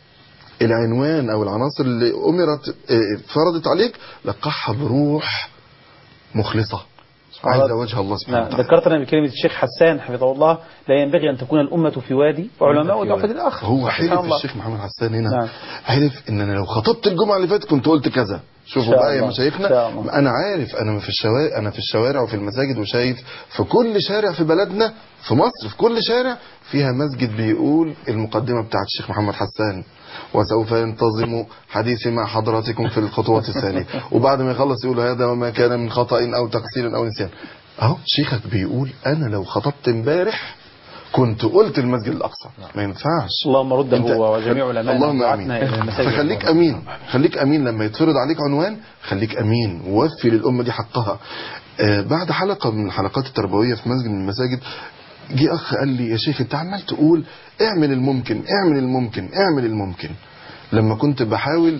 العنوان او العناصر اللي امرت فرضت عليك لقحها بروح مخلصة عايز وجه الله سبحانه وتعالى. ذكرتنا بكلمة الشيخ حسان حفظه الله، لا ينبغي أن تكون الأمة في وادي وعلماء دعوة الآخر. هو حلف الشيخ محمد حسان هنا، نعم. حلف إن أنا لو خطبت الجمعة اللي فاتت كنت قلت كذا. شوفوا بقى يا مشايخنا، أنا عارف، أنا في الشوارع أنا في الشوارع وفي المساجد، وشايف في كل شارع في بلدنا في مصر، في كل شارع فيها مسجد بيقول المقدمة بتاعت الشيخ محمد حسان، وسوف ينتظم حديثي مع حضراتكم في الخطوات الثانية، وبعد ما يخلص يقول هذا وما كان من خطأ أو تقصير أو نسيان. اهو شيخك بيقول انا لو خطبت امبارح كنت قلت المسجد الاقصى. ما ينفعش. اللهم رده هو وجميع علماء. اللهم امين. فخليك امين، خليك امين لما يتفرض عليك عنوان، خليك امين ووفي للامه دي حقها. آه بعد حلقه من الحلقات التربويه في مسجد من المساجد، جه اخ قال لي يا شيخ انت عمال تقول اعمل الممكن اعمل الممكن اعمل الممكن، لما كنت بحاول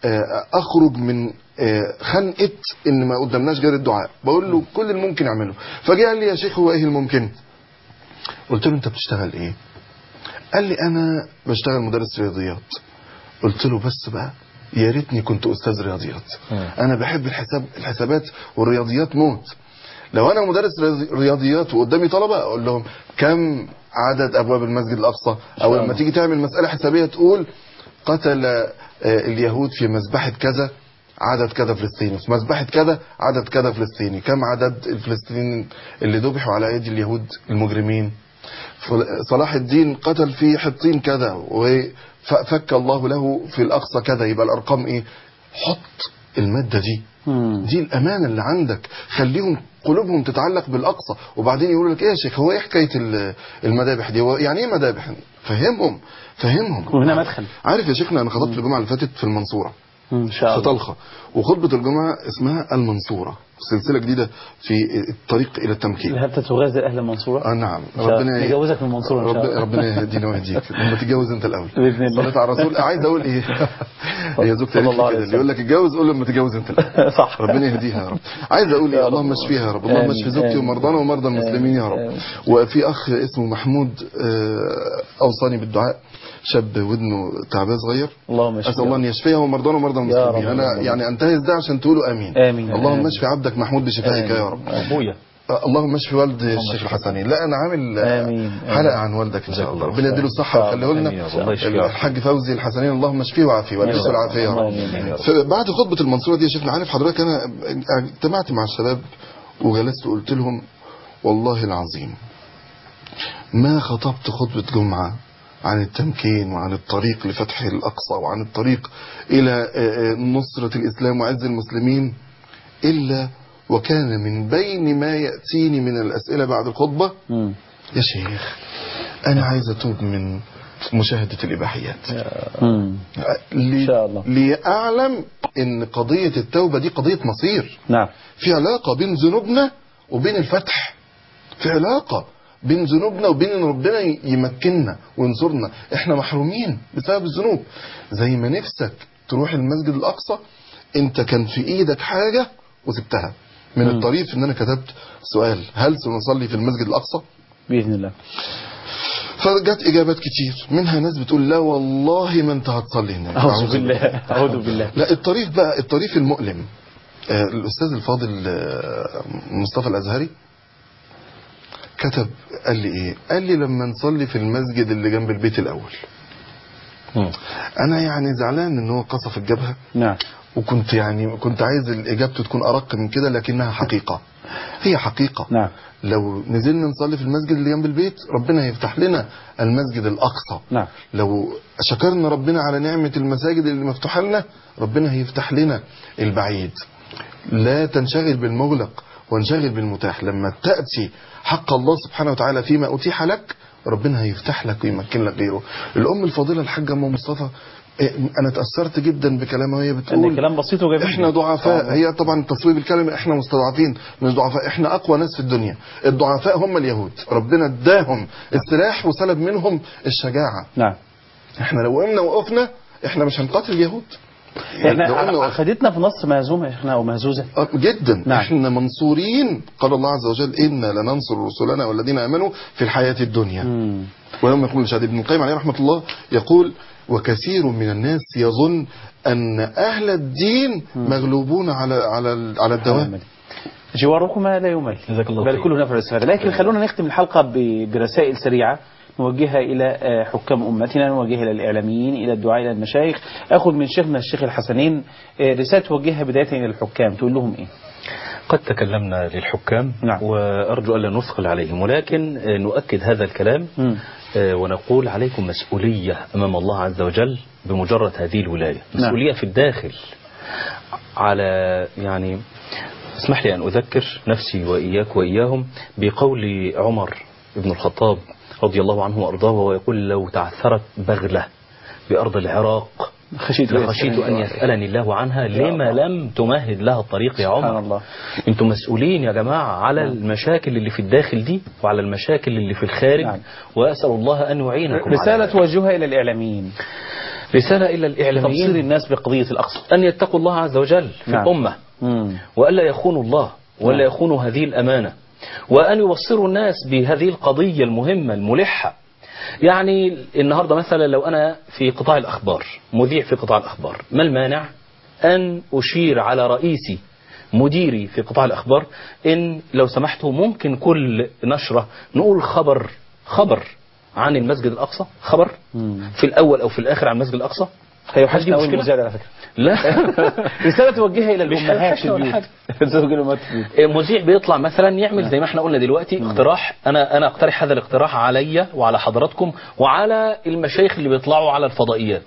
اخرج من خنقه ان ما قدامناش غير الدعاء، بقول له كل الممكن اعمله. فجاء قال لي يا شيخ هو ايه الممكن؟ قلت له انت بتشتغل ايه؟ قال لي انا بشتغل مدرس رياضيات. قلت له بس بقى يا ريتني كنت استاذ رياضيات، انا بحب الحساب الحسابات والرياضيات موت. لو انا مدرس رياضيات وقدامي طلبه اقول لهم كم عدد ابواب المسجد الاقصى، او لما تيجي تعمل مساله حسابيه تقول قتل اليهود في مذبحة كذا عدد كذا فلسطيني، في مذبحة كذا عدد كذا فلسطيني، كم عدد الفلسطينيين اللي ذبحوا على ايدي اليهود المجرمين، صلاح الدين قتل في حطين كذا وفك الله له في الأقصى كذا. يبقى الأرقام ايه؟ حط المادة دي، دي الأمانة اللي عندك، خليهم قلوبهم تتعلق بالأقصى. وبعدين يقولوا لك ايه يا شيخ هو ايه حكاية المذابح دي؟ يعني ايه مذابح؟ فهمهم فهمهم وهنا مدخل. عارف يا شيخنا انا خطبت الجمعة اللي فاتت في المنصورة ان شاء الله في طلخة، وخطبة الجمعة اسمها المنصورة، سلسلة جديدة في الطريق الى التمكين. هل تتغازل اهل المنصورة؟ اه نعم، ربنا نجوزك من المنصورة ان شاء الله. ربنا يهدينا ويهديك. لما تتجوز انت الاول باذن الله. صليت على الرسول. عايز اقول ايه؟ هي زوجتي قالت لي كده، اللي يقول لك اتجوز قول له لما تتجوز انت الاول. صح. ربنا يهديها يا رب. عايز اقول ايه؟ اللهم اشفيها يا رب، اللهم اشفي زوجتي ومرضانا ومرضى المسلمين يا رب. وفي اخ اسمه محمود اوصاني بالدعاء، شاب ودنه تعبان صغير، اللهم اشفيه، اسال الله ان يشفيه ومرضانا ومرضى المسلمين. انا يعني انتهز ده عشان تقولوا امين. امين. اللهم اشفي عبدك محمود بشفائك يا رب. ابويا اللهم اشفي والد الشيخ الحسنين. لا انا عامل آمين. حلقه عن والدك ان شاء الله، ربنا يديله الصحه ويخليه لنا. الحاج فوزي الحسنين اللهم اشفيه وعافيه والبسه العافيه يا رب. فبعد خطبه المنصوره دي يا شيخنا، عارف حضرتك انا اجتمعت مع الشباب وجلست وقلت لهم والله العظيم ما خطبت خطبه جمعه عن التمكين وعن الطريق لفتح الأقصى وعن الطريق إلى نصرة الإسلام وعز المسلمين إلا وكان من بين ما يأتيني من الأسئلة بعد الخطبة م. يا شيخ أنا عايز أتوب من مشاهدة الإباحيات. إن شاء الله. لأعلم إن قضية التوبة دي قضية مصير. نعم. في علاقة بين ذنوبنا وبين الفتح، في علاقة بين ذنوبنا وبين ان ربنا يمكننا وينصرنا. احنا محرومين بسبب الذنوب. زي ما نفسك تروح المسجد الأقصى، انت كان في ايدك حاجة وسبتها. من م. الطريف ان انا كتبت سؤال: هل سنصلي في المسجد الأقصى؟ بإذن الله. فجت إجابات كتير، منها ناس بتقول لا والله ما انت هتصلي هناك. أعوذ بالله أعوذ بالله. لا، الطريف بقى، الطريف المؤلم. آه الأستاذ الفاضل آه مصطفى الأزهري كتب، قال لي ايه؟ قال لي لما نصلي في المسجد اللي جنب البيت الأول. م. أنا يعني زعلان ان هو قصف الجبهة. نعم. وكنت يعني كنت عايز إجابته تكون أرق من كده، لكنها حقيقة. هي حقيقة. نعم. لو نزلنا نصلي في المسجد اللي جنب البيت، ربنا هيفتح لنا المسجد الأقصى. نعم. لو شكرنا ربنا على نعمة المساجد اللي مفتوحة لنا، ربنا هيفتح لنا البعيد. لا تنشغل بالمغلق وانشغل بالمتاح. لما تأتي حق الله سبحانه وتعالى فيما أتيح لك، ربنا هيفتح لك ويمكن لك غيره. الأم الفاضلة الحاجة أم مصطفى، أنا تأثرت جدا بكلامها وهي بتقول كلام بسيط وجميل. إحنا ضعفاء. آه. هي طبعا تصويب الكلمة، إحنا مستضعفين مش ضعفاء، إحنا أقوى ناس في الدنيا. الضعفاء هم اليهود، ربنا اداهم السلاح وسلب منهم الشجاعة. نعم. إحنا لو قمنا وقفنا إحنا مش هنقاتل اليهود. يعني احنا عقيدتنا في مصر مهزومة احنا او مهزوزة جدا. نعم. احنا منصورين. قال الله عز وجل: إنا لننصر رسلنا والذين آمنوا في الحياة الدنيا. مم. ويوم يقول الشهيد. ابن القيم عليه رحمة الله يقول: وكثير من الناس يظن أن أهل الدين مغلوبون على على على الدوام. جواركما لا يمل، بل كله نفع الاستفادة. لكن خلونا نختم الحلقة برسائل سريعة نوجهها إلى حكام أمتنا، نوجهها إلى الإعلاميين، إلى الدعاء، إلى المشايخ. أخذ من شيخنا الشيخ الحسنين رسالة توجهها بداية إلى الحكام، تقول لهم إيه؟ قد تكلمنا للحكام. نعم. وأرجو ألا نثقل عليهم، ولكن نؤكد هذا الكلام. م. ونقول عليكم مسؤولية أمام الله عز وجل بمجرد هذه الولاية. مسؤولية نعم. في الداخل على يعني اسمح لي أن أذكر نفسي وإياك وإياهم بقول عمر بن الخطاب رضي الله عنه وأرضاه، وهو يقول: لو تعثرت بغلة بأرض العراق خشيت, خشيت أن يسألني الله عنها لما لم تمهد لها الطريق يا عمر. الله. انتم مسؤولين يا جماعة على نعم. المشاكل اللي في الداخل دي وعلى المشاكل اللي في الخارج. نعم. وأسأل الله أن يعينكم. رسالة توجهها إلى الإعلاميين. رسالة إلى الإعلاميين تبصير الناس بقضية الأقصى، أن يتقوا الله عز وجل في نعم. الأمة، وألا يخونوا الله ولا نعم. يخونوا هذه الأمانة، وأن يبصروا الناس بهذه القضية المهمة الملحة. يعني النهاردة مثلا لو أنا في قطاع الأخبار، مذيع في قطاع الأخبار، ما المانع أن أشير على رئيسي مديري في قطاع الأخبار إن لو سمحتوا ممكن كل نشرة نقول خبر خبر عن المسجد الأقصى، خبر مم. في الأول أو في الآخر عن المسجد الأقصى. هيوحشنا أول مزاد على فكرة. لا رسالة توجهها إلى الأمهات في البيوت. مذيع بيطلع مثلا يعمل زي ما احنا قلنا دلوقتي اقتراح. أنا أنا أقترح هذا الاقتراح عليا وعلى حضراتكم وعلى المشايخ اللي بيطلعوا على الفضائيات.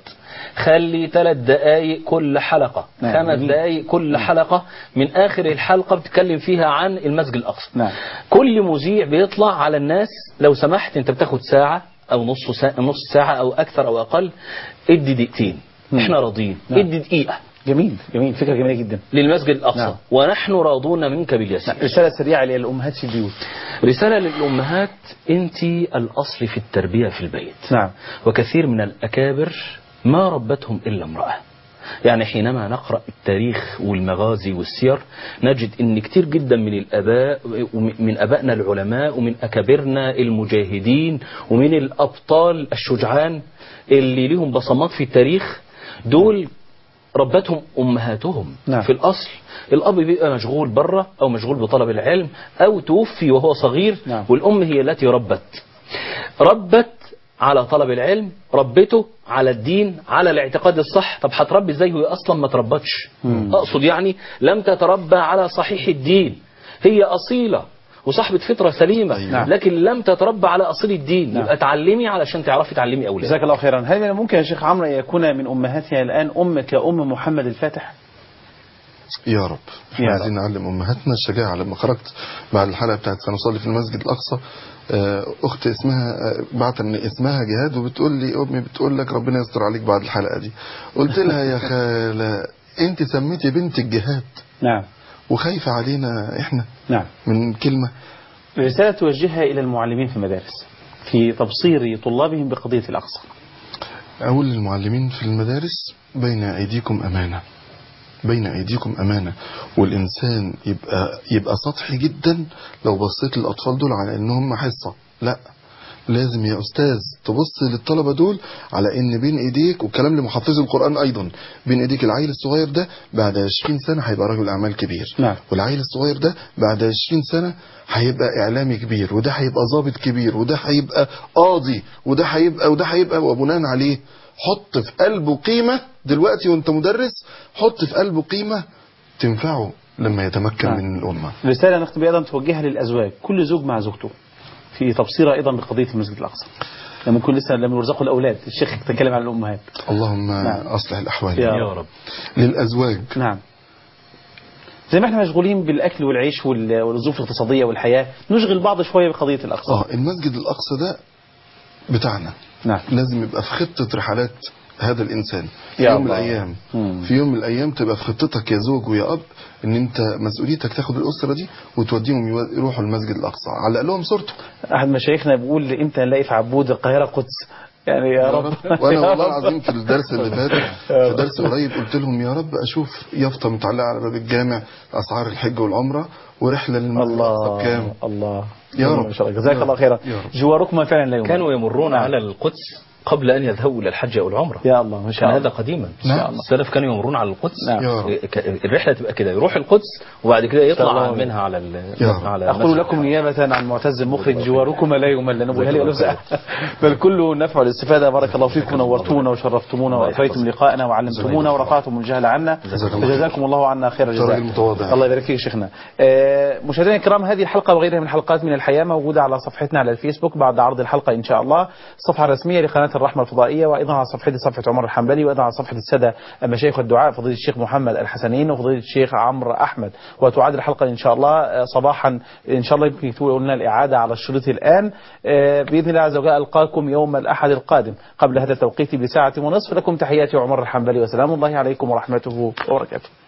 خلي ثلاث دقائق كل حلقة، نعم. خمس دقائق كل نعم. حلقة، من آخر الحلقة بتتكلم فيها عن المسجد الأقصى. نعم. كل مذيع بيطلع على الناس: لو سمحت انت بتاخد ساعة أو نص ساعة, نص ساعة أو أكثر أو أقل، ادي دقيقتين، مم. احنا راضيين. نعم. ادي دقيقة. جميل جميل، فكرة جميلة جدا. للمسجد الأقصى. نعم. ونحن راضون منك باليسير. نعم. رسالة سريعة للأمهات في البيوت. رسالة للأمهات: أنت الأصل في التربية في البيت. نعم. وكثير من الأكابر ما ربتهم إلا امرأة. يعني حينما نقرأ التاريخ والمغازي والسير نجد ان كتير جدا من الاباء ومن ابائنا العلماء ومن اكابرنا المجاهدين ومن الابطال الشجعان اللي لهم بصمات في التاريخ دول ربتهم امهاتهم. نعم. في الاصل الاب بيبقى مشغول بره او مشغول بطلب العلم او توفي وهو صغير. نعم. والام هي التي ربت ربت على طلب العلم، ربته على الدين، على الاعتقاد الصح. طب هتربي ازاي وهي اصلا ما تربتش؟ اقصد يعني لم تتربى على صحيح الدين. هي اصيله وصاحبه فطره سليمه. نعم. لكن لم تتربى على اصيل الدين. نعم. يبقى تعلمي علشان تعرفي تعلمي اولادك. جزاك الله خيرا. هل ممكن يا شيخ عمرو يكون من امهاتنا الان ام كأم محمد الفاتح؟ يا رب. احنا عايزين نعلم امهاتنا الشجاعه. لما خرجت بعد الحلقه بتاعت سنصلي في المسجد الاقصى، اخت اسمها بعت ان اسمها جهاد وبتقول لي امي بتقول لك ربنا يستر عليك بعد الحلقه دي. قلت لها يا خاله انت سميتي بنتك جهاد. نعم. وخايفه علينا احنا. نعم. من كلمه. رساله توجهها الى المعلمين في المدارس في تبصير طلابهم بقضيه الاقصى. اقول للمعلمين في المدارس بين ايديكم امانه. بين ايديكم امانه. والانسان يبقى يبقى سطحي جدا لو بصيت للاطفال دول على انهم حصه. لا، لازم يا استاذ تبص للطلبه دول على ان بين ايديك، والكلام لمحفظي القران ايضا، بين ايديك العيل الصغير ده بعد عشرين سنه هيبقى رجل اعمال كبير. نعم. والعيل الصغير ده بعد عشرين سنه هيبقى اعلامي كبير، وده هيبقى ضابط كبير، وده هيبقى قاضي، وده هيبقى وده هيبقى وبناء عليه حط في قلبه قيمه دلوقتي وانت مدرس، حط في قلبه قيمه تنفعه لما يتمكن نعم. من الامه. رساله نختم ايضا توجهها للازواج، كل زوج مع زوجته في تبصير ايضا بقضيه المسجد الاقصى. لما يكون لسه لم يرزقوا الاولاد، الشيخ تكلم عن الامهات. اللهم نعم. اصلح الاحوال يا, يا رب. للازواج. نعم. زي ما احنا مشغولين بالاكل والعيش والظروف الاقتصاديه والحياه، نشغل بعض شويه بقضيه الاقصى. اه المسجد الاقصى ده بتاعنا. نعم. لازم يبقى في خطه رحلات هذا الانسان في يوم من الايام. مم. في يوم من الايام تبقى في خطتك يا زوج ويا اب ان انت مسؤوليتك تاخد الاسره دي وتوديهم يروحوا المسجد الاقصى، علق لهم صورته. احد مشايخنا بيقول امتى نلاقي في عبود القاهره قدس، يعني يا, يا رب, رب. وانا والله العظيم في الدرس اللي فات في درس قريب قلت لهم يا رب اشوف يافطه متعلقه على باب الجامع اسعار الحج والعمره ورحله للمسجد الاقصى بكام. الله يا رب. جزاك الله خيرا. جواركم فعلا لا يوم. كانوا يمرون على القدس قبل أن يذهبوا إلى الحج أو العمرة. يا الله ما شاء الله. هذا قديما. نعم. السلف كانوا يمرون على القدس. نعم. الرحلة تبقى كده، يروح القدس وبعد كده يطلع منها على على أقول لكم نيابة عن معتز المخرج جواركم لا يمل، نقولها لي ألوسة بل كله نفع الاستفادة. بارك الله فيكم، نورتونا وشرفتمونا وأثريتم لقاءنا وعلمتمونا ورفعتم الجهل عنا، فجزاكم الله عنا خير الجزاء. الله يبارك فيك شيخنا. مشاهدينا الكرام، هذه الحلقة وغيرها من حلقات من الحياة موجودة على صفحتنا على الفيسبوك بعد عرض الحلقة إن شاء الله، الصفحة الرسمية لقناة الرحمة الفضائية، وأيضا على صفحتي صفحة عمر الحنبلي، وأيضا على صفحة السادة المشايخ والدعاء فضيلة الشيخ محمد الحسنين وفضيلة الشيخ عمرو أحمد. وتعاد الحلقة إن شاء الله صباحا إن شاء الله، يمكن تقول لنا الإعادة على الشريط الآن بإذن الله عز وجل. ألقاكم يوم الأحد القادم قبل هذا التوقيت بساعة ونصف. لكم تحياتي عمر الحنبلي، وسلام الله عليكم ورحمته وبركاته.